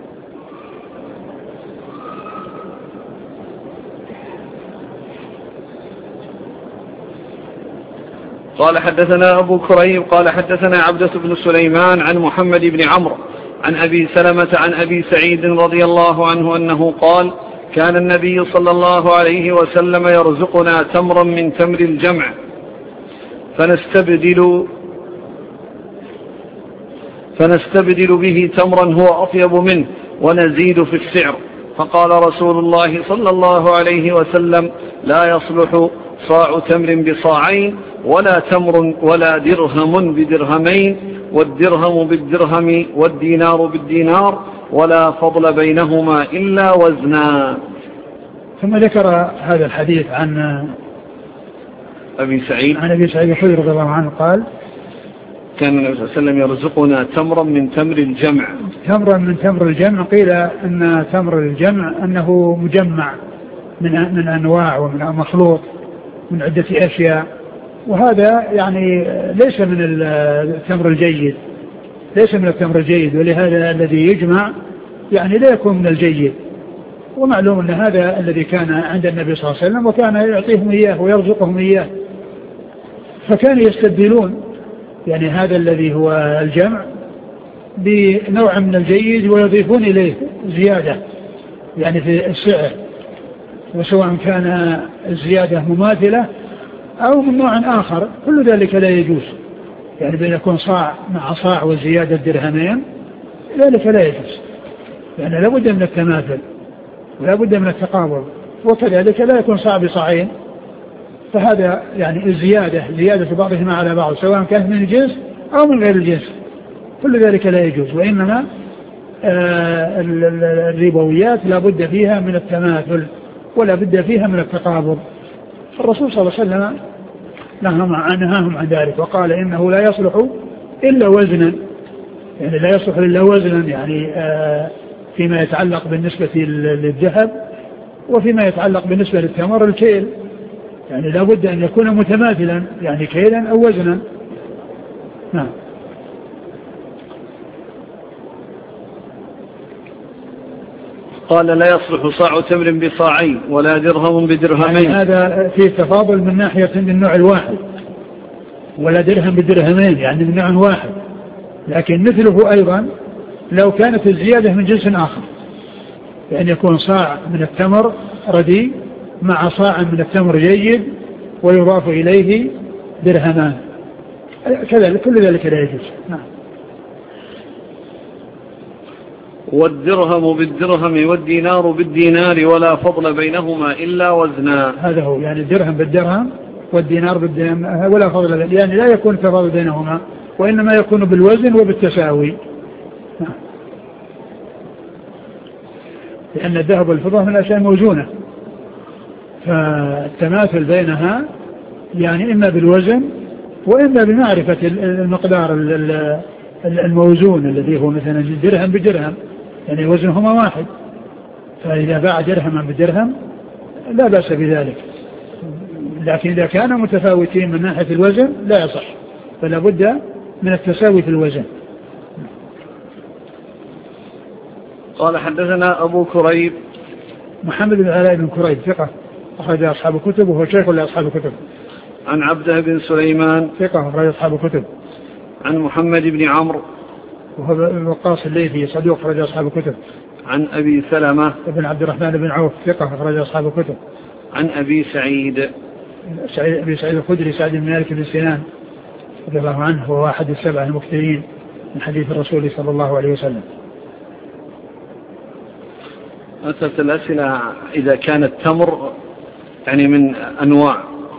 قال حدثنا أبو كريب قال حدثنا عبدة بن سليمان عن محمد بن عمرو عن أبي سلمة عن أبي سعيد رضي الله عنه أنه قال: كان النبي صلى الله عليه وسلم يرزقنا تمرا من تمر الجمع فنستبدل به تمرا هو أطيب منه ونزيد في السعر. فقال رسول الله صلى الله عليه وسلم: لا يصلح صاع تمر بصاعين ولا تمر ولا درهم بدرهمين والدرهم بالدرهم والدينار بالدينار ولا فضل بينهما إلا وزنا. ثم ذكر هذا الحديث عن أبي سعيد الخدري رضي الله عنه قال: كان النبي صلى الله عليه وسلم يرزقنا تمرا من تمر الجمع. تمرا من تمر الجمع، قيل أن تمر الجمع أنه مجمع من أنواع ومن مخلوط من عدة أشياء، وهذا يعني ليس من التمر الجيد، ليس من التمر الجيد، ولهذا الذي يجمع يعني لا يكون من الجيد. ومعلوم أن هذا الذي كان عند النبي صلى الله عليه وسلم وكان يعطيهم إياه ويرزقهم إياه، فكانوا يستبدلون يعني هذا الذي هو الجمع بنوع من الجيد ويضيفون إليه زيادة يعني في السعر، وسواء كان الزيادة مماثلة أو من نوع آخر، كل ذلك لا يجوز. يعني بأن يكون صاع مع صاع وزيادة درهمين ذلك لا يجوز، يعني لا بد من التماثل ولا بد من التقابل، وكذلك لا يكون صاع بصاعين، فهذا يعني الزيادة زيادة بعضهما على بعض سواء كانت من الجنس أو من غير الجنس، كل ذلك لا يجوز. وإنما الربويات لا بد فيها من التماثل ولا بد فيها من التقابل. الرسول صلى الله عليه وسلم نهاهم عن ذلك، وقال إنه لا يصلح إلا وزنا، يعني لا يصلح إلا وزنا، يعني فيما يتعلق بالنسبة للذهب، وفيما يتعلق بالنسبة للتمر الكيل، يعني لا بد أن يكون متماثلا، يعني كيلا أو وزنا. نعم. قال لا يصلح صاع تمر بصاعين ولا درهم بدرهمين. يعني هذا فيه تفاضل من ناحية من نوع الواحد، ولا درهم بدرهمين يعني من نوع واحد، لكن مثله أيضا لو كانت الزيادة من جنس آخر، يعني يكون صاع من التمر رديء مع صاع من التمر جيد ويضاف إليه درهمان، كذلك كل ذلك لا يجوز. نعم. والدرهم بالدرهم والدينار بالدينار ولا فضل بينهما إلا وزنا. هذا هو، يعني الدرهم بالدرهم والدينار بالدينار ولا فضل، يعني لا يكون تفاضل بينهما، وإنما يكون بالوزن وبالتساوي. نعم. لأن الذهب والفضة من الأشياء الموزونة، فالتماثل بينها يعني إما بالوزن وإما بمعرفة المقدار الموزون الذي هو مثلا درهم بدرهم، يعني وزنهما واحد، فإذا باع درهما بدرهم لا بأس بذلك، لكن إذا كانوا متفاوتين من ناحية الوزن لا يصح، فلا بد من التساوي في الوزن. قال حدثنا أبو كريب محمد بن علاء بن كريب ثقة أخرج أصحاب الكتب، وهو شيخ لأصحاب الكتب. عن عبده بن سليمان ثقة أخرج أصحاب الكتب. عن محمد بن عمرو وهو وقاص الليثي صدوق أخرج أصحاب الكتب. عن أبي سلمة بن عبد الرحمن بن عوف ثقة أخرج أصحاب الكتب. عن أبي سعيد الخدري سعد بن مالك بن سنان رضي الله عنه، هو واحد السبع المكثرين من حديث الرسول صلى الله عليه وسلم. أتت الأسئلة إذا كان التمر يعني من أنواع،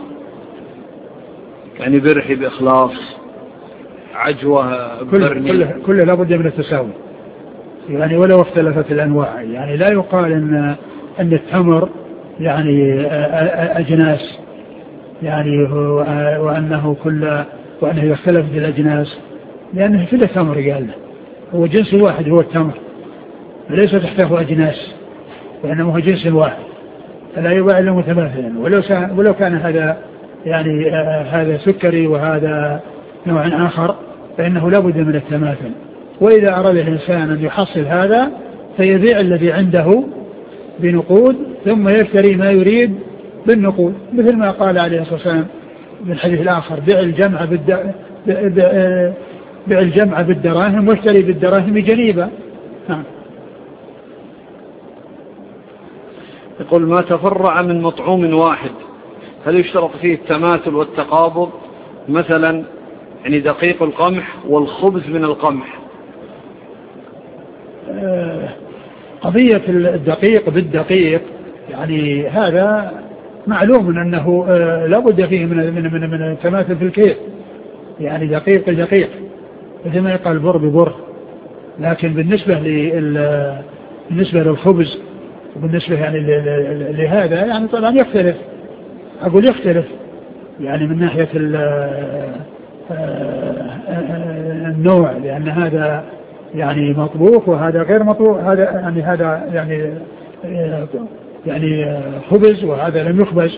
يعني برحي بإخلاص عجوة كله لا بد من التساوي، يعني ولو اختلفت الأنواع، يعني لا يقال أن التمر يعني أجناس، يعني وأنه يختلف بالأجناس، لأنه كله تمر، قال هو جنس واحد هو التمر، ليس تحته أجناس، وإنما هو جنس واحد، فلا يباع إلا متماثلا، ولو كان هذا يعني هذا سكري وهذا نوع آخر فإنه لا بد من التماثل. وإذا أراد الإنسان أن يحصل هذا فيبيع الذي عنده بنقود ثم يشتري ما يريد بالنقود، مثل ما قال عليه الصلاة والسلام بالحديث الآخر: بيع الجمع بالدراهم واشتري بالدراهم جنيبا. يقول: ما تفرع من مطعوم واحد هل يشترط فيه التماثل والتقابض؟ مثلا يعني دقيق القمح والخبز من القمح. قضية الدقيق بالدقيق يعني هذا معلوم أنه لا بد فيه من التماثل في الكيل، يعني دقيق بالدقيق مثل ما يقال بر ببر، لكن بالنسبة للخبز وبالنسبة يعني لهذا يعني طبعا يختلف، أقول يختلف يعني من ناحية النوع، لأن هذا يعني مطبوخ وهذا غير مطبوخ، هذا يعني خبز وهذا لم يخبز.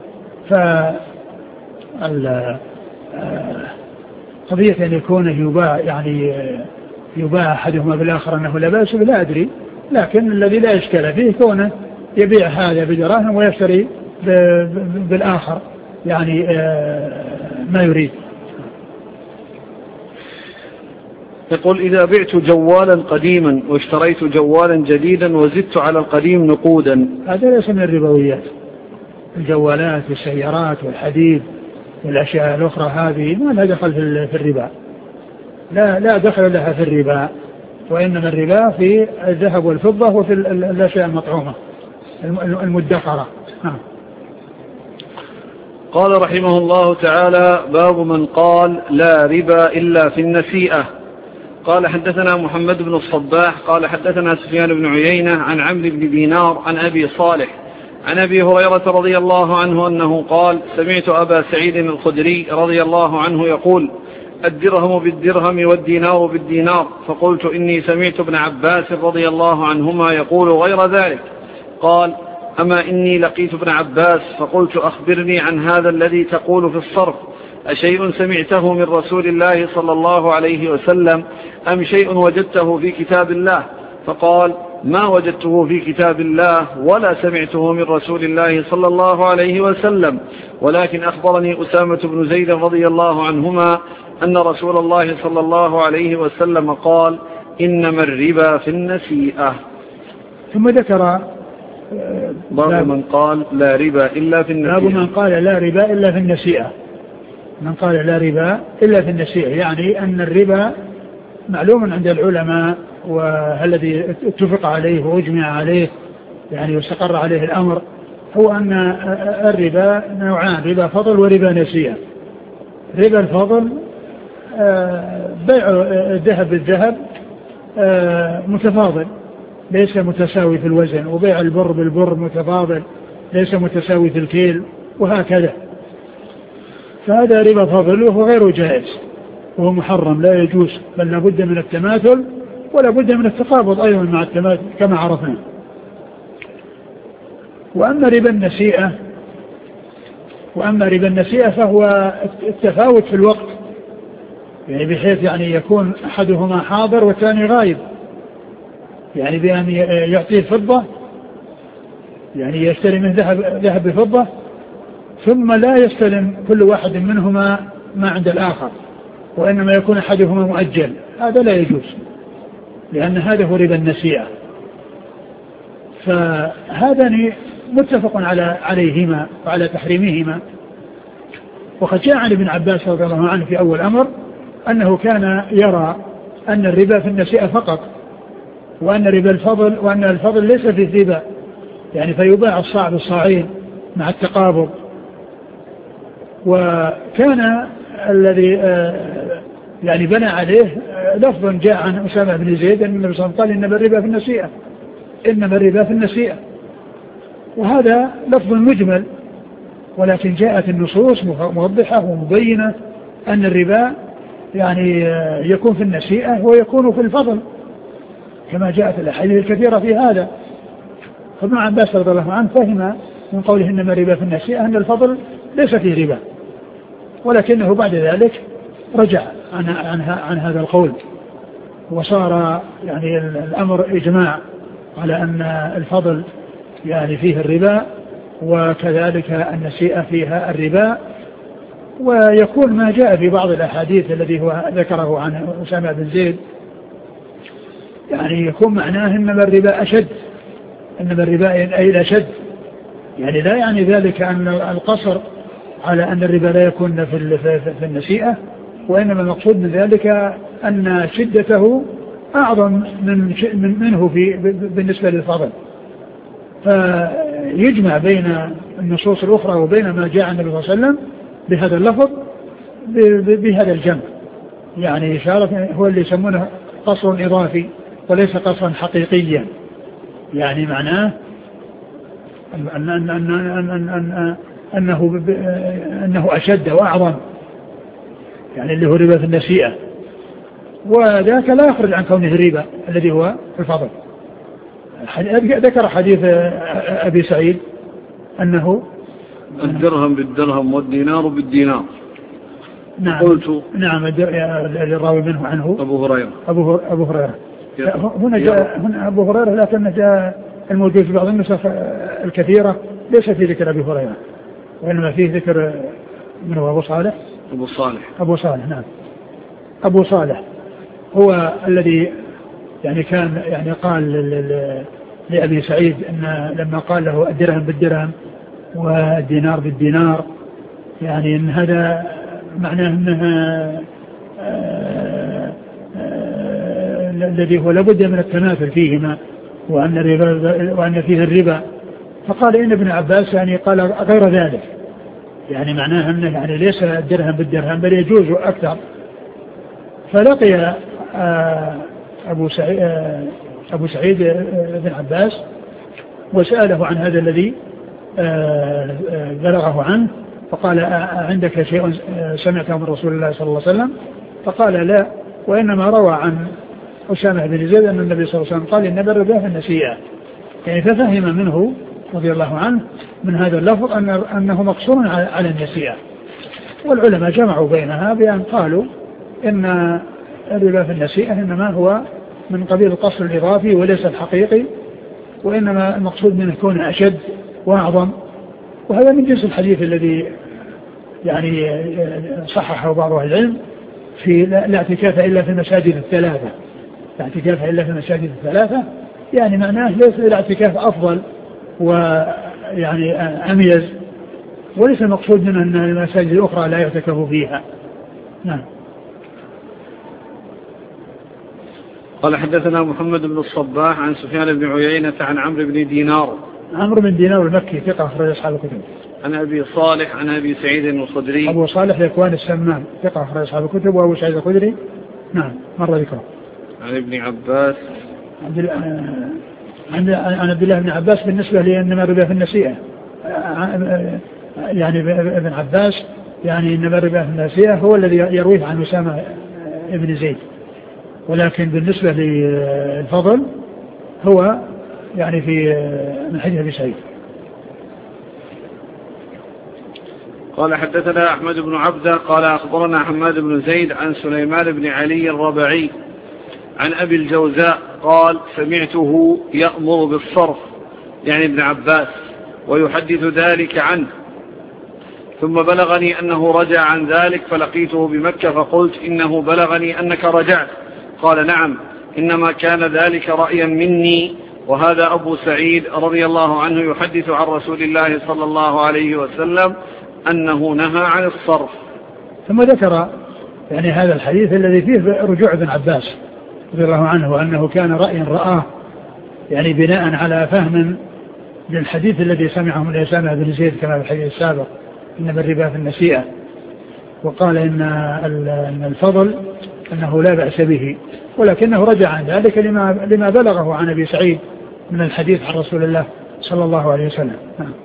قضية أن يكون يباع أحدهما بالآخر أنه لا بأس لا أدري، لكن الذي لا إشكال فيه كونه يبيع هذا بدراهم ويشتري بالآخر يعني ما يريد. يقول: إذا بعت جوالا قديما واشتريت جوالا جديدا وزدت على القديم نقودا، هذا ليس من الربويات. الجوالات والسيارات والحديد والأشياء الأخرى هذه ما لها دخل في الربا، لا دخل لها في الربا، وإنما الربا في الذهب والفضة وفي الأشياء المطعومة المدخرة. قال رحمه الله تعالى: باب من قال لا ربا إلا في النسيئة. قال: حدثنا محمد بن الصباح قال: حدثنا سفيان بن عيينة عن عمرو بن دينار عن أبي صالح عن أبي هريرة رضي الله عنه أنه قال: سمعت أبا سعيد الخدري رضي الله عنه يقول: الدرهم بالدرهم والدينار بالدينار. فقلت: إني سمعت ابن عباس رضي الله عنهما يقول غير ذلك. قال: أما إني لقيت ابن عباس فقلت: أخبرني عن هذا الذي تقول في الصرف، أشيء سمعته من رسول الله صلى الله عليه وسلم أم شيء وجدته في كتاب الله؟ فقال: ما وجدته في كتاب الله ولا سمعته من رسول الله صلى الله عليه وسلم، ولكن أخبرني أسامة بن زيد رضي الله عنهما أن رسول الله صلى الله عليه وسلم قال: إنما الربا في النسيئة. ثم ذكر باب من قال لا ربا إلا في النسيئة. باب من قال لا ربا إلا في النسيئة. من قال لا ربا إلا في النسيئة يعني أن الربا معلوم عند العلماء، والذي اتفق عليه وأجمع عليه يعني واستقر عليه الأمر هو أن الربا نوعان: ربا فضل وربا نسيئة. ربا الفضل بيع الذهب بالذهب متفاضل ليس متساوي في الوزن، وبيع البر بالبر متفاضل ليس متساوي في الكيل، وهكذا. فهذا ربا فضل وهو غير جائز وهو محرم لا يجوز، بل لابد من التماثل ولا بد من التقابض أيضا مع التماثل كما عرفنا. وأما ربا النسيئة فهو التفاوت في الوقت، يعني بحيث يعني يكون أحدهما حاضر والثاني غائب، يعني بأن يعطيه فضة، يعني يستلم ذهب بفضة ثم لا يستلم كل واحد منهما ما عند الآخر، وإنما يكون أحدهما مؤجل. هذا لا يجوز، لأن هذا هو ربا النسيئة. فهذان متفق عليهما وعلى تحريمهما. وقد جاء عن ابن عباس رضي الله عنه في أول أمر أنه كان يرى أن الربا في النسيئة فقط، وأن الفضل ليس في ربا، يعني فيباع الصاع بالصاعين مع التقابض. وكان الذي يعني بنى عليه لفظ جاء عن أسامة بن زيد أن النبي صلى الله عليه وسلم قال: إنما الربا في النسيئة، إنما الربا في النسيئة. وهذا لفظ مجمل، ولكن جاءت النصوص موضحة ومبينة أن الربا يعني يكون في النسيئة ويكون في الفضل، كما جاءت الأحاديث الكثيرة في هذا. فابن عباس رضي الله عنه فهم من قوله إنما الربا في النسيئة أن الفضل ليس فيه ربا، ولكنه بعد ذلك رجع عن هذا القول، وصار يعني الأمر إجماع على أن الفضل يعني فيه الربا، وكذلك النسيئة فيها الربا. ويكون ما جاء في بعض الأحاديث الذي هو ذكره عن أسامة بن زيد يعني يكون معناه إنما الربا أشد، إنما الربا أي الأشد، يعني لا يعني ذلك أن القصر على أن الربا لا يكون في النسيئة، وإنما المقصود من ذلك أن شدته أعظم منه بالنسبة للفضل. فيجمع بين النصوص الأخرى وبين ما جاء عن النبي صلى الله عليه وسلم بهذا اللفظ بهذا الجمع، يعني إشارة هو اللي يسمونه قصر إضافي وليس قصرا حقيقيا، يعني معناه أنه أشد وأعظم، يعني اللي هو ربا في النسيئة، وذاك لا يخرج عن كونه الربا الذي هو الفضل. ذكر حديث أبي سعيد أنه الدرهم بالدرهم والدينار بالدينار. نعم قلت نعم الراوي منه عنه أبو هريرة. هنا جاء هنا أبو هريرة، لكن جاء الموجود في بعض النسخ الكثيرة ليس في ذكر أبي هريرة، وإنما فيه ذكر من هو أبو صالح. نعم أبو صالح هو الذي يعني كان يعني قال لأبي سعيد أن لما قال له الدرهم بالدرهم والدينار بالدينار، يعني أن هذا معناه أنها الذي هو لابد من التماثل فيهما، وأن فيه الربا. فقال إن ابن عباس يعني قال غير ذلك، يعني معناه أنه يعني ليس الدرهم بالدرهم بل يجوز أكثر. فلقي أبو سعيد بن عباس وسأله عن هذا الذي بلغه عنه فقال عندك شيء سمعته من رسول الله صلى الله عليه وسلم؟ فقال لا، وإنما روى عن أسامة بن زيد أن النبي صلى الله عليه وسلم قال إن الربا في النسيئة، يعني ففهم منه رضي الله عنه من هذا اللفظ أنه مقصور على النسيئة. والعلماء جمعوا بينها بأن قالوا إن الربا في النسيئة إنما هو من قبيل القصر الإضافي وليس الحقيقي، وإنما المقصود منه يكون أشد وأعظم. وهذا من جنس الحديث الذي يعني صححه بعض أهل العلم في لا اعتكاف إلا في المساجد الثلاثة، لا اعتكاف إلا في المساجد الثلاثة، يعني معناه ليس الاعتكاف أفضل ويعني أميز، وليس المقصود منه أن المساجد الأخرى لا يعتكف فيها. نعم. قال حدثنا محمد بن الصباح عن سفيان بن عيينة عن عمرو بن دينار. عمرو بن دينار المكي ثقة أخرج أصحاب الكتب. عن أبي صالح عن أبي سعيد الخدري. أبو صالح ذكوان السمان ثقة أخرج أصحاب الكتب. وأبو سعيد الخدري نعم مر ذكره. عن ابن عباس عن عبد الله بن عباس بالنسبة لأنما الربا في النسيئة، يعني ابن عباس يعني إنما الربا في النسيئة هو الذي يرويه عن أسامة ابن زيد، ولكن بالنسبة للفضل هو يعني في من حديث أبي سعيد. قال حدثنا أحمد بن عبدة قال أخبرنا حماد بن زيد عن سليمان بن علي الربعي عن أبي الجوزاء قال سمعته يأمر بالصرف يعني ابن عباس ويحدث ذلك عنه، ثم بلغني أنه رجع عن ذلك فلقيته بمكة فقلت إنه بلغني أنك رجعت، قال نعم إنما كان ذلك رأيا مني. وهذا أبو سعيد رضي الله عنه يحدث عن رسول الله صلى الله عليه وسلم أنه نهى عن الصرف. ثم ذكر يعني هذا الحديث الذي فيه رجوع ابن عباس رضي الله عنه وأنه كان رأيا رآه يعني بناء على فهم للحديث الذي سمعه من أسامة بن زيد كما في الحديث السابق إنما الربا في النسيئة، وقال إن الفضل أنه لا بأس به، ولكنه رجع عن ذلك لما بلغه عن أبي سعيد من الحديث عن رسول الله صلى الله عليه وسلم.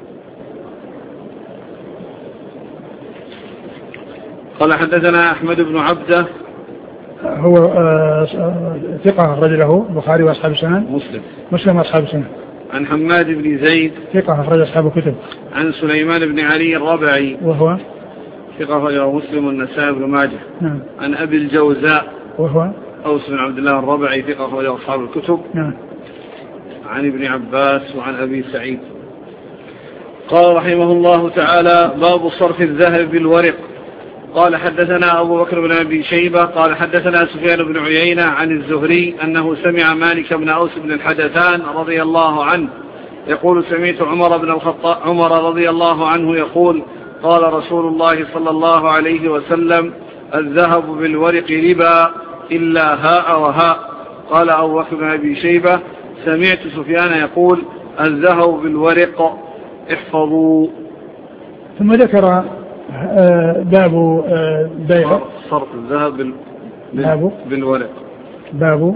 قال حدثنا أحمد بن عبدة هو ثقة رجله البخاري وأصحاب السنن مسلم وأصحاب السنن. عن حماد بن زيد ثقة أخرج أصحاب الكتب. عن سليمان بن علي الربعي وهو ثقة أخرجه مسلم والنسائي بن ماجه. نعم. عن أبي الجوزاء وهو أوس بن عبد الله الربعي ثقة أخرجه أصحاب الكتب. نعم. عن ابن عباس وعن أبي سعيد. قال رحمه الله تعالى باب صرف الذهب بالورق. قال حدثنا أبو بكر بن أبي شيبة قال حدثنا سفيان بن عيينة عن الزهري أنه سمع مالك بن أوس بن الحدثان رضي الله عنه يقول سمعت عمر رضي الله عنه يقول قال رسول الله صلى الله عليه وسلم الذهب بالورق ربا إلا هاء وهاء. قال أبو بكر بن أبي شيبة سمعت سفيان يقول الذهب بالورق احفظوا. ثم ذكر باب بيع صرف الذهب بالورق. باب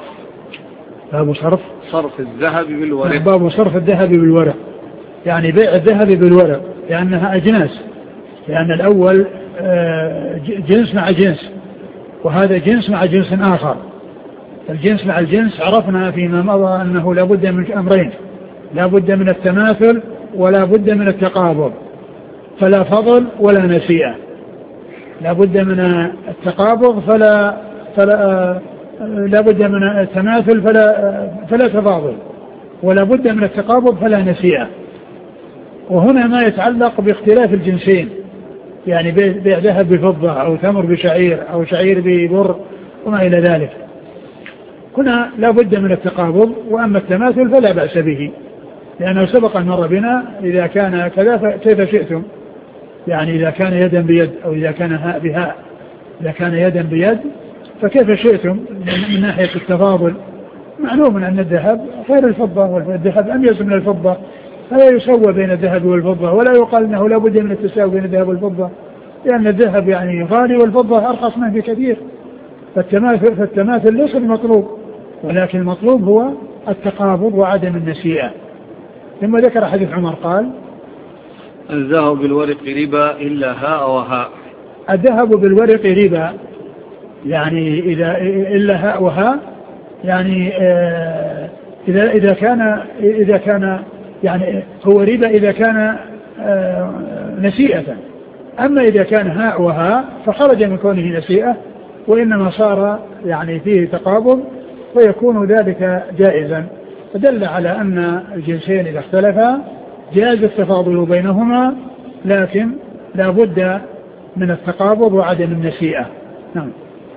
صرف الذهب بالورق. باب صرف الذهب بالورق يعني بيع الذهب بالورق لأنها أجناس، لأن الأول جنس مع جنس وهذا جنس مع جنس آخر. الجنس مع الجنس عرفنا فيما مضى أنه لا بد من أمرين، لا بد من التماثل ولا بد من التقابض، فلا فضل ولا نسيئة. لا بد من التقابض لا بد من التماثل فلا تفاضل، ولا بد من التقابض فلا نسيئة. وهنا ما يتعلق باختلاف الجنسين، يعني بيع ذهب بفضة أو تمر بشعير أو شعير ببر وما إلى ذلك، هنا لا بد من التقابض. وأما التماثل فلا بأس به، لأنه سبق أن مر بنا إذا كان كذا كيف شئتم، يعني إذا كان يدا بيد أو إذا كان هاء بهاء، إذا كان يدا بيد فكيف شئتم من ناحية التفاضل. معلوم أن الذهب غير الفضة والذهب أميز من الفضة، فلا يسوى بين الذهب والفضة، ولا يقال أنه لا بد من التساوي بين الذهب والفضة، لأن الذهب يعني غالي والفضة أرخص منه بكثير. فالتماثل ليس المطلوب، ولكن المطلوب هو التقابض وعدم النسيئة. ثم ذكر حديث عمر قال الذهب بالورق ربا إلا هاء وهاء. الذهب بالورق ربا يعني إلا هاء وهاء يعني إذا كان يعني هو ربا إذا كان نسيئة. أما إذا كان هاء وهاء فخرج من كونه نسيئة وإنما صار يعني فيه تقابض ويكون ذلك جائزا. فدل على أن الجنسين إذا اختلفا جاز التفاضل بينهما لكن لا بد من التقابض وعدم النسيئة. نعم.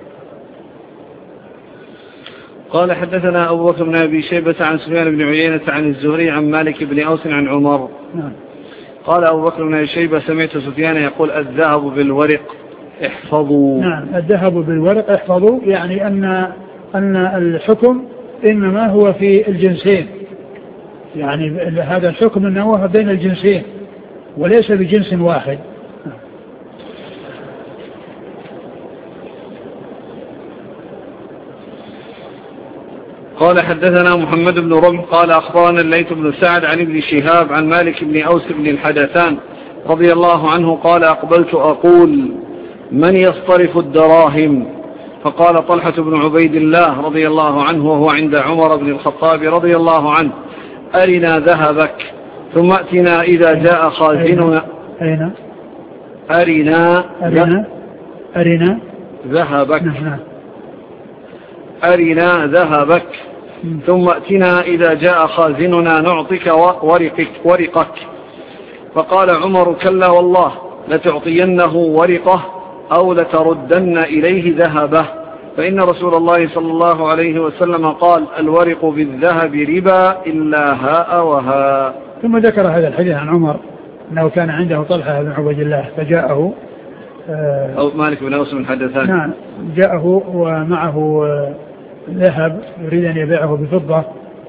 قال حدثنا أبو بكر بن أبي شيبة عن سفيان بن عيينة عن الزهري عن مالك بن أوس عن عمر. نعم. قال أبو بكر بن أبي شيبة سمعت سفيان يقول الذهب بالورق احفظوا. نعم الذهب بالورق احفظوا يعني أن الحكم إنما هو في الجنسين يعني هذا الحكم إنه هو بين الجنسين وليس بجنس واحد. قال حدثنا محمد بن رمح قال أخبرنا الليث بن سعد عن ابن شهاب عن مالك بن أوس بن الحدثان رضي الله عنه قال أقبلت أقول من يصطرف الدراهم فقال طلحة بن عبيد الله رضي الله عنه وهو عند عمر بن الخطاب رضي الله عنه أرنا ذهبك ثم أتنا إذا جاء خازننا. أرنا ذهبك أرنا ذهبك ثم أتنا إذا جاء خازننا نعطيك ورقك. فقال عمر كلا والله لتعطينه ورقه أو لتردن إليه ذهبه فإن رسول الله صلى الله عليه وسلم قال الورق بالذهب ربا إلا هاء وهاء. ثم ذكر هذا الحديث عن عمر أنه كان عنده طلحة بن عبيد الله فجاءه أو مالك بن أوس بن الحدثان. نعم جاءه ومعه ذهب يريد أن يبيعه بفضة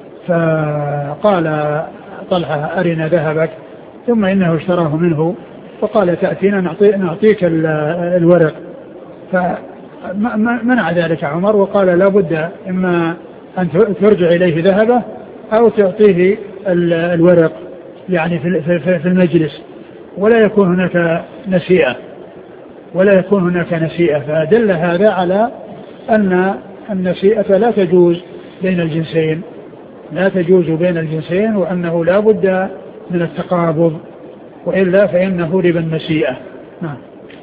فقال طلحة أرنا ذهبك ثم إنه اشتراه منه فقال تأتينا نعطيك الورق. فمنع ذلك عمر وقال لا بد إما أن ترجع إليه ذهبه أو تعطيه الورق يعني في المجلس ولا يكون هناك نسيئة. فدل هذا على أن النسيئة لا تجوز بين الجنسين وأنه لا بد من التقابض وإلا فإنه ربا النسيئة. نعم.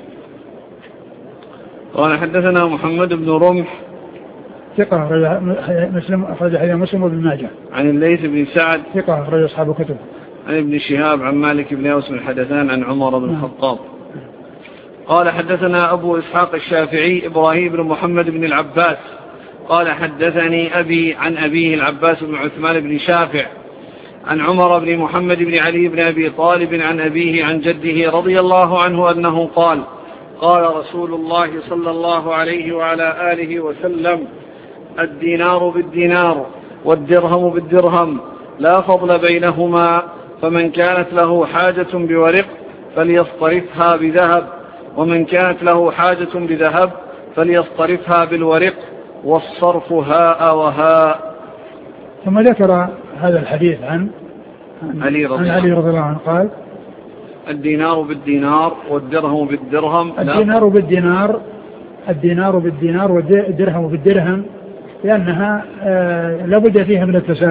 قال حدثنا محمد بن رمح ثقة أخرج حديث مسلم وابن ماجه. عن الليث بن سعد ثقة أخرج أصحاب كتب. عن ابن شهاب عن مالك بن أوس بن الحدثان عن عمر بن الخطاب. قال حدثنا أبو إسحاق الشافعي إبراهيم بن محمد بن العباس قال حدثني أبي عن أبيه العباس بن عثمان بن شافع عن عمر بن محمد بن علي بن أبي طالب عن أبيه عن جده رضي الله عنه أنه قال قال رسول الله صلى الله عليه وعلى آله وسلم الدينار بالدينار والدرهم بالدرهم لا فضل بينهما فمن كانت له حاجة بورق فليصطرفها بذهب ومن كانت له حاجة بذهب فليصطرفها بالورق والصرف هاء وهاء. ثم ذكر هذا الحديث عن علي رضي الله عنه قال الدينار بالدينار والدرهم بالدرهم الدينار بالدينار والدرهم بالدرهم لأنها لابد فيها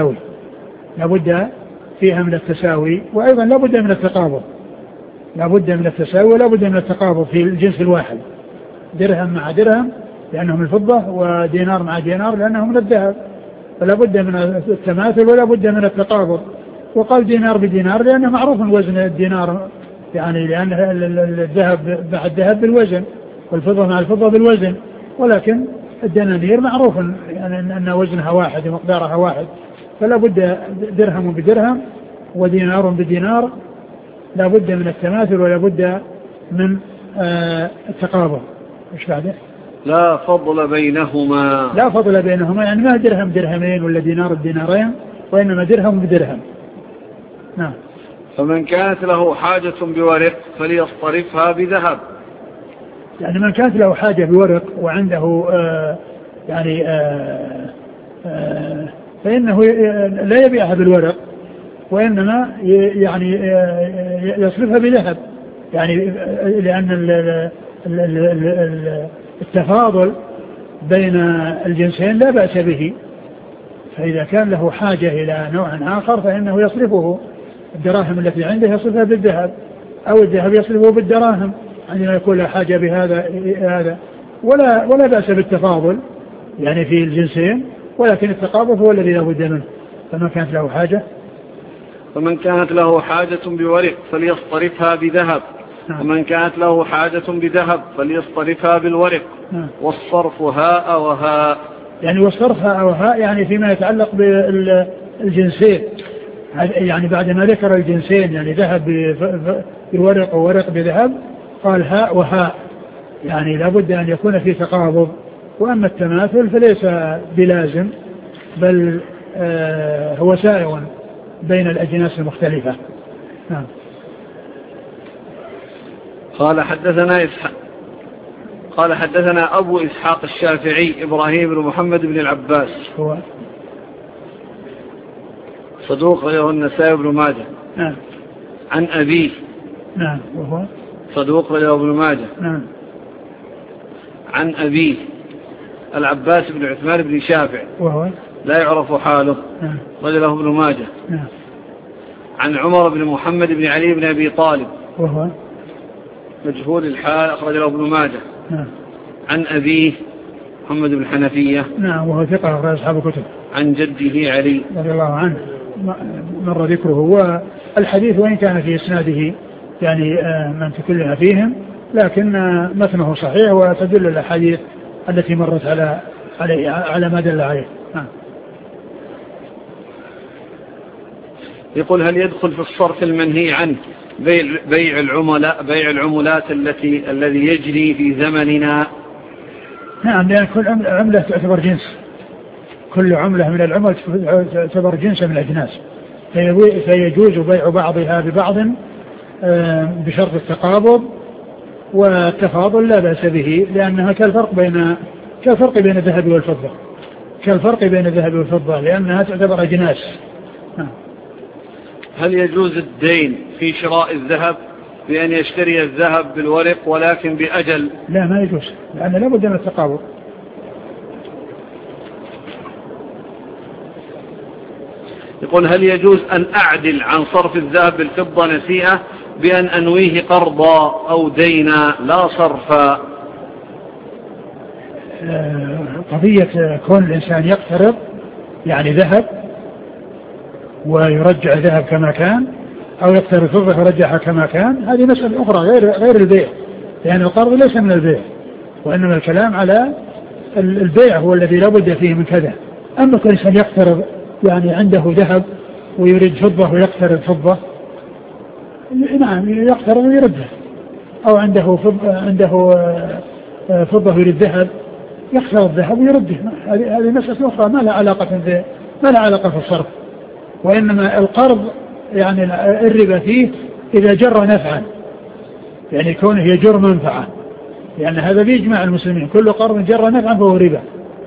من التساوي وأيضا لابد من التقابض ولابد من التقابض في الجنس الواحد درهم مع درهم لأنه من الفضة ودينار مع دينار لأنه من الذهب فلا بد من التماثل ولا بد من التقابض. وقال دينار بدينار لأنه معروف وزن الدينار يعني لأن الذهب مع الذهب بالوزن والفضة مع الفضة بالوزن ولكن الدنانير معروف يعني أن وزنها واحد ومقدارها واحد فلا بد درهم بدرهم ودينار بدينار لا بد من التماثل ولا بد من التقابض. ايش بعده؟ لا فضل بينهما يعني ما درهم درهمين ولا دينار دينارين وإنما درهم بدرهم. نعم. فمن كانت له حاجة بورق فليصطرفها بذهب يعني من كانت له حاجة بورق وعنده فإنه لا يبيعها بالورق وإنما يعني يصرفها بذهب، يعني لأن التفاضل بين الجنسين لا بأس به، فإذا كان له حاجة إلى نوع آخر فإنه يصرفه، الدراهم التي عنده يصرفها بالذهب أو الذهب يصرفه بالدراهم عندما يكون له حاجة بهذا ولا بأس بالتفاضل يعني في الجنسين، ولكن التقابض هو الذي لا بد منه. فمن كانت له حاجة بورق فليصطرفها بذهب، ومن كانت له حاجة بذهب فليصطرفها بالورق. والصرف هاء وهاء، يعني والصرف هاء وهاء يعني فيما يتعلق بالجنسين، يعني بعد ما ذكر الجنسين يعني ذهب بورق وورق بذهب قال هاء وهاء، يعني لابد أن يكون في تقابض. وأما التماثل فليس بلازم، بل هو سائغ بين الأجناس المختلفة. نعم. قال حدثنا أبو إسحاق الشافعي إبراهيم بن محمد بن العباس، هو صدوق له النسائي بن ماجه. نعم. عن أبيه. نعم. وهو صدوق له ابن ماجه. نعم. عن أبيه العباس بن عثمان بن شافع، وهو لا يعرف حاله. نعم. رجله ابن ماجه. نعم. عن عمر بن محمد بن علي بن أبي طالب، وهو مجهول الحال، أخرج له ابن ماجه. نعم. عن أبيه محمد بن حنفية. نعم. وهو ثقة أخرج أصحاب الكتب. عن جده علي رضي الله عنه مر ذكره. والحديث وإن كان في إسناده يعني من تكلم فيهم، لكن متنه صحيح وتدل الأحاديث التي مرت على ما دل عليه. يقول هل يدخل في الصرف المنهي عنه بيع العملات الذي يجري في زمننا؟ نعم، لأن كل عملة تعتبر جنس، كل عملة من العمل تعتبر جنس من الأجناس، فيجوز بيع بعضها ببعض بشرط التقابض والتفاضل لا بأس به، لأنها كالفرق بين الذهب والفضة، لأنها تعتبر أجناس. هل يجوز الدين في شراء الذهب بأن يشتري الذهب بالورق ولكن بأجل؟ لا، ما يجوز، لأن لا بد من التقابض. يقول هل يجوز أن أعدل عن صرف الذهب بالفضة نسيئة بأن أنويه قرضا أو دينا لا صرفا؟ قضية كون الإنسان يقترض يعني ذهب ويرجع ذهب كما كان، أو يقترض فضة ويرجعها كما كان، هذه مسألة أخرى غير البيع، لأن القرض ليس من البيع، وإنما الكلام على البيع هو الذي لا بد فيه من كذا. أما كل إنسان يقترض يعني عنده ذهب ويريد فضة ويقترض فضة، نعم يقترض ويردها، أو عنده فضة ويريد ذهب يقترض الذهب ويرده، هذه مسألة أخرى ما لها علاقة في الصرف. وإنما القرض يعني الربا فيه إذا جر نفعا، يعني كونه يجر منفعة، لأن يعني هذا بيجمع المسلمين، كل قرض جر نفعا فهو ربا.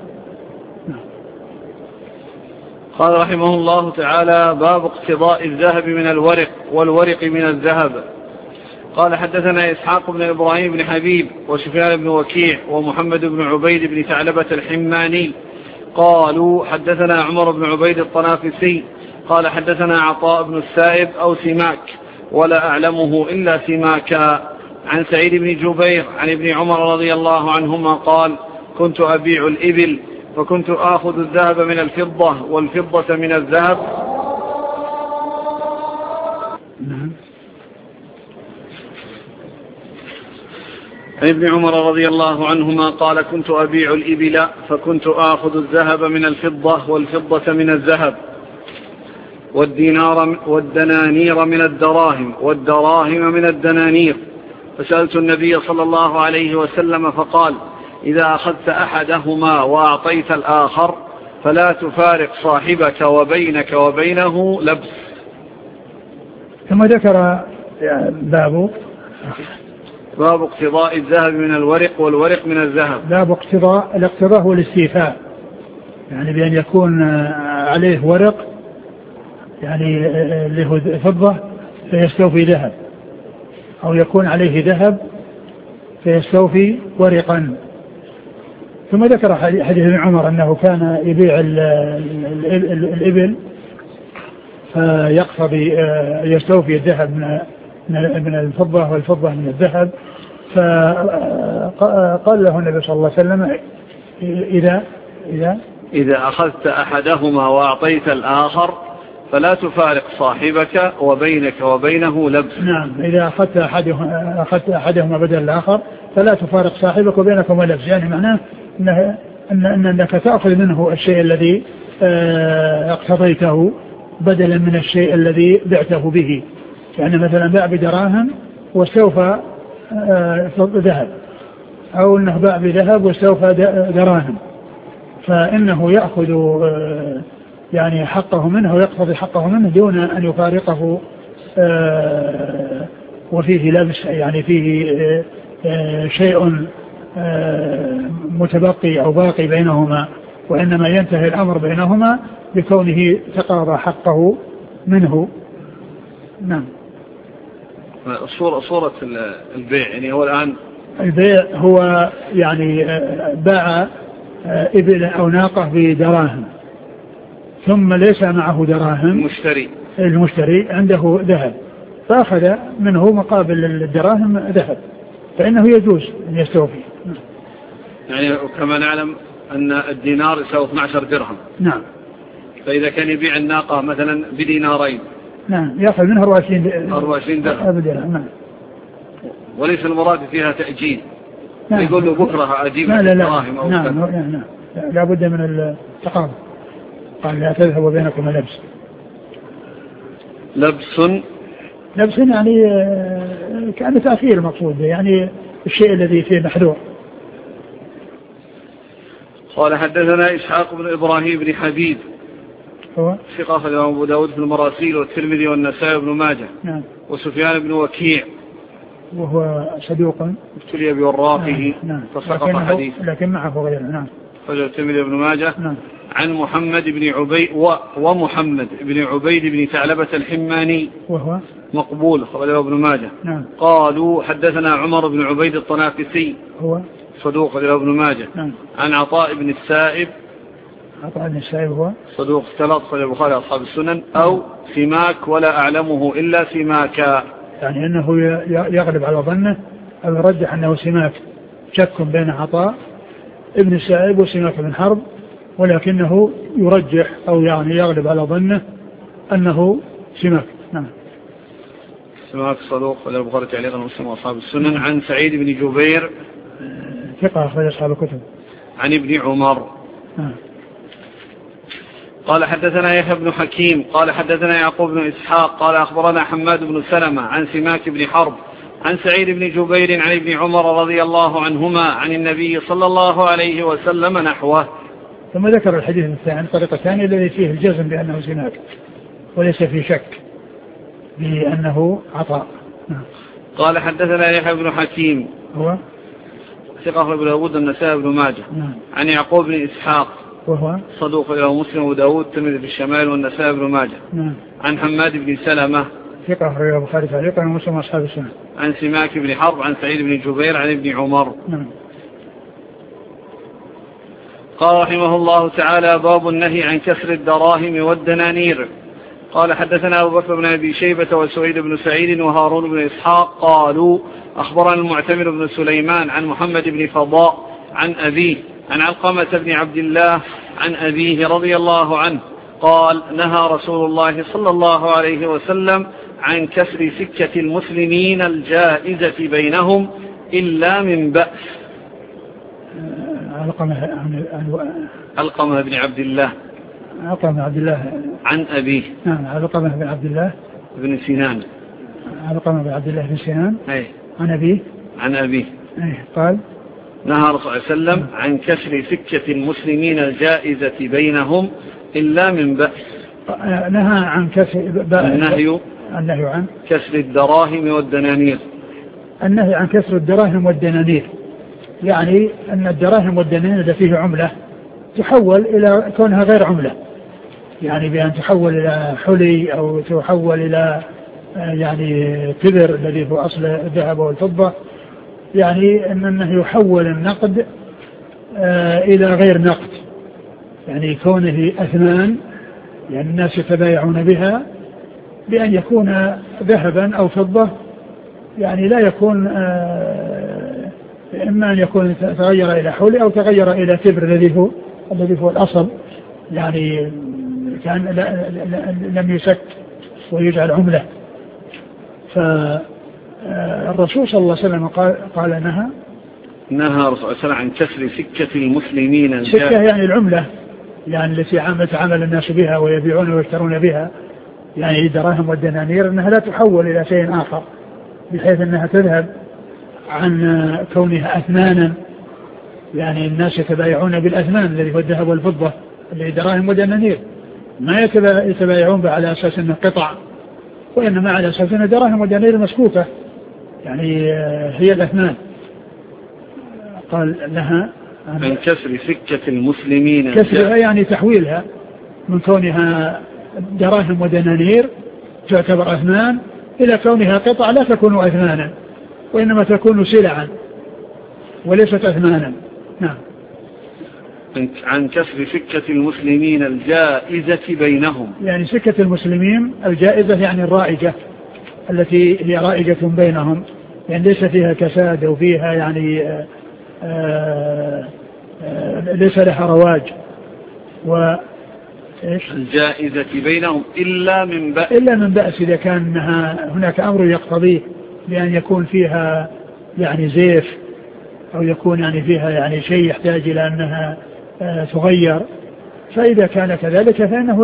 قال رحمه الله تعالى: باب اقتضاء الذهب من الورق والورق من الذهب. قال حدثنا إسحاق بن إبراهيم بن حبيب وسفيان بن وكيع ومحمد بن عبيد بن ثعلبة الحماني قالوا حدثنا عمر بن عبيد الطنافسي قال حدثنا عطاء بن السائب أو سماك ولا أعلمه إلا سماكا عن سعيد بن جبير عن ابن عمر رضي الله عنهما قال: كنت أبيع الإبل فكنت آخذ الذهب من الفضة والفضة من الذهب. عن ابن عمر رضي الله عنهما قال: كنت أبيع الإبل فكنت آخذ الذهب من الفضة والفضة من الذهب والدنانير من الدراهم والدراهم من الدنانير. فسألت النبي صلى الله عليه وسلم فقال: إذا أخذت أحدهما وأعطيت الآخر فلا تفارق صاحبك وبينك وبينه لبس. ثم ذكر باب اقتضاء الذهب من الورق والورق من الذهب. باب الاقتضاء هو الاستيفاء، يعني بأن يكون عليه ورق يعني اللي هو فضة فيستوفي ذهب، أو يكون عليه ذهب فيستوفي ورقا. ثم ذكر حديث ابن عمر أنه كان يبيع الإبل فيقتضي يستوفي الذهب من الفضة والفضة من الذهب. فقال له النبي صلى الله عليه وسلم إذا أخذت أحدهما وأعطيت الآخر فلا تفارق صاحبك وبينك وبينه لبس. نعم، إذا أخذت أحدهما بدل الآخر فلا تفارق صاحبك وبينكم لبس، يعني معناه أنك تأخذ منه الشيء الذي اقتضيته بدلا من الشيء الذي بعته به. يعني مثلا باع بدراهم واستوفى ذهب، أو أنه باع بذهب واستوفى دراهم، فإنه يأخذ يعني حقه منه ويقتضي حقه منه دون أن يفارقه وفيه لبس، يعني فيه شيء متبقي أو باقي بينهما، وإنما ينتهي الأمر بينهما بكونه تقاضى حقه منه. نعم. صورة البيع يعني هو الآن البيع هو يعني باع إبل أو ناقة بدراهم ثم ليس معه دراهم، المشتري عنده ذهب فأخذ منه مقابل الدراهم ذهب، فإنه يجوز أن يستوفي. يعني كما نعلم أن الدينار يساوي 12 درهم. نعم. فإذا كان يبيع الناقة مثلا بدينارين، نعم، يأخذ منها 24 درهم. نعم. وليس المراد فيها تأجيل. نعم. يقول له بكرة أجيب دراهم أو نعم. لا بد من التقاضي. قال لا تذهب بينكم لبس يعني كان تأخير المقصود، يعني الشيء الذي فيه محذور. قال حدثنا إسحاق بن إبراهيم بن حبيب هو ثقة أخرجه أبو داود في المراسيل والترمذي والنسائي بن ماجه. نعم. وسفيان بن وكيع وهو صدوق ابتلي بوراقه فسقط حديث لكن معه غيره. نعم. أخرجه الترمذي بن ماجه. نعم. عن محمد بن عبيد ومحمد بن عبيد بن ثعلبة الحماني وهو مقبول أخرجه ابن ماجه. نعم. قالوا حدثنا عمر بن عبيد الطنافسي هو صدوق أخرجه ابن ماجه. نعم. عن عطاء بن السائب هو صدوق اختلط أخرجه البخاري أصحاب السنن. أو سماك ولا أعلمه إلا سماكا، يعني أنه يغلب على ظنه أو يرجح أنه سماك، شك بين عطاء ابن السائب وسماك بن حرب، ولكنه يرجح أو يعني يغلب على ظنه أنه سماك. نعم. سماك صدوق أخرجه البخاري تعليقا ومسلم وأصحاب السنن. عن سعيد بن جبير ثقة أخرج أصحاب الكتب. عن ابن عمر. قال حدثنا يحيى بن حكيم قال حدثنا يعقوب بن إسحاق قال أخبرنا حماد بن سلمة عن سماك بن حرب عن سعيد بن جبير عن ابن عمر رضي الله عنهما عن النبي صلى الله عليه وسلم نحوه. ثم ذكر الحديث الثاني الطريقة الثانية الذي فيه الجزم بأنه سماك وليس فيه شك بأنه عطاء. قال حدثنا يحيى بن حكيم هو ثقة أخرجه أبو داود النسائي بن ماجه. عن يعقوب بن إسحاق وهو صدوق له مسلم وداود الترمذي في الشمال والنسائي بن ماجه. عن حماد بن سلمة ثقة أخرجه البخاري تعليقا ومسلم وأصحاب السنن. عن سماك بن حرب عن سعيد بن جبير عن ابن عمر. قال رحمه الله تعالى باب النهي عن كسر الدراهم والدنانير. قال حدثنا أبو بكر بن أبي شيبة وسعيد بن سعيد وهارون بن إسحاق قالوا أخبرنا المعتمر بن سليمان عن محمد بن فضاء عن أبيه عن علقمة بن عبد الله عن أبيه رضي الله عنه قال نهى رسول الله صلى الله عليه وسلم عن كسر سكة المسلمين الجائزة بينهم إلا من بأس. علقمة بن عبد الله عن أبيه. نعم. علقمة بن عبد الله بن سنان. علقمة بن عبد الله بن سنان. عن أبيه. قال نهى رسول الله صلى الله عليه وسلم عن كسر سكة المسلمين الجائزة بينهم إلا من بأس. نهى عن كسر النهي عن كسر الدراهم والدنانير. النهي عن كسر الدراهم والدنانير يعني أن الدراهم والدنانير فيه عملة تحول إلى كونها غير عملة، يعني بأن تحول إلى حلي أو تحول إلى يعني تبر الذي هو أصل الذهب والفضة، يعني أنه يحول النقد إلى غير نقد، يعني كونه أثمان يعني الناس يتبايعون بها بأن يكون ذهبا أو فضة، يعني لا يكون إما أن يكون تغير إلى حلي أو تغير إلى تبر الذي هو الأصل، يعني كان لم يسك ويجعل عملة. فالرسول صلى الله عليه وسلم قال نهى الرسول صلى الله عليه وسلم عن كسر سكة المسلمين. سكة يعني العملة، يعني التي يتعامل الناس بها ويبيعون ويشترون بها، يعني الدراهم والدنانير، أنها لا تحول إلى شيء آخر بحيث أنها تذهب عن كونها أثمانا، يعني الناس يتبايعون بالأثمان الذي هو الذهب والفضة اللي دراهم ودنانير، ما يتبايعون على أساس أنه قطع، وإنما على أساس أنه دراهم ودنانير مسكوكة، يعني هي الأثمان. قال لها عن كسر سكة المسلمين، كسرها يعني تحويلها من كونها دراهم ودنانير تعتبر أثمان إلى كونها قطع لا تكون أثمانا، وإنما تكون سلعا وليست أثمانا. نعم. عن كسر سكة المسلمين الجائزة بينهم، يعني سكة المسلمين الجائزة يعني الرائجة التي هي رائجة بينهم، يعني ليس فيها كساد وفيها يعني ليس لها رواج. الجائزة بينهم إلا من بأس إذا كان هناك أمر يقتضيه بأن يكون فيها يعني زيف أو يكون يعني فيها يعني شيء يحتاج إلى أنها تغير، فإذا كان كذلك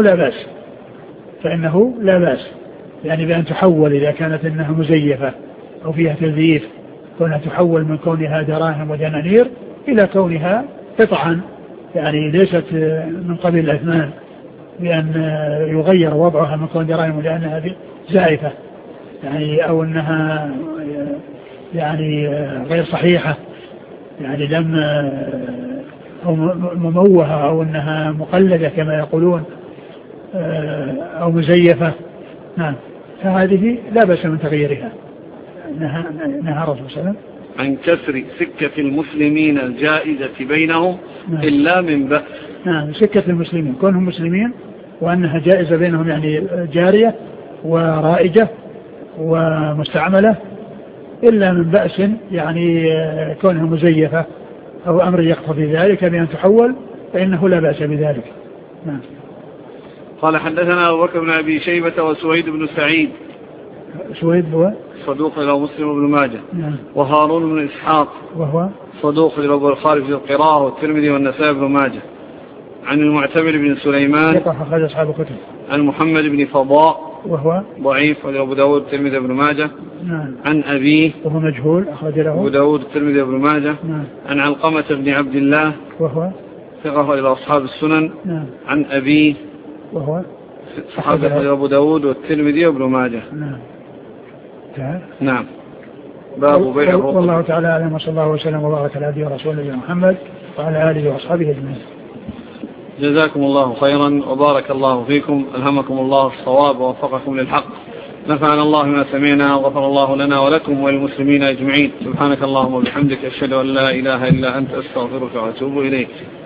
فإنه لا بأس يعني بأن تحول إذا كانت إنها مزيفة أو فيها تزييف، كونها تحول من كونها دراهم ودنانير إلى كونها قطعا، يعني ليست من قبيل الأثمان، بأن يغير وضعها من كون دراهم لأنها زائفة يعني أو أنها يعني غير صحيحة، يعني لم أو مموهة أو أنها مقلدة كما يقولون أو مزيفة. نعم. فهذه لا بأس من تغييرها. نهى الرسول صلى الله عليه وسلم عن كسر سكة المسلمين الجائزة بينهم. نعم. إلا من بأس. نعم. سكة المسلمين كونهم مسلمين وأنها جائزة بينهم يعني جارية ورائجة ومستعملة، إلا من بأس يعني كونها مزيفة أو أمر يقتضي ذلك بأن تحول فإنه لا بأس بذلك. نعم. قال حدثنا أبو بكر بن أبي شيبة وسويد بن سعيد. سويد هو صدوق له مسلم بن ماجه. نعم. وهارون بن إسحاق وهو صدوق له أبو الخالد في القراءة والترمذي والنسائي بن ماجه. عن المعتمر بن سليمان أخرج أصحاب الكتب. عن محمد بن فضاء وهو ضعيف وأبو داود الترمذي بن ماجه. نعم. عن أبيه وهو مجهول أخرج له أبو داود الترمذي بن ماجه. نعم. عن علقمة بن عبد الله وهو ثقة إلى أصحاب السنن. نعم. عن أبيه وهو صحابة أبو داود والترمذي وابن ماجه. نعم. نعم. باب بيع الرقب. والله تعالى أعلم، وصلى الله وسلم وبارك على عبده ورسوله محمد وعلى آله وأصحابه أجمعين. جزاكم الله خيرا وبارك الله فيكم، ألهمكم الله الصواب ووفقكم للحق، نفعنا الله ما سمعنا وغفر الله لنا ولكم وللمسلمين أجمعين. سبحانك اللهم وبحمدك أشهد أن لا إله إلا أنت أستغفرك وأتوب إليك.